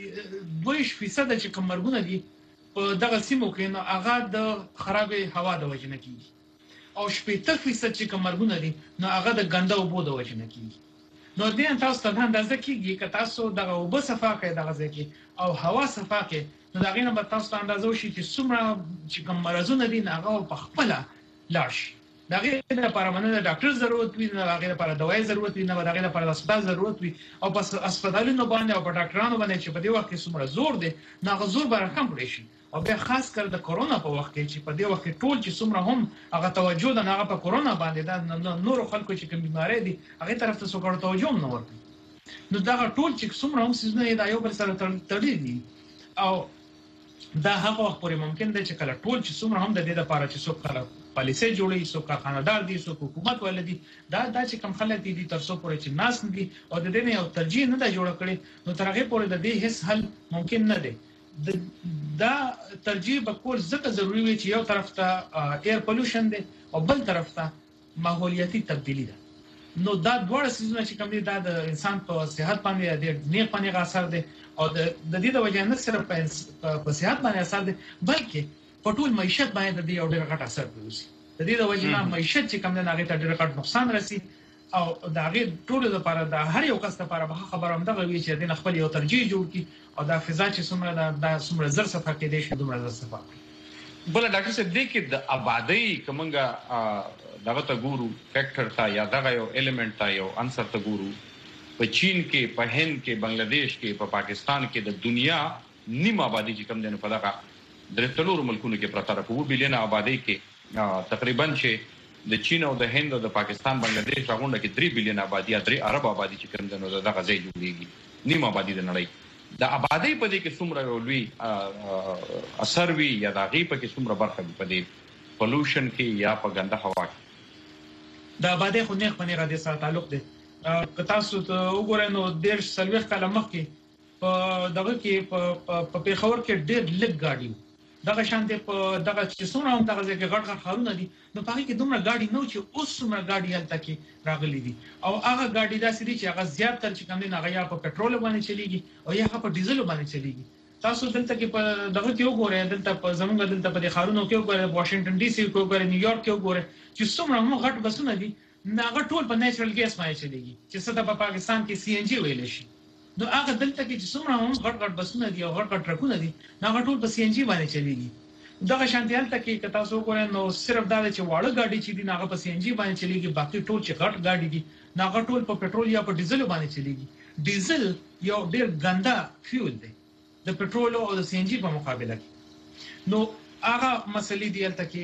2% چې کوم مرګونه دي په دغه سیمو کې نو هغه د خرابې هوا د وجه نه کیږي او 80% چې کوم مرګونه دي نو هغه د ګنده اوبو د وجه نه کیږي نو دې تاسو ته اندازه کیږي چې تاسو دغه اوبه صفا کړئ دغه ځکه او هوا صفا کړئ نو دغه نه تاسو ته اندازه وشي چې څومره چې کوم مرزونه دي هغه په خپل لاش دغه لپاره باندې د ډاکټر ضرورت وي نه دغه لپاره دوايي ضرورت وي نه دغه لپاره د هسپتال ضرورت وي او په هسپتالونو باندې او په ډاکټرانو باندې چې په دې وخت کې څومره زور دي هغه زور به راکم کړی شي او بیا خاص کر د کورونا په وخت کې چې په دې وخت کې ټول چې څومره هم هغه توجه د هغه په کورونا باندې د نور خلکو چې کوم بیماری دي هغه طرف ته څوک توجه نه ورکړي نو دا ټول چې څومره هم سيزونه دا یو بل سره تړلي دي او دا هغه وخت پورې ممکن دی چې کله ټول چې څومره هم د دې لپاره چې څوک پالیسي جوړي څوک کارخانه‌دار دي څوک حکومت ولدي دا چې کم خلک دي تر څو پورې چې ناس دي او د دې نه یو ترجیح نه دا جوړ کړي نو تر هغه پورې د دې هیڅ حل ممکن نه دی دا ترجیح به کول ځکه ضروری وي چې یو طرف ته ایر پولوشن دی او بل طرف ته ماحولیاتي تبدیلی ده نو دا ډول سيزونه چې کوم دي دا د انسان په صحت باندې د نیک باندې اثر دی او د دې د وجه نه صرف په صحت باندې اثر دی بلکې په ټول معیشت باندې د دې یو ډېر غټ اثر کوي د دې د وجه نه معیشت چې کوم نه هغه ته ډېر غټ نقصان رسي او دا هغه ټول لپاره د هر یو کس لپاره به خبره هم دغه وی چې د خپل یو ترجیح جوړ کی او دا فضا چې څومره دا څومره زر صفه کې دي چې دومره زر صفه بل ډاکټر صاحب دې کې د آبادی کومنګا دغه ته ګورو فیکټر تا یا دغه یو الیمنٹ تا یو عنصر ته ګورو په چین کې په هند کې بنگلاديش کې په پاکستان کې د دنیا نیم آبادی چې کم دنه په دغه درتلور ملکونو کې پرته راکو بلین آبادی کې تقریبا چې د چین او د هند او د پاکستان بنگلاديش راغونډه کې 3 بلین آبادی 3 ارب آبادی چې کم دنه دغه ځای جوړیږي نیم آبادی د نړۍ د آبادی په دې کې څومره لوی اثر وی یا د غي په کې څومره برخه په دې پولوشن کې یا په ګنده هوا کې د آبادی خو نه خپل غدي سره تعلق دی که تاسو وګورئ نو ډېر سلوخ کاله مخکې په دغه کې په پیښور کې ډېر لږ ګاډي دغه شان دي په دغه چې څومره هم دغه ځکه غټ خارونه دي نو په کې دومره ګاډي نو چې اوس څومره ګاډي هلته کې راغلي دي او هغه ګاډي داسې دي چې هغه زیات تر چې کوم دي هغه یا په پټرول باندې چلیږي او یا په ډیزل باندې چلیږي تاسو دلته کې په دغه کې وګورئ دلته په زمونږ دلته په خارونو کې وګورئ واشنگټن ډي سي کې وګورئ نیویارک کې وګورئ چې څومره هم غټ بسونه دي هغه ټول په نېچرل ګیس باندې چلیږي چې څه د پاکستان کې سی ان جی ویل شي نو هغه دلته کې چې څومره هم غټ بسونه دي او غټ ټرکونه دي هغه ټول په سی ان جی باندې چلیږي دغه شانتیال ته کې تاسو وګورئ نو صرف دا چې واړه ګاډي چې دي هغه په سی ان جی باندې چلیږي باقي ټول چې غټ ګاډي دي هغه ټول په پټرول یا په ډیزل باندې چلیږي ډیزل یو ډېر ګنده فیول دی د پټرول او د سی ان جی په مقابله کې نو هغه مسلې دی تل کې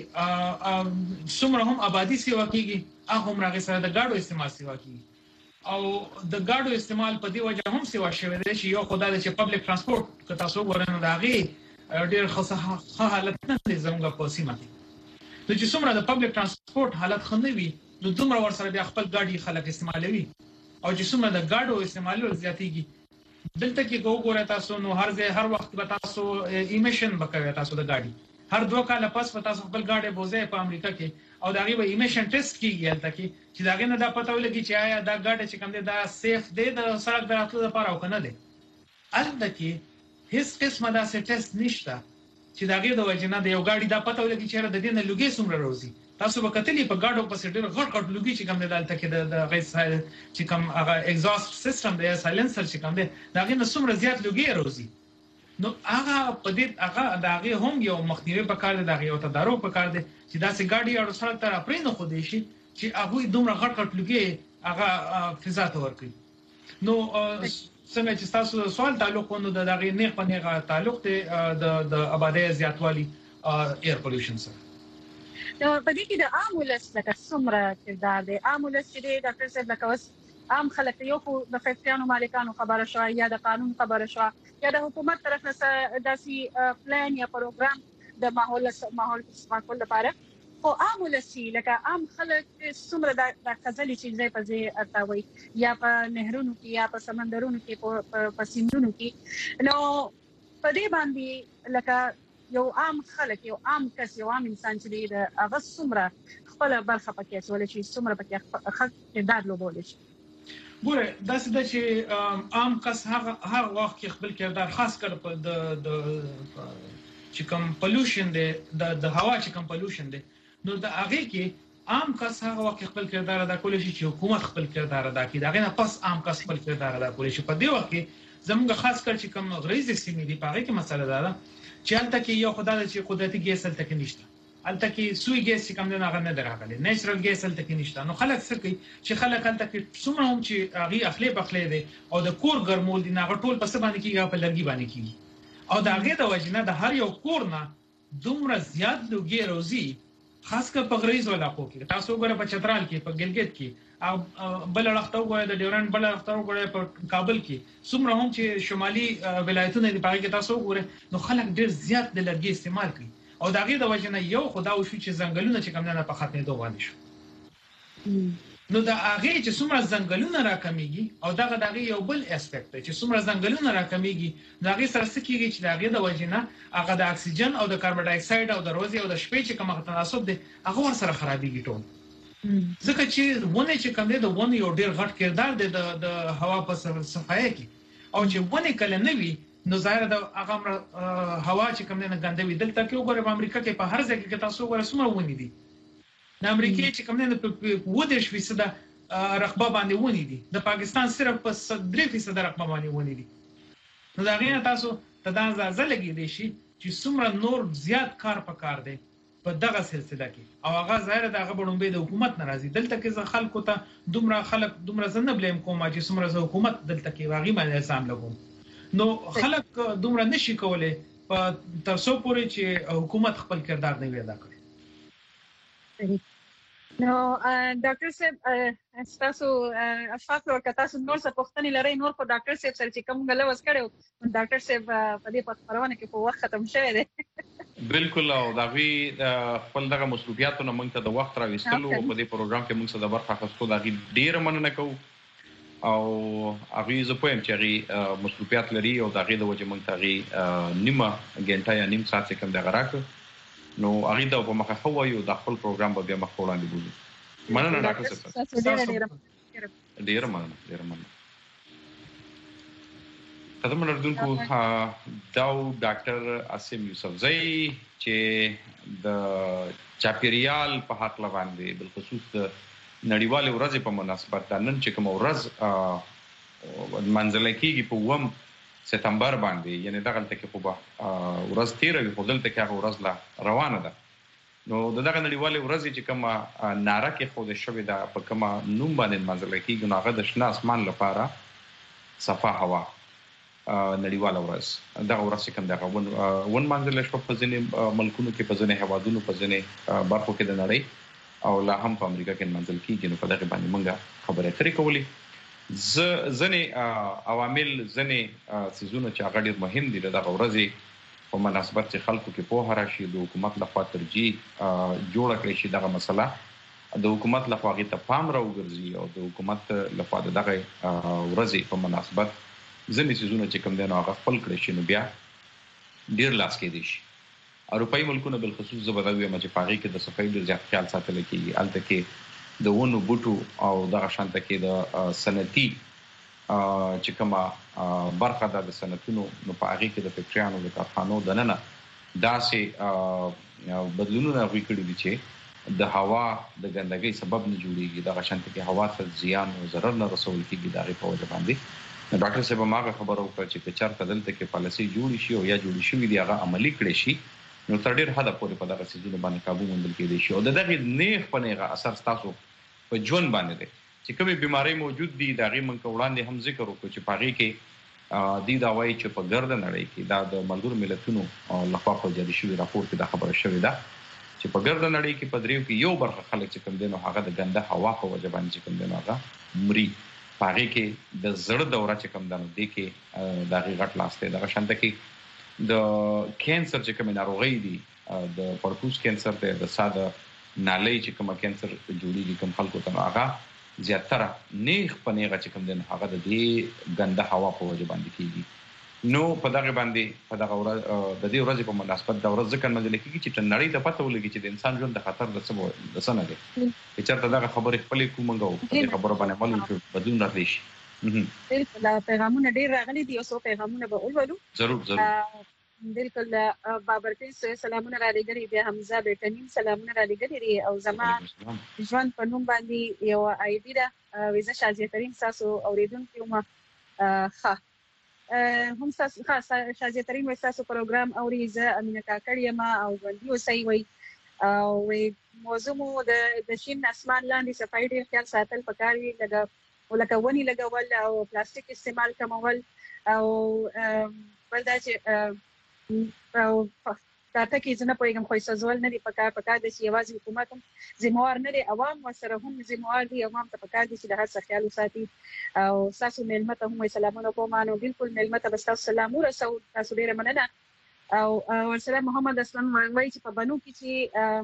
څومره هم آبادی سیوا کیږي هغه هم راغی سره د ګاډو استعمال سیوا کیږي او د ګاډو استعمال په دی وجه هم سیوا شوی دی چې یو خدای چې پبلک ترانسپورت که تاسو وګورئ نو داغي ډېر ښه حالت نه دی زموږ په سیمه کې نو چې څومره د پبلک ترانسپورت حالت خنوي نو دومره ورسره بیا خپل ګاډي خلک استعمالوي او چې څومره د ګاډو استعمال زیاتېږي دلته کې وګورئ تاسو نو هر وخت به تاسو ایمیشن وکړئ تاسو د ګاډي هر 2 کال پس په تاسو خپل ګاډي بوزي په امریکا کې او داغي به ایمیشن ټیسټ کیږي هلته کې چې داغه نه دا پته ولګي چې آیا دا ګاډي چې کوم دی دا سیف دی د سړک دراتلو لپاره او کنه دی البته کې هیڅ قسمه دا ټیسټ نشته چې داغه د وجنه د یو ګاډي دا پته ولګي چې د دې نه لګي څومره روزي تاسو به کتلی په ګاډو په سټر غټ لګي چې کوم دی دلته کې د غیر چې کوم هغه ایگزاست سیستم دی سایلنسر چې کوم دی داغه نه څومره زیات لګي روزي نو هغه په دې هغه داغه هم یو مخنیوي په کار دی داغه یو تدارک په کار دی چې دا سي ګاډي اړو سره تر اپرین خو دی شي چې هغه دومره غټ لګي هغه فضا ته ورکړي نو څنګه چې تاسو سوال تعلق ونه د دغه نه پنهغه تعلق دی د آبادی زیاتوالی ایر پولوشن سره نو په دې کې د عام ولس لکه څومره کردار دی عام ولس چې ډاکټر صاحب لکه عام خلک یو خو د فیکټریانو مالکانو خبره شو یا د قانون خبره شو یا د حکومت طرف نه داسي پلان یا پروګرام د ماحول سماکول لپاره خو عام ولس لکه عام خلک څومره د خزلي چې ځای په ځای ارتاوي یا په نهرونو کې یا په سمندرونو کې په سیندونو کې نو په دې باندې لکه یو عام خلک یو عام کس یو عام انسان چې د هغه څومره خپل برخه پکې سول شي څومره پکې حق اقدار لوبول شي ګوره دا څه چې عام کس هر وخت خپل کردار خاص کړ په د چې کوم پولوشن دی د هوا چې کوم پولوشن دی نو د هغه کې عام کس هغه وخت خپل کردار ادا کولی شي چې حکومت خپل کردار ادا کړي دا نه پس عام کس خپل کردار ادا کولی شي په دې وخت کې زموږ خاص کر چې کوم غریزي سیمې دي په هغه کې مسله ده چې هلته کې یو خدای چې قدرتي ګیس هلته کې نشته هلته کې سوی ګیس چې کوم نه غنه دراغلي نېچرل ګیس هلته کې نشته نو خلک څه کوي چې خلک هلته کې څومره هم چې هغه اخلي بخلي دي او د کور ګرمول دي نه ټول په څه باندې کېږي په لرګي باندې کېږي او دا غي د وجنه د هر یو کورنا دومره زیات لوګي روزي خاص کر په غریز علاقو کې تاسو وګورئ په چترال کې په ګلګت کې او بل لختو وګورئ د ډیورنډ بل لختو وګورئ په کابل کې څومره هم چې شمالي ولایتونه دي په کې تاسو وګورئ نو خلک ډیر زیات د لرګي استعمال کوي او دا غي د وجنه یو خدا او شو چې ځنګلونه چې کم نه په ختمې دوه باندې شو نو دا هغه چې څومره ځنګلونه راکميږي او دغه یو بل اسپیکټ چې څومره ځنګلونه راکميږي دا هغه سره سکیږي چې دغه د وجنه هغه د اکسیجن او د کاربن ډای اکساید او د روزي او د شپې چې کومه تناسب دي هغه ور سره خرابېږي ټول ځکه چې ونه چې کوم دی د ونه یو ډیر غټ کردار دی د هوا په صفایه کې او چې ونه کله نه وي نو ظاهر د هغه هوا چې کوم نه ګندوي دلته کې وګورئ په امریکا کې په هر ځای کې تاسو وګورئ څومره ونی دي د امریکای چې کوم نه په 10% رقبه باندې ونی دي د پاکستان صرف په 3% رقبه باندې ونی دي نو دا غیر تاسو ته دا اندازه لګی دی چې څومره نور زیات کار پکار دی په دغه سلسله کې او هغه ظاهر د هغه بډومبه د حکومت ناراضي دلته کې خلکو ته دومره زنه بلیم کوم چې څومره حکومت دلته کې واغی باندې الزام لګوم نو خلک دومره نشي کولای په تاسو پورې چې حکومت خپل کردار نه وي ادا کړي نو ډاکټر صاحب تاسو اشفاق ورکړه تاسو نور څه پوښتنې لرئ نور په ډاکټر صاحب سره چې کوم غلو وسکړو ډاکټر صاحب په دې خبرونه کې په وخت ختم شوی دی بالکل او دا وی خپل دغه مصروفیاتونه موږ ته د وخت راوستلو په دې پروګرام کې موږ څه د برخه اخیستو دا ډیر مننه کوو او هغه زه پوهیم چې هغه مصروفیات لري او دا غي د وجه موږ ته نیمه غنټه یا نیم ساعت کوم دغه راکړو نو هغه د په مخه خو یو د خپل پروګرام به بیا مخ وړاندې بوزو مننه ډاکټر صاحب ډیر مننه قدم لرونکو داو ډاکټر عاصم یوسفزئی چې د چاپیریال په حق باندې بل خصوص نړیواله ورځ په مناسبت د نن چې کوم ورځ منځل کېږي په 1 سپتمبر باندې یعنی دغه تلته په ورځ تیروي په دلته کې هغه ورځ لا روانه ده نو دغه نړیواله ورځ چې کوم ناره کې خو د شوې ده په کوم نوم باندې منځل کېږي نو هغه د شنه اسمان لپاره صفا هوا نړیواله ورځ دغه ورځ کوم دغه ون منځل شو په ځینې ملکونو کې په ځینې هوادونو په ځینې برخو کې د نړۍ او لا هم په امریکا کې منځل کېږي نو په دغه باندې موږ خبرې اترې کولې ځنې عوامل ځنې سيزونه چې هغه ډېر مهم دي دغه ورځې په مناسبت چې خلکو کې په هر شي د حکومت لخوا ترجیح جوړ کړی شي دغه مسله د حکومت لخوا غي ته پام راوګرځي او د حکومت لخوا دغه ورځې په مناسبت ځنې سيزونه چې کوم دي نو هغه خپل کړی شي نو بیا ډېر لاس کې دي شي اروپאי ملکونه بل خصوص زبردوی ما چې پاغي کې د صفای ډېر ځات خیال ساتل کېږي الته کې د ونو بوټو او دغه شانته کې د سنتي چې کومه برخه د سنتونو نو پاغي کې د فکټریانو د کارخانو د نننه داسې بدلونونه وکړي دي چې د هوا د ګندګۍ سبب نه جوړيږي دغه شانته کې هوا ته زیان او ضرر نه رسول کېږي دغه په وجه باندې ډاکټر صاحب ماغه خبرو کړ چې په چارته دلته کې پالیسي جوړ شي او یا جوړ شي دی هغه عملی کړي شي نو تر ډیر حد پورې په دغه سيزونه باندې काबू موندل کېدي شي او دغه نیغ په نیغه اثر تاسو په ژوند باندې دي چې کومې بيمارۍ موجود دي دغه من وړاندې هم ذکر وکړو چې پاغي کې د دوايي چې په ګرد نړۍ کې دا د ملګرو ملتونو لخوا په جدي شوی راپور کې دا خبره شوې ده چې په ګرد نړۍ کې په دریو کې یو برخه خلک چې کوم دینو هغه د ګنده هوا په وجه باندې چې کوم دینو هغه مري پاغي کې د زړه دوره چې کوم دانو دي کې دغه غټ لاسته دغه شانته کې د کینسر چې کوم ناروغي دي د پړپوس کینسر ته د ساده نالۍ چې کوم کینسر جوړیږي کوم خلکو ته هغه زیاتره نیغ پنیغه چې کوم دین هغه د دې ګنده هوا په وجه باندې کیږي نو په دغه باندې په دغه ورځ د دې ورځې په مناسبت د ورځ ځکه منځل کیږي چې نړۍ ته پته ولګي چې د انسان ژوند د خطر د سنه دی چې چرته دغه خبرې خپلې کومنګو په خبره باندې عمل وکړو بدون راځي بالکل پیغامونه ډیر راغلي دي او څو پیغامونه به اولولو ضرور بالکل بابرپیس سلامونه را لګري بیا حمزه بیٹنیم سلامونه را لګري او زما ژوند په نوم باندې یو آیډي ده ویزه شازیه ترين تاسو اوریدونکو ما هم تاسو شازیه ترين وې تاسو پروګرام اوریزه امینه کاکړی ما او ژوندۍ وسای وي او موضوع مو د شین اسمان لاندې صفای ډیر خیال ساتل پکاري لکه ونی لګول او پلاستیک استعمال کمول او بلدا چې او تاسو کې څنګه پوهیږم خو سازول نه دی پکار د سیوازي حکومت ذمہوار نه دی عوام سره هم ذمہوار دي عوام ته پکار دي چې د هر څه خیال وساتي او تاسو ملمت هم سلامونه کوم نو بالکل ملمت بس تاسو سلام ورسو تاسو ډیره مننه او ورسره محمد اسلام وایي چې په بنو کې چې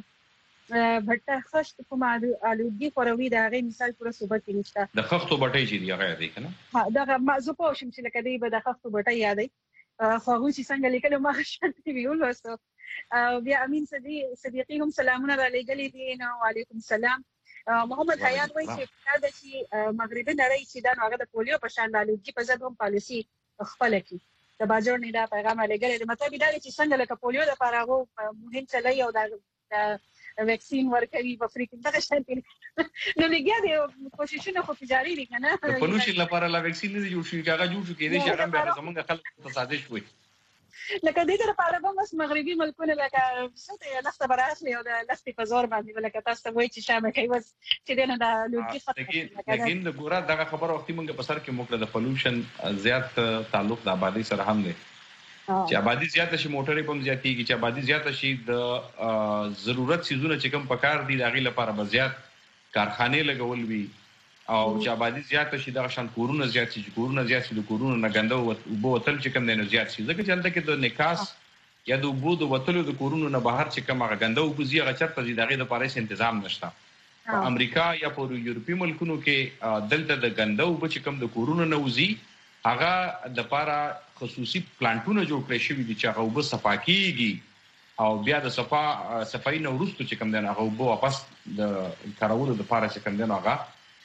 بټه خشت کومه الودګي خوروي دا غي مثال پوره صوبه کې نشته د خښتو بټي چې دی هغه دی کنه ها دا موضوع په شم چې لکه دی به د خښتو بټي یادې خو هغه چې څنګه لیکلو ما شانتي ویول وسو بیا امین صدیقی هم سلامونه را لګلې دي نو وعلیکم السلام محمد حیات وایي چې دا چې مغربي نړۍ چې دا هغه د پولیو په شان الودګي په ضد هم پالیسی خپل کی د باجور نه دا پیغام لګلې د مطلب دا چې څنګه لکه پولیو د پاره مهم چلای او دا ویکسین ورکوي په افریقا دغه شان نو لګیا دي کوششونه خو جاری دي کنه په پلوشي لپاره لا ویکسین نه جوړ شي هغه جوړ شي کېدې چې هغه به زمونږ خلک تصادف وي لکه دې لپاره به مس مغربي ملکونه لکه څه لسته براخلي او د لستې په زور باندې ولکه تاسو وایي چې شامه کوي بس چې دنه د لوګي خطر لکه د ګوره دغه خبره وختي موږ په سر کې موکړه د پولوشن زیات تعلق د آبادی سره هم دی چې آبادی زیاته شي موټرې په زیاتېږي چې آبادی زیاته شي د ضرورت سيزونه چې کوم پکار دي دغه لپاره به زیات کارخانه لګول وي او چې آبادی زیاته شي د شان کورونه زیات شي کورونه زیات شي د کورونو نه ګنده او بوتل چې کوم نه زیات شي ځکه چې هلته کې د نکاس یا د وبو د وتلو د کورونو نه بهر چې کوم هغه ګنده او بوزي هغه چرته دغه د پاره تنظیم نشته په امریکا یا په یورپی ملکونو کې دلته د ګنده او چې کوم د کورونو نه وزي هغه د پاره خصوصي پلانټونه جوړ کړی شوی دي چې هغه وب صفاکیږي او بیا د صفای نو ورستو چې کوم دی هغه وب واپس د کارولو د پاره چې کوم دی هغه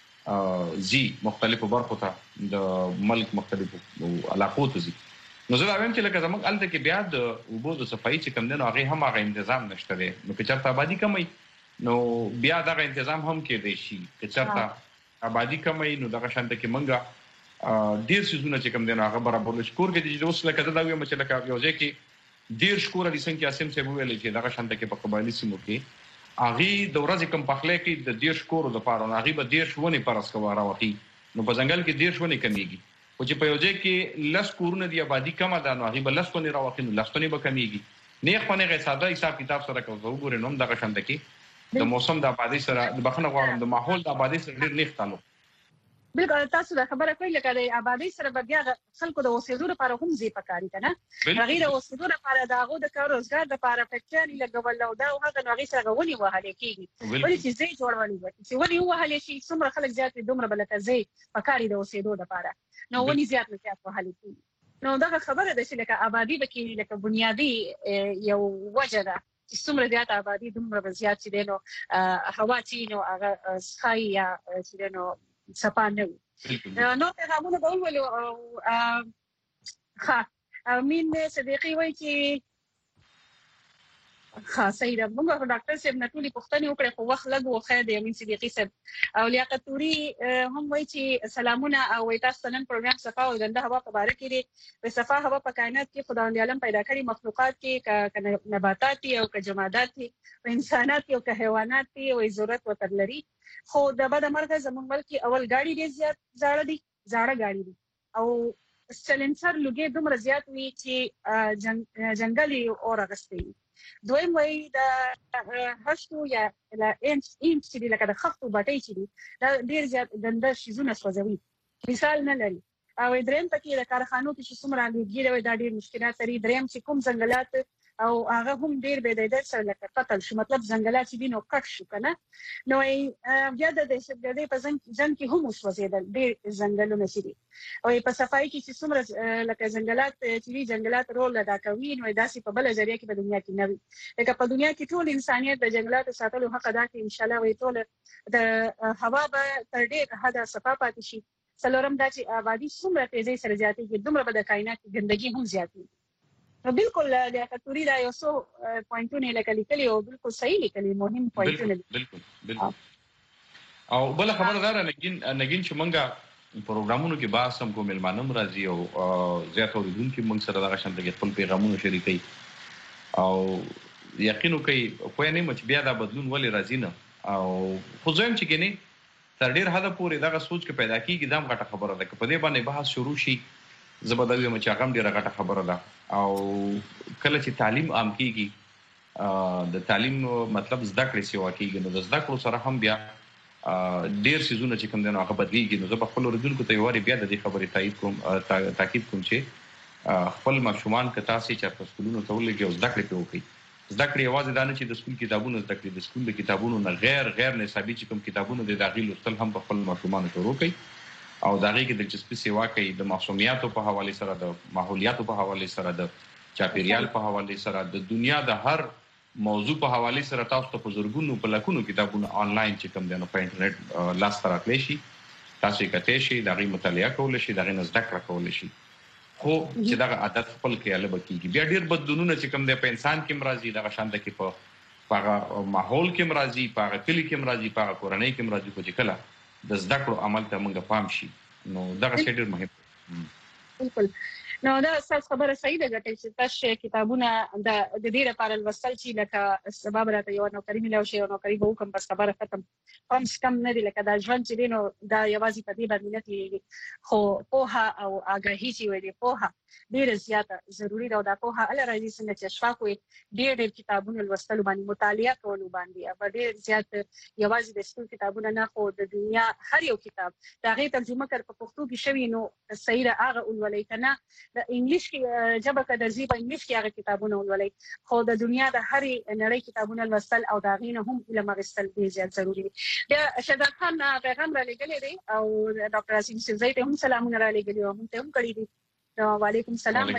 زی مختلفو برخو ته د ملک مختلفو علاقو ته زی نو زه وایم چې لکه زموږ الته کې بیا د وبو د صفای چې کوم دی هغه هم هغه تنظیم نشته دی نو که چېرته آبادی کمي نو بیا دغه تنظیم هم کې دی شي که چېرته آبادی کمي نو دغه شانته کې منګه ډیر سيزونه چې کوم دی هغه برابر شکور کې د اوس لکه دا ویم چې لکه یو ځکه ډیر شکور دي څنګه قاسم صاحب ویل چې دغه شانته کې په قبایلی سیمو کې اغي د ورځې کم پخلې کې د ډیر شکور د پاره اغي به ډیر شونه پرس کوي راوتی نو په ځنګل کې ډیر شونه کمیږي او چې په یو ځای کې لس کورونه دی آبادی کم ده نو اغي به لس کونه راوتی نو لس کونه به کمیږي نه خو نه ساده حساب کتاب سره کوو وګورئ نو دغه شانته کې د موسم د آبادی سره د بخنه غواړم د ماحول د آبادی سره ډیر نه تعلق بالکل تاسو دا خبره کوي لکه د آبادی سره بیا خلکو د اوسېدو لپاره هم زی پکاري کنه غیر اوسېدو لپاره داغو د کار روزګار لپاره فکچري لګول او دا هغه نو غي سره ونی وهاله کیږي ولې چې زی جوړولې وي چې ونی وهاله شي څومره خلک زیات دومره بلته زی پکاري د اوسېدو لپاره نو ونی زیات وهاله کیږي نو دا خبره ده چې لکه آبادی بکې لکه بنیادی یو وجه ده چې څومره زیات آبادی دومره زیات چې نو هوا چې نو هغه سخای یا چې نو سپانه نو پیغامونه به ولولو امین صدیقی وایي چې صحیح ده موږ ډاکټر صاحب نه ټولې پوښتنې وکړې خو وخت لږ و خیر دی امین صدیقی صاحب او لیاقت توري هم وایي چې سلامونه او تاسو نن پروګرام صفا او ګنده هوا په اړه کې په صفا هوا په کائنات کې خدای عالم پیدا کړی مخلوقات کې نباتات او جمادات او انسانات او حیوانات او ضرورت وتر لري خو د بد مرګ زموږ ملک اول گاڑی ډیر زیات زاړه گاڑی دي او سلنسر لګي دومره زیات وي چې جنگلي اور غستې دویم وای د هشتو یا لا انچ چې لکه د خښتو بټي چې دا ډیر زیات ګنده شیزونه سوځوي مثال نه لري او دریم پکې د کارخانو کې چې څومره لګي دا ډیر مشکلات لري دریم چې کوم ځنګلات او هغه هم ډیر به د سره لکه قتل شو مطلب ځنګلات چې دینو کټ شو کنه نو بیا د دې په ځن کې هم وسوځیدل ډیر ځنګلونه چې دي او په صفای کې چې څومره لکه ځنګلات چې ځنګلات رول ادا کوي نو داسې په بل ځریه کې په دنیا کې نه وي لکه په دنیا کې ټول انسانيت د ځنګلاتو ساتلو حق ادا کوي ان شاء الله وي ټول د هوا به تر ډیر حد صفا پاتې شي څلورم دا چې آبادی څومره تیزی سره زیاتېږي دومره به د کائنات ګندګي هم زیاتېږي بالکل د اکتوري دا یو څو پوینټونه لیکلي او بالکل صحیح لیکلي مهم پوینټونه بالکل او بل خبره ده نګین چې مونږه پروګرامونو کې باز هم کوم ملمانم راځي او زیات اوریدونکو مونږ سره دغه شان د خپل پیغامونو شریکي او یقینو کوي خو نه مچ بیا دا بدلون ولې راځي نه او خو زم چې ګنې تر ډیر حد پورې دغه سوچ کې پیدا کیږي دا غټه خبره ده چې په دې باندې بحث شروع شي زبردوی مچ هغه ډیره غټه خبره ده او کله چې تعلیم عام کیږي د تعلیم مطلب زده کړې سیوا کیږي نو د زده کړو سره هم بیا ډیر سيزونه چې کوم دنو هغه بدلیږي نو زه په خپل ردونکو ته یواري بیا د دې خبرې تاکید کوم چې خپل ماشومان کته سي چې په سکولونو ته ولګي او زده کړې کوي زده کړې یوازې دا نه چې د سکول کتابونو زده کړې د سکول د کتابونو نه غیر نصابي چې کوم کتابونو د داخلي لوستل هم په خپل ماشومان ته وروکي او دغه کې د دلچسپي سیوا کوي د معصومیاتو په حواله سره د ماحولیاتو په حواله سره د چاپیریال په حواله سره د دنیا د هر موضوع په حواله سره تاسو ته په زورګونو په لکونو کتابونه آنلاین چې کوم دنو په انټرنیټ لاس ته راتلی شي تاسو یې کته شي دغه مطالعه کول شي دغه زده کړه کول شي خو چې دغه عادت خپل کې البته کیږي بیا ډیر بدلونونه چې کوم د انسان کې مرضی دغه شان د کې په ماحول کې مرضی په کلی کې مرضی په کورنۍ کې مرضی په کله د زده کړو عمل ته موږ پام شي نو دغه ډیر مهم بالکل نو دا خبره صحیح ده چې تاسو کتابونه د دې لپاره لوستل چې لکه سبب راته یو نوکری ملو شي او نوکری به کوم بس خبره ختم هم کم نه دی لکه دا ژوند چې دینو دا یوازې په دې باندې نه دی خو پوها او آگاهی چې ویلې پوها ډیره زیاته ضروری ده او دا پوها ال راځي څنګه چې شفاکوي ډېر کتابونه لوستل باندې مطالعه کول باندې او ډېر زیات یوازې د سکول کتابونه نه خو د دنیا هر یو کتاب دا غي ترجمه کړ په پښتو کې شوی نو صحیح هغه ولولای کنه د انګلیش کې جبه کده زی په انګلیش کې هغه کتابونه ولولای خو د دنیا د هر نړۍ کتابونه لوستل او دا غینه هم علم غوښتل ډیر زیات ضروری دي بیا شهزاد خان پیغام را لګلې دی او ډاکټر اسیم سیزای ته هم سلامونه را لګلې او هم ته هم کړی دي وعلیکم السلام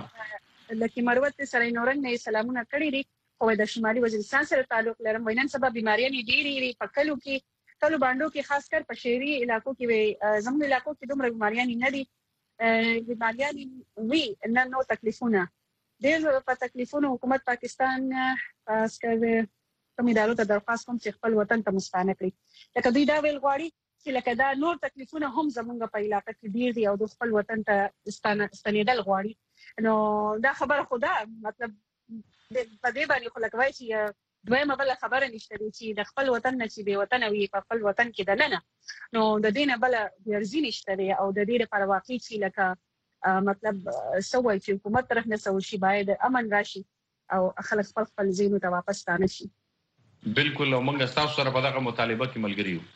لکه مروت سره نورن نه سلامونه کړی دي او د شمالي وزیرستان سره تعلق لرم وینن سبب بیماریاں ډېری په کلو باندې کې خاص کر په شهري علاقو کې زموږ علاقو کې دومره بیماریاں نه دي بیماریاں وی نو تکلیفونه ډېر په تکلیفونو حکومت پاکستان خاص کر کوم ادارو ته درخواست کوم چې خپل وطن ته مستانه کړي لکه دوی دا ویل غواړي چې لکه دا نور تکلیفونه هم زمونږ په علاقې کې ډیر دي او د خپل وطن ته ستنیدل غواړي نو دا خبره خدا مطلب په دې باندې خو لکه وایي چې دویمه بل خبره نشته چې د خپل وطن نه چې به وطن وي په خپل وطن کې دننه نو د دینه بل ورزي نشته او د دې لپاره واقعي چې لکه مطلب سوي چې حکومت طرف نه سوي شي باید امن راشي او خلک خپل زینو ته واپس ستانه شي بالکل موږ تاسو سره په دغه مطالبه کې ملګری یو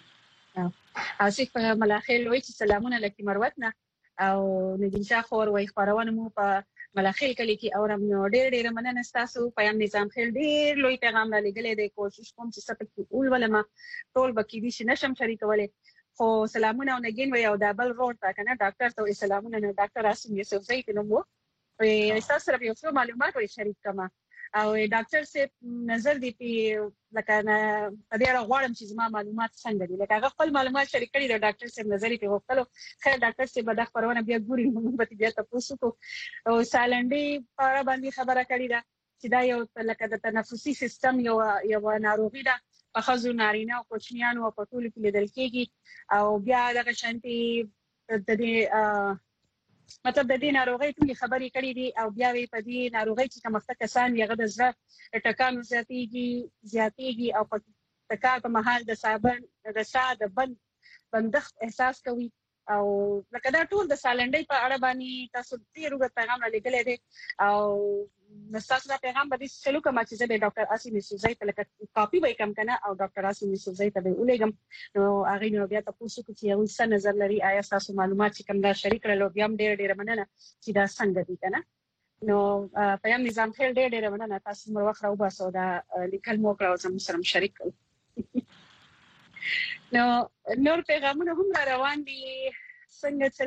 اسف ملاخیل وای چې سلامونه لکه مروتنا او نجم شاه خور وای خبرونه مو په ملاخیل کلی کې اورم نو ډېر مننه تاسو پیغام نظام خیر ډېر لوی پیغام را لګلې د کوشش کوم چې ستاسو اول ولما ټول بکې دي چې نشم شریکولې خو سلامونه او نګین وای او دابل روډ تا کنه ډاکټر ته سلامونه نه ډاکټر اسیم یوسف زید نو مو تاسو سره یو څه معلومات وای شریک کما او ډاکټر سے نظر دی په لکه نه په دې اړه غواړم چې زما معلومات څنګه دي لکه هغه خپل معلومات شریک کړي د ډاکټر سے نظر په وکړو خیر ډاکټر سے به د خبرونه بیا ګوري موږ به بیا تاسو کو او سالنډي په باندې خبره کړي دا چې دا یو لکه د تنفسي سیستم یو ناروغي ده په خزو نارینه او کوچنیانو په ټولو کې لیدل کېږي او بیا دغه شانتي د دې مطلب د دې ناروغي ټول خبرې کړې دي او بیا وی په دې ناروغي چې کومه کسان یې د زړه ټکانو زیاتېږي او په تکا په محل د صابن د ساده بندښت احساس کوي او لکه دا ټول د سالنډي په اړه باندې تاسو ډېر وګ پیغام را لګلې دي او تاسو دا پیغام به سلو کوم چې د ډاکټر اسیم یوسفزئی ته لکه کاپی وای کم کنه او ډاکټر اسیم یوسفزئی ته ولېګم نو هغه نو بیا تاسو کو چې یو څه نظر لري آیا تاسو معلومات چې کوم دا شریک کړل بیا هم ډېر مننه چې دا څنګه دي کنه نو پیغام نظام خیر ډېر مننه تاسو مر وخت راو باسو دا لیکل مو کړو زموږ سره شریک نو نور پیغامونه هم روان دي څنګه چل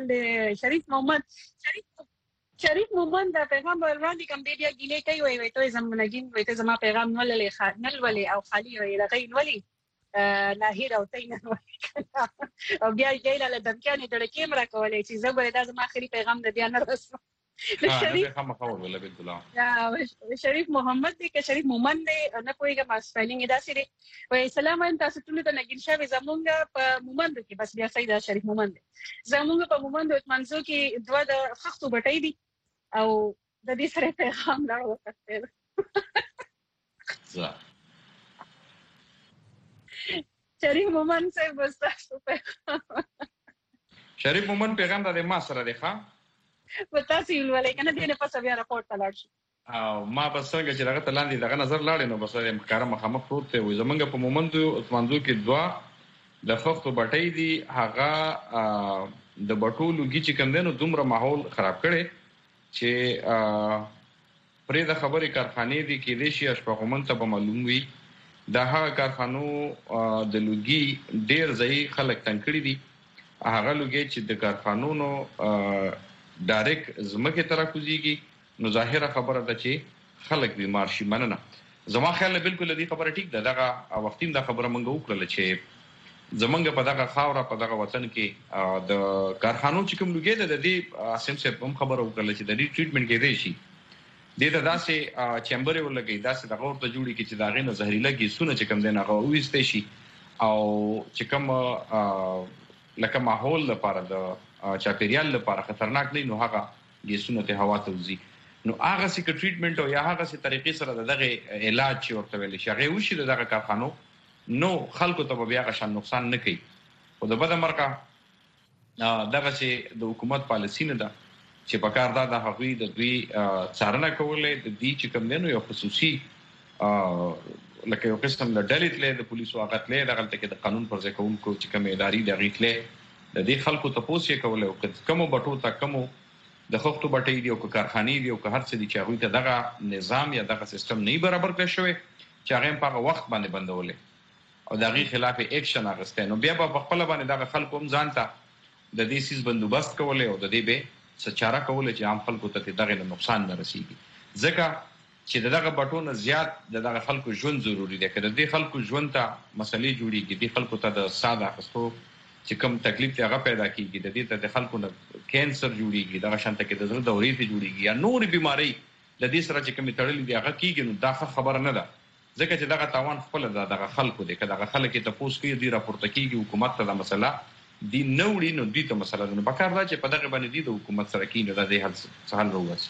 شریف محمد دا پیغام وړاندې کوم دی بیا ګیلې کوي وای ته زمونږ وای ته زما پیغام ولې او خالی وای لغین ولې ناهیر او تین او بیا ګیله له دمکانې د کیمرا کولې چې زه ګورې دا زما اخري پیغام د بیا نه رسو شریف محمد دی که شریف مومن دی نه پوهیږم سپیلینګ دا سری وای سلام تاسو ټول ته نګین شاه زمونږ په مومند کې بس بیا صحیح دا شریف مومن دی زمونږ په مومند منځو کې دوه د خختو بټۍ دي او د دې سره پیغام لا وکړه شریف مومن صاحب تاسو شریف مومن پیغام د ما سره دی ښا تاسو یې ولې کنه دې نه پس بیا راپورټ تلاړ شي ما بس څنګه چې هغه تلاندې دغه نظر لاړې نو بس یې مخکاره مخامخ پروت دی وي زمونږ په مومندو منځو کې دوا د خفتو بټۍ دي هغه د بټولو کې چې کوم دنو دومره ماحول خراب کړي چې پرې د خبرې کارخانې دي کې د شي اشپغمن ته به معلوم وي دا هغه کارخانو د لوګي ډیر ځای خلک تنکړي دي هغه لوګي چې د کارخانونو ډایرک زمکه تر کوزيږي نو ظاهره خبره ده چې خلک بیمار شي مننه زما خیال بالکل دې خبره ټیک ده دغه وختیم دا خبره مونږ وکړل چې زمونږ په دغه خاوره په دغه وطن کې د کارخانو چې کوم لوګي ده د دې اسیم سره هم خبره وکړل چې د دې ټریټمنټ کې دی شي د ته داسې چمبر ولګي داسې د غور ته جوړي کې چې دا غینه زهريله کې سونه چې کم دینه غوښته شي او چې کوم لکه ماحول لپاره د چاپیریال لپاره خطرناک نه نو هغه د سونه ته هوا ته وزي نو هغه سي ټریټمنټ او یا هغه سي طریقې سره دغه علاج چې ورته ویل شي هغه وشي دغه کارخانو نو خلکو ته بیا غشن نقصان نه کوي او د بده مرکه دغه سي د حکومت پالیسی نه ده چې په کار دا د هغوی د دوی څارنه کولې د دې چې کوم دینو یو خصوصي لکه یو قسم د ډلې د پولیسو هغه تلې دغه کې د قانون پر ځای کوونکو چې کوم اداري دغه تلې د دې خلکو ته پوسې کولې او کوم بټو تا کوم د خفتو بټې دی او کارخانې دی او هر څه دي چې هغوی ته دغه نظام یا دغه سیستم نه برابر کړی شوی چې هغه په وخت باندې بندولې او دغه خلاف اکشن اخیسته نو بیا په خپل باندې دغه خلکو هم ځانته د دې سیس بندوبست کولې او د دې به سچاره کوله چې عام خلکو ته دغه نقصان نه رسیږي ځکه چې دغه بټونه زیات دغه خلکو ژوند ضروری دی کله د خلکو ژوند ته مسلې جوړیږي د خلکو ته د ساده خستو چې کوم تکلیف ته هغه پیدا کیږي د دې ته د خلکو نه کینسر جوړیږي دغه شانته کې د زړه دورې ته جوړیږي یا نور بیماری د دې سره چې کوم تړلې دی هغه کیږي نو دا خبره نه ده ځکه چې دغه تاوان خپل دغه خلکو دی کله خلک ته پوس کوي دی راپورته کیږي حکومت ته د مسله دی نوړي نو دې ته مسله نه پکار دا چې په دغه باندې دی د حکومت سره کې نه د حل حل وروسته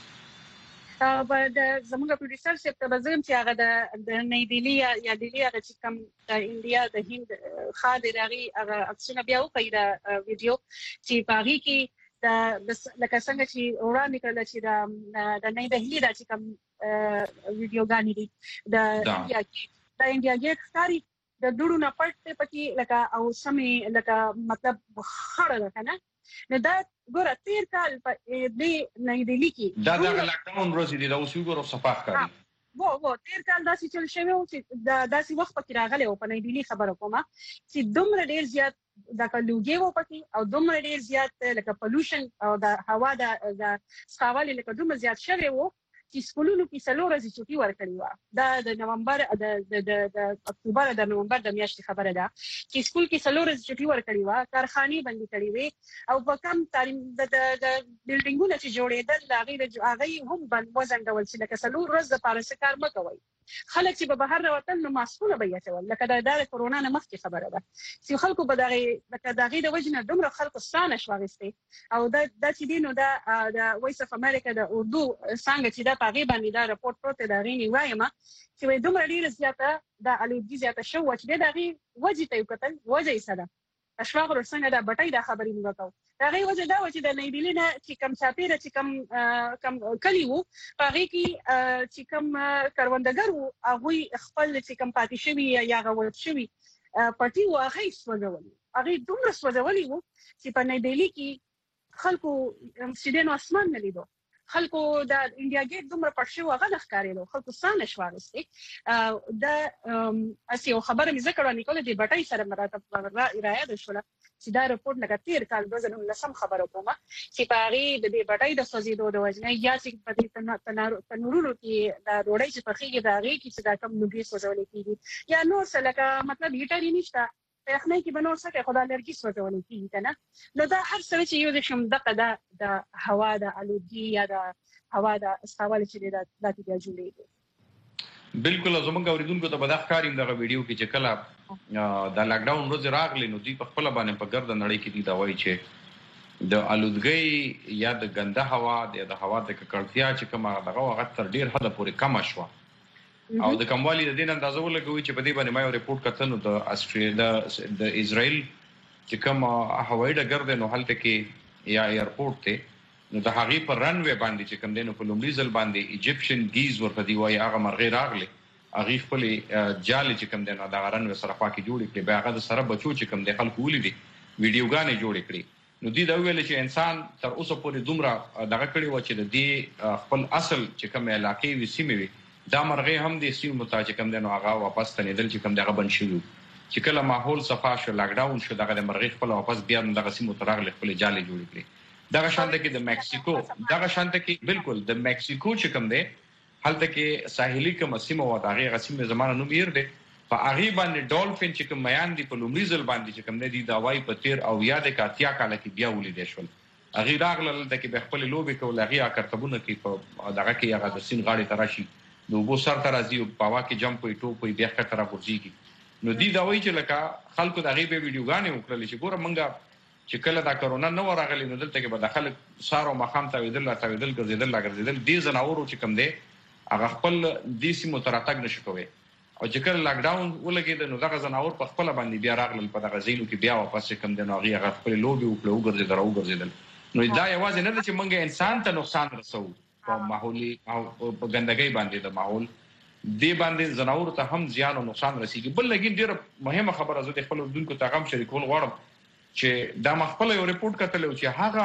د زموږ پروډوسر سره په بزم چې هغه د نئی دهلی یا دهلی هغه چې کوم د انډیا د هند خادر هغه اکسونه بیا وکړي دا ویډیو چې پاغي کې د لکه څنګه چې وړاندې کړل چې د نئی دهلی دا چې کوم ویډیوګانې دي د انډیا ګیټ ښکاری د ډوډو نه پټ پکې لکه او سمې لکه مطلب خړه ده کنه نو دا ګوره تیر کال په دې نئی دهلی کې دا د لاک ډاون ورځې دي دا اوس ګوره صفاح کړي وو تیر کال داسې چل شوی او چې داسې وخت پکې راغلی او په نئی دهلی خبره کومه چې دومره ډیر زیات د کلوګي وو پکې او دومره ډیر زیات لکه پولوشن او د هوا د سکاوالي لکه دومره زیات شوی وو چې سکولونو کې څلور ورځې چټي ورکړي و دا د نومبر د اکتوبر د نومبر د میاشتې خبره ده چې سکول کې څلور ورځې چټي ورکړي و کارخانې بندي کړي وي او په کم تعلیم د بلډینګونو چې جوړېدل هغه هم بند وزن ډول چې لکه څلور ورځې د پارسه کار مکوي خلک چې په بهر راوتل نو ماسکونه به یې چول لکه د کورونا نه مخکې خبره ده چې خلکو به دغه د وجنه دومره خلکو ستانه شوغستي او دا چې دینو د وایس اف امریکا د اردو څنګه چې دا پاغي باندې دا راپورټ پروت دا غینی وایم چې دومره ډیر زیاته د الودګي زیاته شو چې دغه وجه ته وکتل وجه یې سره اشواغ څنګه دا بټای دا خبرې موږ کوو دا غي وجه دا و چې د نئی دهلی نه چې کم چاپیره چې کم کلی وو هغه کې چې کم کروندګر وو هغه خپل چې کم پاتې شوی یا غوړ شوی پټي واغې سوځولي هغه دومره سوځولي وو چې په نئی دهلی کې خلکو سیدنو اسمان نه لیدو خلکو د انډیا ګیټ دومره پښه وغه د ښکارېلو خلکو سانه شوارسته اسی یو خبره مې ذکر ونی کوله د بټای سره مراتب راځي د شوله چې دا راپورټ لکه تیر کال 2019 خبره کومه چې پاري د دې بټای د سوزیدو د وجنه یا چې په دې تنورونو کې د روړی چې په خېږي دا غي چې دا کم لوګي سوځول کیږي یا نور څه لکه مطلب هیټر نشته یخنۍ کې بنور څه خدای لرګي سوځول کیږي کنه نو دا هر څه چې یو د شم دغه د هوا د الودګي یا د هوا د استوال چې د دې جوړېږي بالکل زمونږ اوریدونکو ته بدخ کاریم دغه ویډیو کې چې کله د لاک ډاون ورځ راغلی نو دوی په خپل باندې په ګرد نړۍ کې دی دا وایي چې د الودګي یا د ګنده هوا د هوا د ککړتیا چې کومه دغه تر ډیر حد پورې کم شوه او د کموالي د دین اندازه ولګوي چې په دې باندې ما یو ریپورت کتنو د استرالیا د اسرائیل چې کوم هوایي ډګر دی نو هلته کې یا ایرپورټ ته نو د هغه پر رنوي باندې چې کوم دینو په لومړي ځل باندې ایجپشن گیز ورته دی وای هغه مرغې راغله هغه خپل جال چې کوم دینو د رنوي سره پاکي جوړ کړي به هغه د سره بچو چې کوم د خلکو ولیدي ویډیوګانې جوړ کړي نو دی دا ویل چې انسان تر اوسه پورې دومره دغه کړي و چې د دې خپل اصل چې کوم علاقې وي سیمه وي دا مرغې هم د سیمه متاج کوم دینو هغه واپس تنیدل چې کوم دغه بن شي چې کله ماحول صفا شو لاک ډاون شو دغه مرغې خپل واپس بیا دغه سیمه تراغله خپل جال جوړ کړي دغه شانته کې د میکسیکو دغه شانته کې بالکل د میکسیکو چې کوم دی هلته کې ساحلي کوم سیمه و دغه غسیمه زمانه نوم یې دی په هغه باندې ډولفین چې کوم میان دی په لومړي ځل باندې چې کوم دی دا وای په تیر او یاد کاتیا کال کې بیا ولیدل شول هغه راغله د کې خپل لوبي کول هغه کرتبونه کې په دغه کې هغه د سین غاړي تراشي د وبو سر ترازی او پاوا کې جمپ وي ټوپ بیا ښه تر ورځيږي نو دی دا وای چې لکه خلکو د هغه به ویډیوګانې وکړل چې ګوره مونږه چې کله دا کرونا نو راغلی نو دلته کې به داخله سارو مخام ته ویدل ګرځیدل دي زناورو چې کم دی هغه خپل د سیمو تراتګ نشو کوي او چې کله لاک ډاون ولګید نو دغه زناور په خپل باندې بیا راغلل په دغه ځایونو کې بیا واپس کم دی نو هغه خپل لوبي وکړو ګرځیدل نو دا یوازې نه چې مونږه انسان ته نقصان رسو په ماحولي او په ګندګۍ باندې د ماحول دی باندې زناور ته هم زیان او نقصان رسیږي بل لګین ډیره مهمه خبره زه د خپل دونکو تاغم شریکول غواړم چې دا مخبل یو ریپورت کتل چې هغه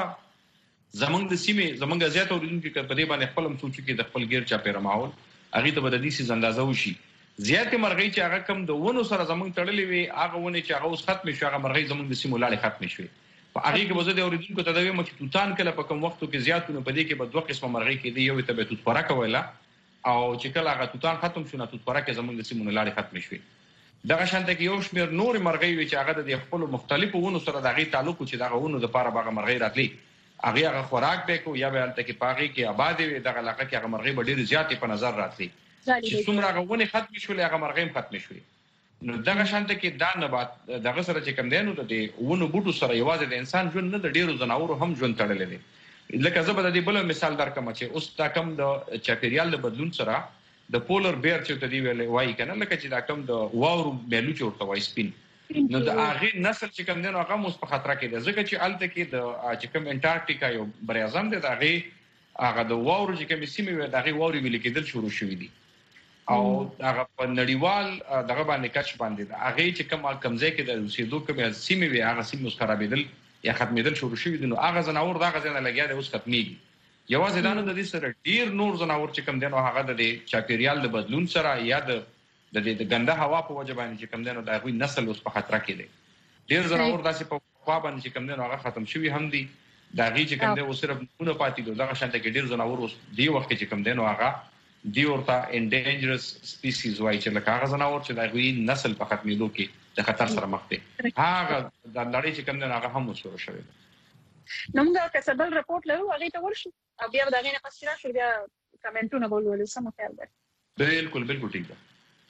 زمنګ د سیمه زمنګ زیات اوریدونکو په دې باندې خپل سوچ کې د خپل غیر چا پیره ماحول هغه ته بددي سي اندازه وشي زیات مرغۍ چې هغه کم د ونو سره زمنګ تړلې وي هغه ونه چې هغه اوس ختم شي هغه مرغۍ زمنګ د سیمه لاله ختم شي په هغه کې وزه د اوریدونکو ته دوی مچ توتان کله په کوم وختو کې زیاتونه په دې کې به دوه قسمه مرغۍ کې دی یو ته به توت پرکه ویلا او چې کله هغه توتان ختم شونه توت پرکه زمنګ د سیمه لاله ختم شي دغه شانته کې یو شمیر نور مرغۍ وي چې هغه د خپل مختلفو ونو سره دغه تعلق چې دغه ونو د پاره باغ مرغۍ راتلي هغه خوراک به کو یا به الته کې پاغي کې آباد وي دغه علاقه کې هغه مرغۍ ډېر زیاتې په نظر راتلي چې څومره هغه ونه ختم شول هغه مرغۍ ختم شوي نو دغه شانته کې دا نبات دغه سره چې کم دی نو د ونو بوټو سره یوازې د انسان ژوند نه د ډیرو زناورو هم ژوند تړلی دی لکه زه به د دې بل مثال درکم چې اوس دا کم د چاپیریال د بدلون سره د پولر بیر چې ته دی ویل وای کنه لکه چې دا کم د واورو بیلو چې ورته وای سپین نو د هغه نسل چې کم دی نو هغه مو په خطر کې دی ځکه چې الته کې د چې کم انټارکټیکا یو بر اعظم دی هغه د واورو چې کم سیمه وي دغه واوري ویل کېدل شروع شوې دي او هغه په نړیوال دغه باندې کچ باندې هغه چې کم ځای کې د اوسېدو کوم سیمه وي هغه سیمه خرابېدل یا ختمېدل شروع شوې دي نو هغه زناور دغه ځای نه لګیا دی اوس ختمېږي یوازې دا نه د دې سره ډیر نور زناور چې کم دي نو هغه د چاپیریال د بدلون سره یا د ګنده هوا په وجه باندې چې کم دي نو د هغوی نسل اوس په خطر کې دی ډیر زناور داسې په خوا باندې چې کم دي نو هغه ختم شوي هم دي د هغې چې کم دی اوس صرف نمونه پاتې دي دغه شانته کې ډیر زناور اوس دې وخت کې چې کم دي نو هغه دی ورته انډینجرس سپیسیز وایي چې لکه هغه زناور چې د هغوی نسل په ختمېدو کې د خطر سره مخ دی هغه د نړۍ چې کم دی هغه هم شروع شوی دی نو موږ که بل رپورټ لرو هغه ته ورشو او بیا دا غینه پس راشو بیا کمنټونه بولول سم خیال ده بالکل ټیک ده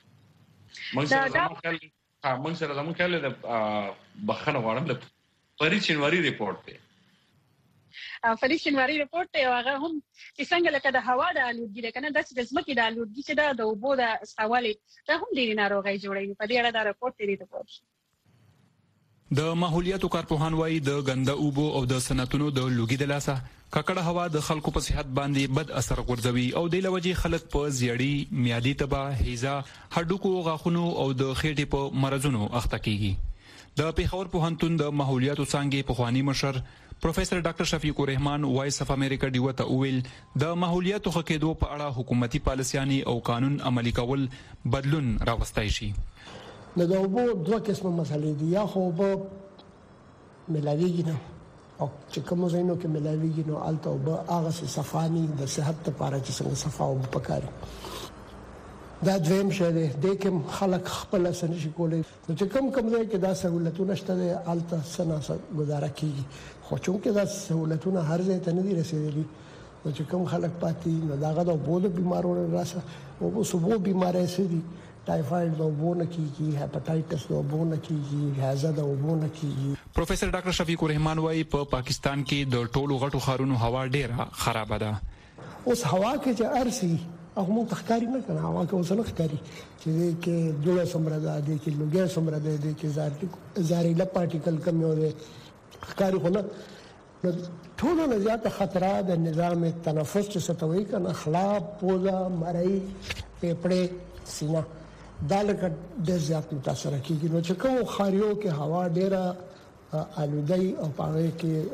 موږ سره زموږ خیال د بخښنه غواړم د فرید شینواری رپورټ دی فرید شینواری رپورټ دی هغه هم چې څنګه لکه د هوا د آلودګي ده کنه د ځمکې د آلودګي چې د اوبو د استوالي دا هم ډېری ناروغي جوړوي په دې اړه دا رپورټ دی ته د ماحولیاتو کارپوهان وايي د ګنده اوبو او د صنعتونو د لوګي د لاسه ککړه هوا د خلکو په صحت باندې بد اثر غورځوي او د لوجي خلک په زیړی میادي تبه هیزا هډوکو غاښونو او د خېټې په مرزونو اخته کیږي د پیښور پوهنتون د ماحولیاتو څانګې پخوانی مشر پروفیسور ډاکټر شفیق الرحمن وایس اف امریکا دیوته اویل د ماحولیاتو خکېدو په اړه حکومتي پالیسياني او قانون عملي کول بدلون راوستای شي نو دا اوبو دوه قسمه مسالې دي یا خو به ملاویږي نه او چې کوم ځایونو کې ملاویږي نو الته اوبه هغه صفانی د صحت لپاره چې څنګه صفا او پکاري دا دویم شی دی د کوم خلک خپل سن شي کولای نو چې کوم ځای کې دا سہولتونه شته الته سنا گزاره کیږي خو چې دا سہولتونه هر ځای ته نه دي رسیدلي نو چې کوم خلک پاتې نو داغه د بوله بیمارونو راسه او سبو بیماری سدي ټایفاید د وبونه کیږي هپاتایټس د وبونه کیږي هاضمه د وبونه کیږي پروفیسور ډاکټر شفیق الرحمن وايي په پاکستان کې د ټولو غټو ښارونو هوا ډیره خراب ده اوس هوا کې چې ارسي هغه مو تخکاری نه کنه هوا کې اوس نه ښکاری چې کې دوله سمره ده کې لوګي سمره ده کې زاري لا پارټیکل کم یو ده ښکاری خو نه ټول نه زیات خطر د نظام تنفس چې ستوي کنه خلاب پوزا مړی پیپړې سینه دا لکه د زیات متاثر کیږي نو چې کوم خاریو کې هوا ډیره الودی او پاره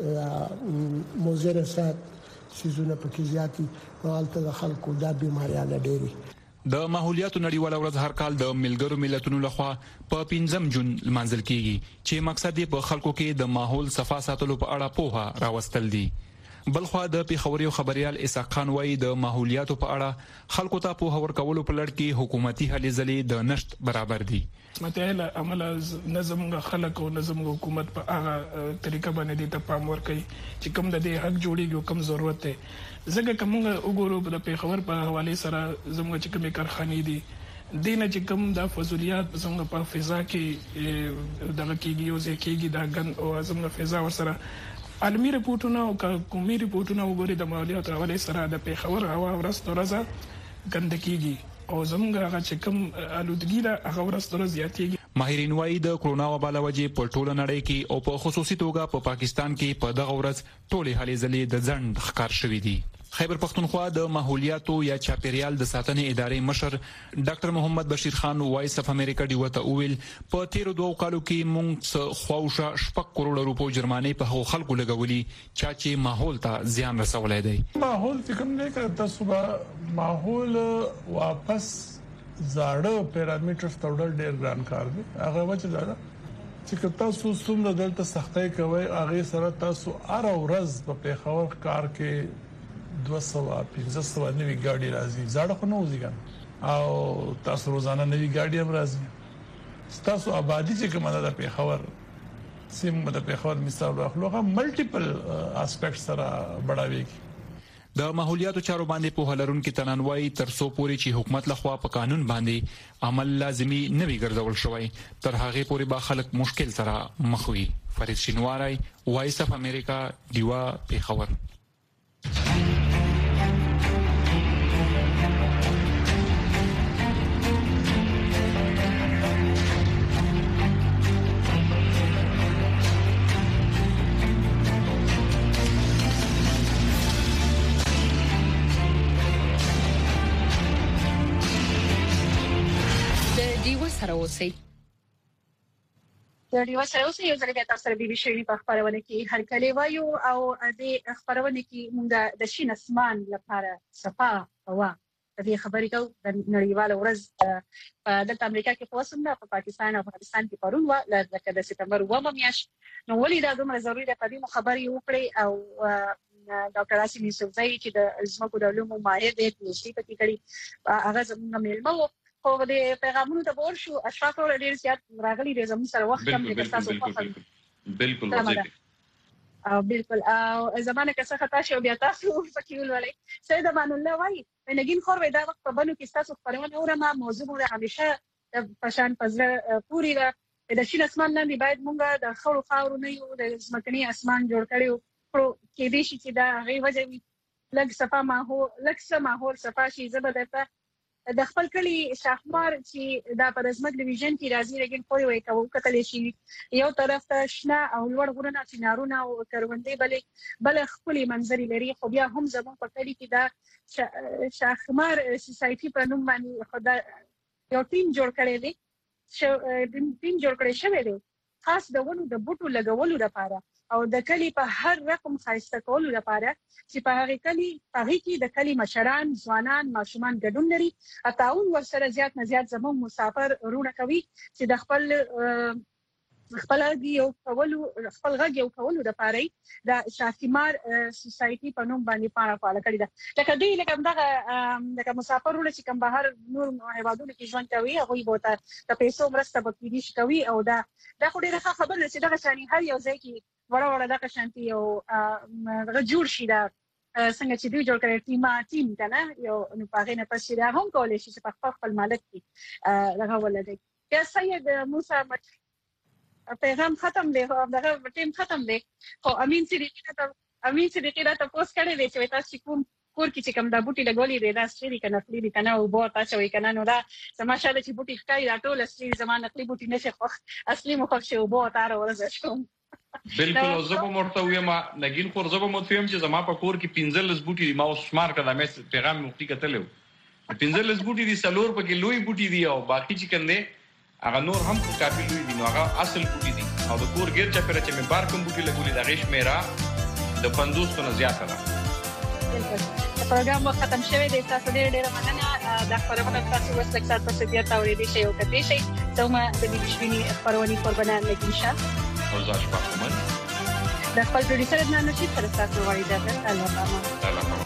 کې موزر سات سيزونه پکې زیاتی او البته خلکو دا بیماریاں ډېری د ماحولیاتو نړیواله ورځ هر کال د ملګرو ملتونو لخوا په 5 جون لمانځل کیږي چې مقصد یې په خلکو کې د ماحول صفا ساتلو په اړه پوهه راوستل دي بلخوا د پیښوري خبريال اسحاق خان وایي د ماحولیاتو په اړه خلکو ته په هور کولو په لړ کې حکومتي هلې ځلې د نشټ برابر دي متهله عمل نظم خلک او نظم حکومت په هغه طریقه باندې د تپام ور کوي چې کوم د دې حق جوړیږي کوم ضرورت دی ځکه کومه وګورو د پیښور په حواله سره زموږ چې کومه کارخانې دي دینه چې کوم د فضولیات زموږ په فضا کې دغه کېږي او ځکهږي د غن او زموږ فضا ورسره عالمي رپورټونه او قومي رپورټونه وګوري د ماحولیات حواله سره د پیښور هوا ورځ ګندګي او زموږ هغه چې کوم الودګي دا هغه ورځ زیاتېږي ماهرین وايي د کرونا وبا له وجې په ټوله نړۍ کې او په خصوصي توګه په پاکستان کې په دغه ورځ ټولې هلې ځلې د ځند ښکار شوې دي خیبر پختونخوا د ماحولیاتو یا چاپیریال د ساتنې ادارې مشر ډاکټر محمد بشیر خان وایس اف امریکا دیوته اویل په تیر 2 کالو کې موږ خواوشه 6 کروڑ روپو جرمانه په خلکو لګولي چې ماحول ته زیان رسولای دی ماحول کوم نه کړه صبح ماحول واپس زاړه پیرامټر تړل ډیر ګران کار دی هغه وجه دا چې تاسو څومره دلته سختۍ کوي هغه سره تاسو هر ورځ په پیښور کار کې 200-500 نوی ګاډي راځي زړه خو نه وځي او تاسو روزانه نوی ګاډي هم راځي تاسو آبادی چې کومه ده په خبر سیم د پیښور مثال واخلوغه ملټیپل اسپیکټ سره بڑاويږي د ماحولیاتو چارو باندې په هلرونکو تنانوي ترڅو پوري چې حکومت لخوا په قانون باندې عمل لازمي نوي ګرځول شوی تر هغه پوري به خلک مشکل سره مخ وي فرید شینواری وایس اف امریکا دیوا پیښور سره اوسئ د ډیو سره اوسئ یو ځل بیا تاسو سره بي بي شيرين په خبرونه کې هر کله وایو او د خبرونه کې موږ د شین اسمان لپاره صفا هوا د خبرې کوو د نړیواله ورځ په د امریکا کې خاصه په پاکستان او افغانستان کې پرون و لکه د سپتمبر 2 میاشت نو ولې دا دومره ضروري ده په دې خبرې وکړي او ډاکټر اسیم یوسفزئی چې د زمکو د علومو ماهر دی چې په کې کړي هغه زموږ ملمو خو د پیغامونو د بور شو اشراف ډېر زیات راغلي دي زموږ سره وخت هم د تاسو په بالکل واضح بالکل او زمانه کې څه خطا شو بیا تاسو فکرول ولې سید امان الله وای نګین خور وای دا وخت په بنو کې تاسو خبرونه اورم موضوع مو همیشه پشان پزله پوری د شین اسمان نه باید مونږه د خړو خاورو نه یو د زمکني اسمان جوړ کړو کې دې شي چې دا غي وجه وي لږ صفه ماحول صفه شي زبدته د خپل کلی شاخمار چې دا په رسمت ډیویژن کې راځي لګین خو یو کوي کتل شي یو طرف ته شنه او لوړ غرونه چې نارونه او کروندې بل خپل منظر لري خو بیا هم زمون په کلی کې دا شاخمار سوسايټي په نوم باندې خدای یو ټیم جوړ کړی دی ټیم جوړ کړی شوی دی خاص د ونو د بوټو لګولو لپاره او د کلی په هر رقم خاصه کولو لپاره چې په هغه کلی کې د کلی مشران ځوانان ماشومان ګډون لري اتاون ورسره زیات نه زیات زموږ مسافر رونه کوي چې د خپل غږ یو کولو لپاره د شاخمار سوسايټي په نوم باندې فعال کړی ده لکه دوی لکه مسافر رونه چې کوم بهر نور هیوادونو کې ژوند کوي هغه به د پیسو مرسته بکیدي کوي او دا خو ډیره خبره ده چې دغه شانی هر یو ځای کې وړه دغه شانتي او جوړ شي دا څنګه چې دوی جوړ کړی ټیم کنه یو نو پاغې نه پسې دا هم کولای شي چې په خپل مالک کې دغه ولدي یا سید موسی پیغام ختم دی دغه ټیم ختم دی خو امین صدیقی دا تاسو کړی دی چې تاسو کوم کور کې چې کوم دا بوټي لګولې دي دا سړي کنه فلې کنه او بو تاسو وی کنه نو دا سماشه چې بوټي ښکای دا ټول اصلي زمانه نقلي بوټي نشه خو اصلي مخ شو بو تار ورزه شو بالکل زه به مرته وایم نګین خو زه به متفهم چې زما په کور کې 15 بوټي دي ما اوس شمار کړم مې پیغام مخکې کتلو 15 بوټي دي سلور پکې لوی بوټي دي او باقي چې کنده هغه نور هم کافي لوی دي نو هغه اصل بوټي دي او د کور غیر چا پر چې مې بار کوم بوټي لګولې د غیش میرا د 50 څخه زیاته ده. پروګرام ختم شوی دی. تاسو ډېر مننه د خبرونو تاسو وسلک تاسو ستاسو تاورې شي او کتې شي ثم د بشوینی خبرونی قربانان لګین شه او زاش پخمن د خپل پروډوسر نه نشي تر تاسو وایي دا الله